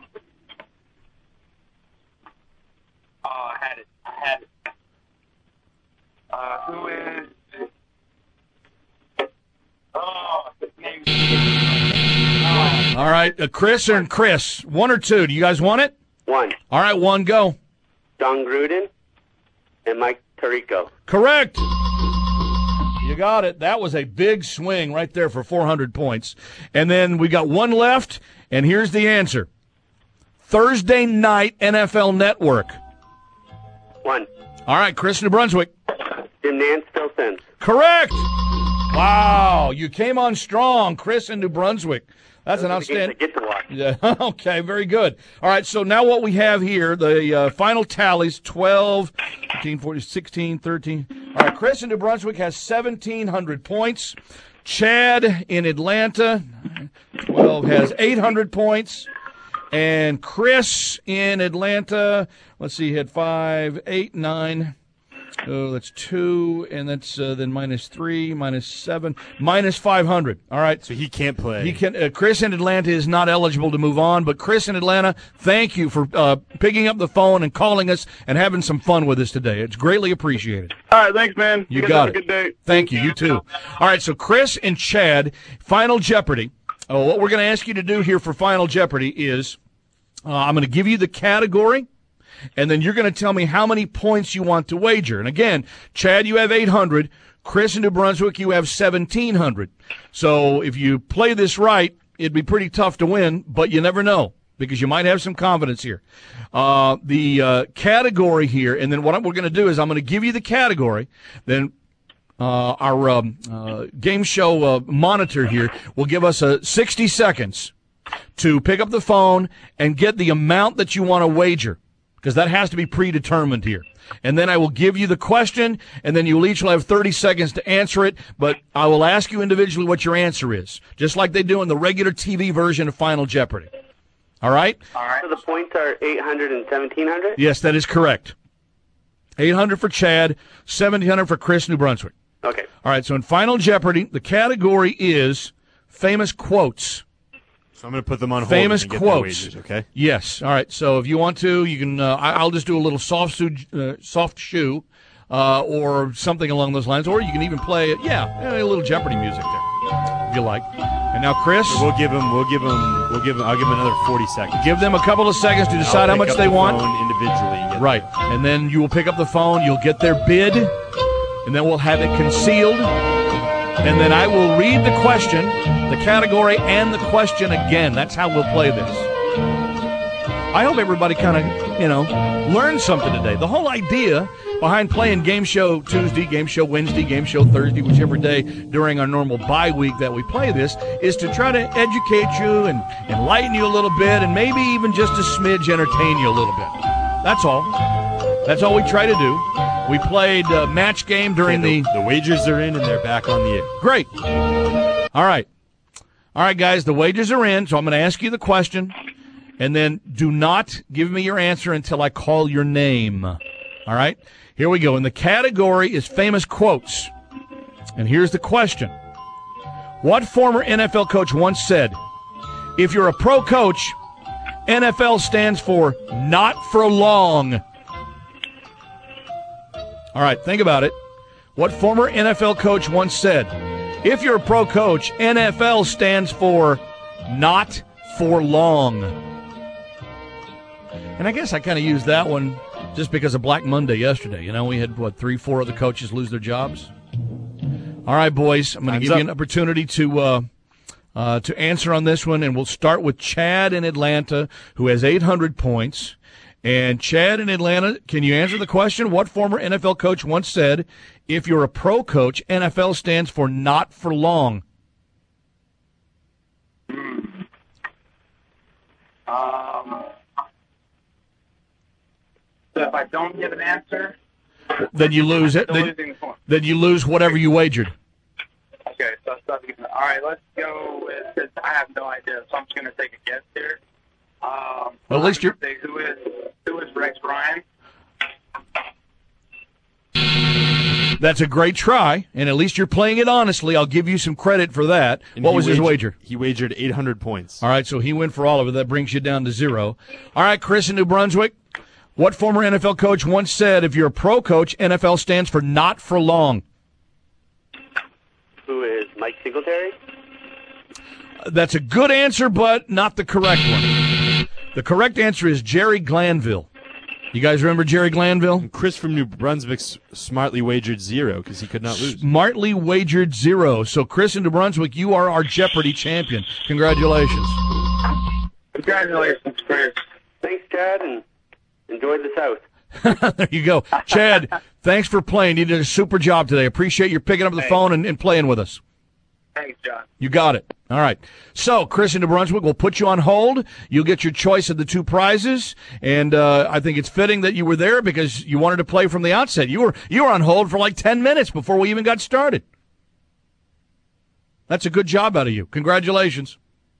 Oh, I had it. I had it. Uh, who is? Oh, his name. Oh. All right. Uh, Chris or Chris? One or two? Do you guys want it? One. All right, one, go. Don Gruden and Mike Tirico. Correct. You got it. That was a big swing right there for four hundred points. And then we got one left, and here's the answer. Thursday night N F L Network. One. All right, Chris, New Brunswick. Jim Nantz, Phil Simms. Correct. Wow, you came on strong, Chris in New Brunswick. That's an outstanding. Get to watch. Yeah. Okay, very good. All right, so now what we have here, the uh, final tallies, twelve, fifteen, fourteen, sixteen, thirteen. All right, Chris in New Brunswick has seventeen hundred points. Chad in Atlanta, twelve, has eight hundred points. And Chris in Atlanta, let's see, he had five, eight, nine. Oh, that's two, and that's uh, then minus three, minus seven, minus five hundred. All right. So he can't play. He can. Uh, Chris in Atlanta is not eligible to move on, but Chris in Atlanta, thank you for uh, picking up the phone and calling us and having some fun with us today. It's greatly apprecited. All right, thanks, man. You, you got have it. A good day. Thank you. You too. All right, so Chris and Chad, Final Jeopardy. Uh, what we're going to ask you to do here for Final Jeopardy is uh, I'm going to give you the category, and then you're going to tell me how many points you want to wager. And again, Chad, you have eight hundred. Chris in New Brunswick, you have seventeen hundred. So if you play this right, it'd be pretty tough to win, but you never know because you might have some confidence here. Uh, the uh, category here, and then what we're going to do is I'm going to give you the category, then uh, our um, uh, game show uh, monitor here will give us uh, sixty seconds to pick up the phone and get the amount that you want to wager, because that has to be predetermined here. And then I will give you the question, and then you will each will have thirty seconds to answer it, but I will ask you individually what your answer is, just like they do in the regular T V version of Final Jeopardy. All right? All right. So the points are eight hundred and seventeen hundred? Yes, that is correct. eight hundred for Chad, seventeen hundred for Chris, New Brunswick. Okay. All right, so in Final Jeopardy, the category is famous quotes. So I'm going to put them on hold. Famous and get quotes. the wagers, okay? Yes. All right, so if you want to, you can. Uh, I- I'll just do a little soft, shoe, uh, soft shoe uh, or something along those lines, or you can even play it. Yeah, a little Jeopardy music there, if you like. And now, Chris, So we'll give them. We'll give them. We'll give them. I'll give them another forty seconds. give them a couple of seconds to decide how I'll pick much up they the want. phone individually. and get Right, and then you will pick up the phone. You'll get their bid, and then we'll have it concealed. And then I will read the question, the category, and the question again. That's how we'll play this. I hope everybody kind of, you know, learned something today. The whole idea behind playing Game Show Tuesday, Game Show Wednesday, Game Show Thursday, whichever day during our normal bye week that we play this, is to try to educate you and enlighten you a little bit and maybe even just a smidge entertain you a little bit. That's all. That's all we try to do. We played uh, match game during Okay, the... the the wagers are in and they're back on the air. Great. All right. All right, guys, the wagers are in, so I'm going to ask you the question, and then do not give me your answer until I call your name. All right? Here we go. And the category is famous quotes. And here's the question. What former N F L coach once said, if you're a pro coach, N F L stands for not for long? All right, think about it. What former N F L coach once said, if you're a pro coach, N F L stands for not for long. And I guess I kind of used that one just because of Black Monday yesterday. You know, we had, what, three, four other coaches lose their jobs? All right, boys, I'm going to give up. you an opportunity to uh, uh, to answer on this one, and we'll start with Chad in Atlanta, who has eight hundred points. And Chad in Atlanta, can you answer the question? What former N F L coach once said, if you're a pro coach, N F L stands for not for long? Um, so if I don't give an answer, Then you lose it. I'm Then, losing the point. then you lose whatever you wagered. Okay, so I stopped giving. All right, let's go with this. I have no idea, so I'm just going to take a guess here. Um, Well, at least you're- say who is who is Rex Ryan? That's a great try, and at least you're playing it honestly. I'll give you some credit for that. And What he was his waged- wager? He wagered eight hundred points. All right, so he went for all of it. That brings you down to zero. All right, Chris in New Brunswick. What former N F L coach once said, if you're a pro coach, N F L stands for not for long? Who is Mike Singletary? That's a good answer, but not the correct one. The correct answer is Jerry Glanville. You guys remember Jerry Glanville? And Chris from New Brunswick s- smartly wagered zero because he could not lose. Smartly wagered zero. So, Chris in New Brunswick, you are our Jeopardy champion. Congratulations. Congratulations, Chris. Thanks, Chad, and enjoy the South. There you go. Chad, thanks for playing. You did a super job today. Appreciate you picking up the Thanks. phone and, and playing with us. Thanks, John. You got it. All right. So, Chris in New Brunswick, we'll put you on hold. You'll get your choice of the two prizes, and uh, I think it's fitting that you were there because you wanted to play from the outset. You were you were on hold for like ten minutes before we even got started. That's a good job out of you. Congratulations.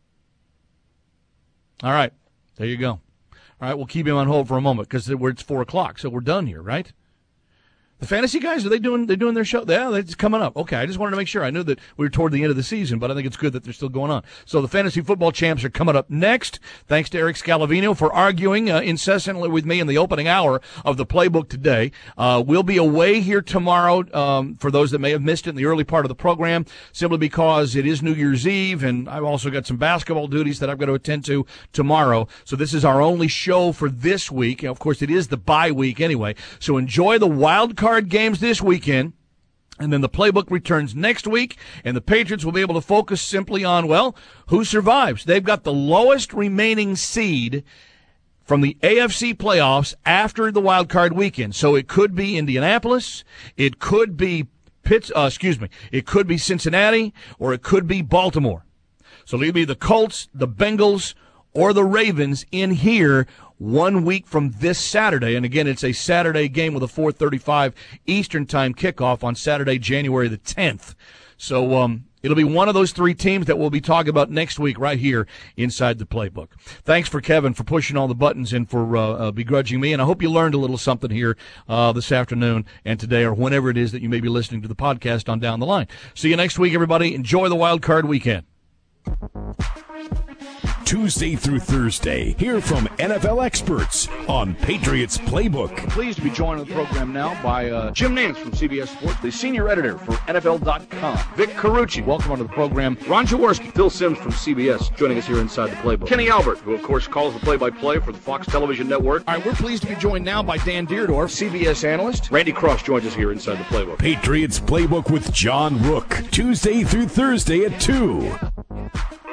All right. There you go. All right, we'll keep him on hold for a moment because it's four o'clock, so we're done here, right? The fantasy guys, are they doing they doing their show? Yeah, it's coming up. Okay, I just wanted to make sure. I knew that we were toward the end of the season, but I think it's good that they're still going on. So the fantasy football champs are coming up next. Thanks to Eric Scalavino for arguing uh, incessantly with me in the opening hour of the playbook today. Uh, we'll be away here tomorrow um, for those that may have missed it in the early part of the program, simply because it is New Year's Eve, and I've also got some basketball duties that I've got to attend to tomorrow. So this is our only show for this week. And of course, it is the bye week anyway. So enjoy the wild card games this weekend, and then the playbook returns next week, and the Patriots will be able to focus simply on, well, who survives. They've got the lowest remaining seed from the A F C playoffs after the wild card weekend. So it could be Indianapolis, it could be Pitts, uh, excuse me, it could be Cincinnati, or it could be Baltimore. So it'll be the Colts, the Bengals, or the Ravens in here one week from this Saturday. And again, it's a Saturday game with a four thirty-five Eastern time kickoff on Saturday, January the tenth. So um, It'll be one of those three teams that we'll be talking about next week right here inside the playbook. Thanks for Kevin for pushing all the buttons and for uh, uh, begrudging me, and I hope you learned a little something here uh, this afternoon and today or whenever it is that you may be listening to the podcast on down the line. See you next week, everybody. Enjoy the Wild Card weekend. Tuesday through Thursday, hear from N F L experts on Patriots Playbook. Pleased to be joined on the program now by uh, Jim Nance from C B S Sports, the senior editor for N F L dot com. Vic Carucci, welcome onto the program. Ron Jaworski, Phil Simms from C B S, joining us here inside the Playbook. Kenny Albert, who of course calls the play-by-play for the Fox Television Network. All right, we're pleased to be joined now by Dan Deerdorf, C B S analyst. Randy Cross joins us here inside the Playbook. Patriots Playbook with John Rook, Tuesday through Thursday at two.